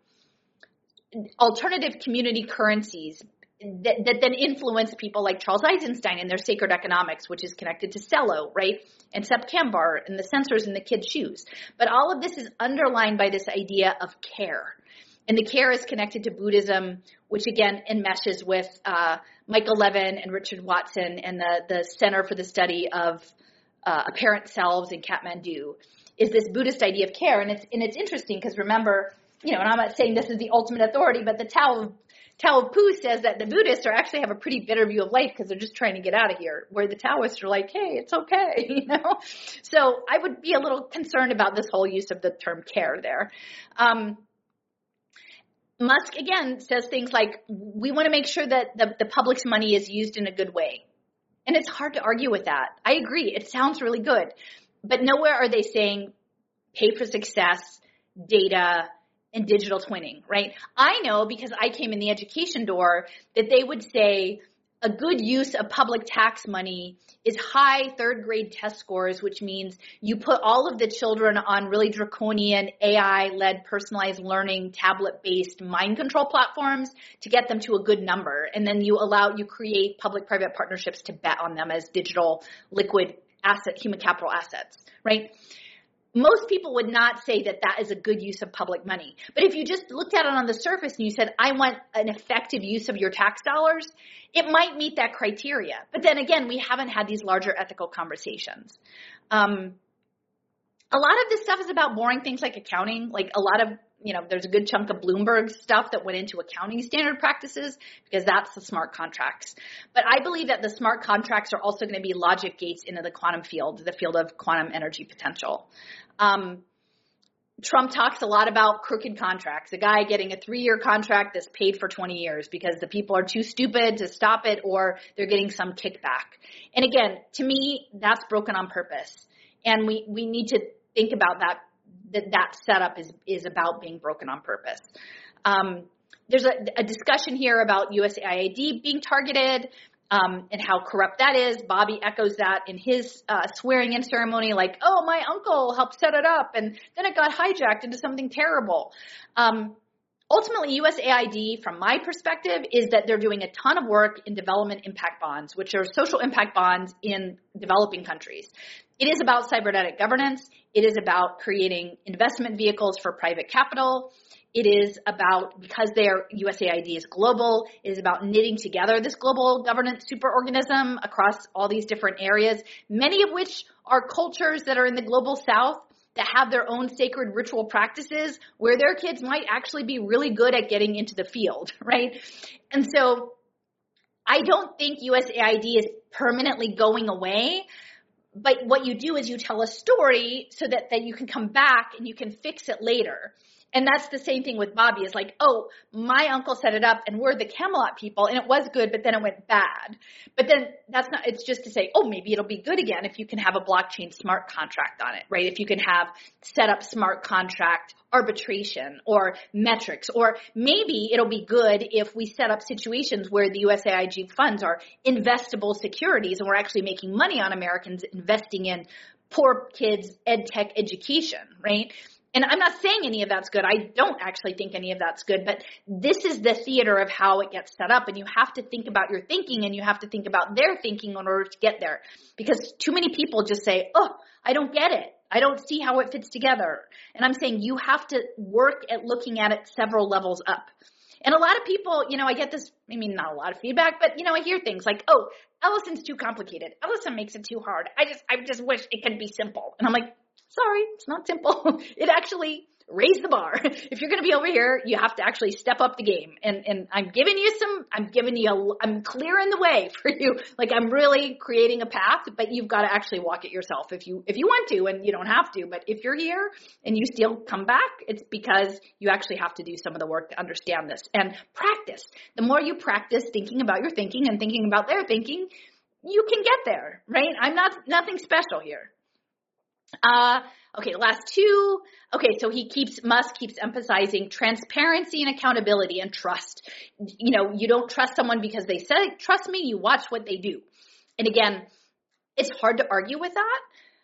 alternative community currencies That, that then influence people like Charles Eisenstein and their sacred economics, which is connected to Cello, right? And Sepp Kambar and the sensors in the kids' shoes. But all of this is underlined by this idea of care. And the care is connected to Buddhism, which again enmeshes with uh, Michael Levin and Richard Watson and the, the Center for the Study of uh, Apparent Selves in Kathmandu, is this Buddhist idea of care. And it's, and it's interesting because remember, you know, and I'm not saying this is the ultimate authority, but the Tao of Tao of Pooh says that the Buddhists are actually have a pretty bitter view of life because they're just trying to get out of here, where the Taoists are like, hey, it's okay, you know? So I would be a little concerned about this whole use of the term care there. Um, Musk, again, says things like, we want to make sure that the, the public's money is used in a good way. And it's hard to argue with that. I agree. It sounds really good. But nowhere are they saying pay for success, data, and digital twinning, right? I know because I came in the education door that they would say a good use of public tax money is high third grade test scores, which means you put all of the children on really draconian A I-led personalized learning tablet-based mind control platforms to get them to a good number. And then you allow, you create public-private partnerships to bet on them as digital liquid asset, human capital assets, right? Most people would not say that that is a good use of public money. But if you just looked at it on the surface and you said, I want an effective use of your tax dollars, it might meet that criteria. But then again, we haven't had these larger ethical conversations. Um, a lot of this stuff is about boring things like accounting. Like a lot of, you know, there's a good chunk of Bloomberg stuff that went into accounting standard practices because that's the smart contracts. But I believe that the smart contracts are also going to be logic gates into the quantum field, the field of quantum energy potential. Um, Trump talks a lot about crooked contracts, a guy getting a three-year contract that's paid for twenty years because the people are too stupid to stop it or they're getting some kickback. And again, to me, that's broken on purpose. And we, we need to think about that, that that setup is, is about being broken on purpose. Um, there's a, a discussion here about U S A I D being targeted. Um, and how corrupt that is. Bobby echoes that in his uh, swearing-in ceremony, like, oh, my uncle helped set it up, and then it got hijacked into something terrible. Um, ultimately, U S A I D, from my perspective, is that they're doing a ton of work in development impact bonds, which are social impact bonds in developing countries. It is about cybernetic governance. It is about creating investment vehicles for private capital. It is about, because their U S A I D is global, it is about knitting together this global governance superorganism across all these different areas, many of which are cultures that are in the global south that have their own sacred ritual practices where their kids might actually be really good at getting into the field, right? And so I don't think U S A I D is permanently going away. But what you do is you tell a story so that, that you can come back and you can fix it later. And that's the same thing with Bobby. It's like, oh, my uncle set it up and we're the Camelot people and it was good, but then it went bad. But then that's not, it's just to say, oh, maybe it'll be good again if you can have a blockchain smart contract on it, right? If you can have set up smart contract arbitration or metrics, or maybe it'll be good if we set up situations where the U S A I D funds are investable securities and we're actually making money on Americans investing in poor kids' ed tech education, right? And I'm not saying any of that's good. I don't actually think any of that's good, but this is the theater of how it gets set up. And you have to think about your thinking and you have to think about their thinking in order to get there. Because too many people just say, oh, I don't get it. I don't see how it fits together. And I'm saying you have to work at looking at it several levels up. And a lot of people, you know, I get this, I mean, not a lot of feedback, but, you know, I hear things like, oh, Ellison's too complicated. Ellison makes it too hard. I just, I just wish it could be simple. And I'm like, sorry, it's not simple. It actually raised the bar. If you're going to be over here, you have to actually step up the game. And and I'm giving you some, I'm giving you, a, I'm clearing the way for you. Like I'm really creating a path, but you've got to actually walk it yourself if you, if you want to, and you don't have to. But if you're here and you still come back, it's because you actually have to do some of the work to understand this and practice. The more you practice thinking about your thinking and thinking about their thinking, you can get there, right? I'm not, nothing special here. Uh, okay, last two. Okay, so he keeps, Musk keeps emphasizing transparency and accountability and trust. You know, you don't trust someone because they said, trust me, you watch what they do. And again, it's hard to argue with that.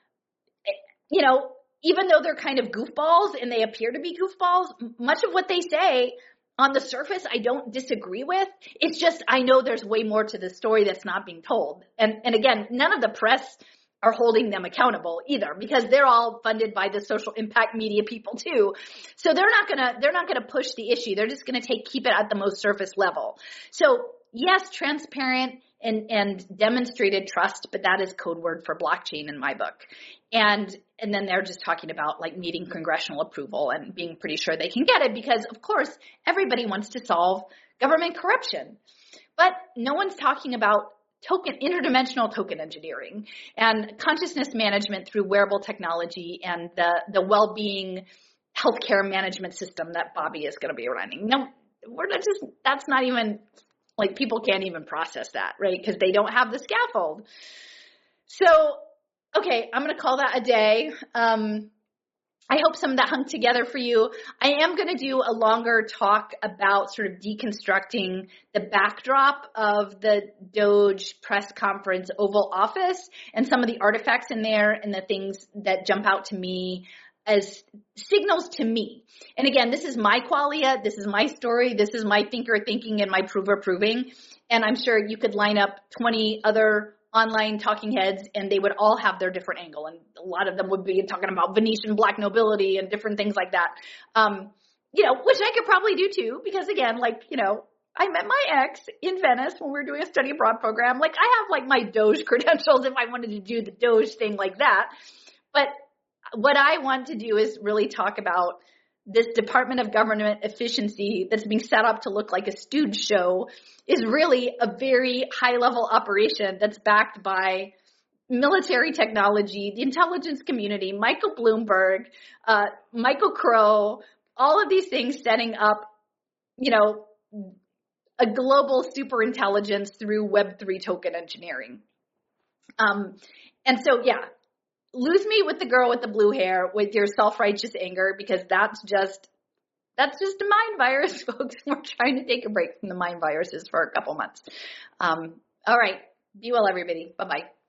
You know, even though they're kind of goofballs and they appear to be goofballs, much of what they say on the surface, I don't disagree with. It's just, I know there's way more to the story that's not being told. And, and again, none of the press are holding them accountable either, because they're all funded by the social impact media people too. So they're not gonna, they're not gonna push the issue. They're just gonna take, keep it at the most surface level. So yes, transparent and, and demonstrated trust, but that is code word for blockchain in my book. And, and then they're just talking about like needing congressional approval and being pretty sure they can get it because of course everybody wants to solve government corruption, but no one's talking about token, interdimensional token engineering and consciousness management through wearable technology and the, the well-being healthcare management system that Bobby is going to be running. No, we're not just, that's not even, like people can't even process that, right? Because they don't have the scaffold. So, okay, I'm going to call that a day. Um, I hope some of that hung together for you. I am going to do a longer talk about sort of deconstructing the backdrop of the Doge press conference Oval Office and some of the artifacts in there and the things that jump out to me as signals to me. And again, this is my qualia. This is my story. This is my thinker thinking and my prover proving. And I'm sure you could line up twenty other online talking heads and they would all have their different angle. And a lot of them would be talking about Venetian black nobility and different things like that. Um, you know, which I could probably do too, because again, like, you know, I met my ex in Venice when we were doing a study abroad program. Like I have like my Doge credentials if I wanted to do the Doge thing like that. But what I want to do is really talk about this Department of Government efficiency that's being set up to look like a stooge show is really a very high level operation that's backed by military technology, the intelligence community, Michael Bloomberg, uh, Michael Crow, all of these things setting up, you know, a global super intelligence through Web three token engineering. Um, and so, yeah, lose me with the girl with the blue hair, with your self-righteous anger, because that's just, that's just a mind virus, folks. We're trying to take a break from the mind viruses for a couple months. Um, all right. Be well, everybody. Bye-bye.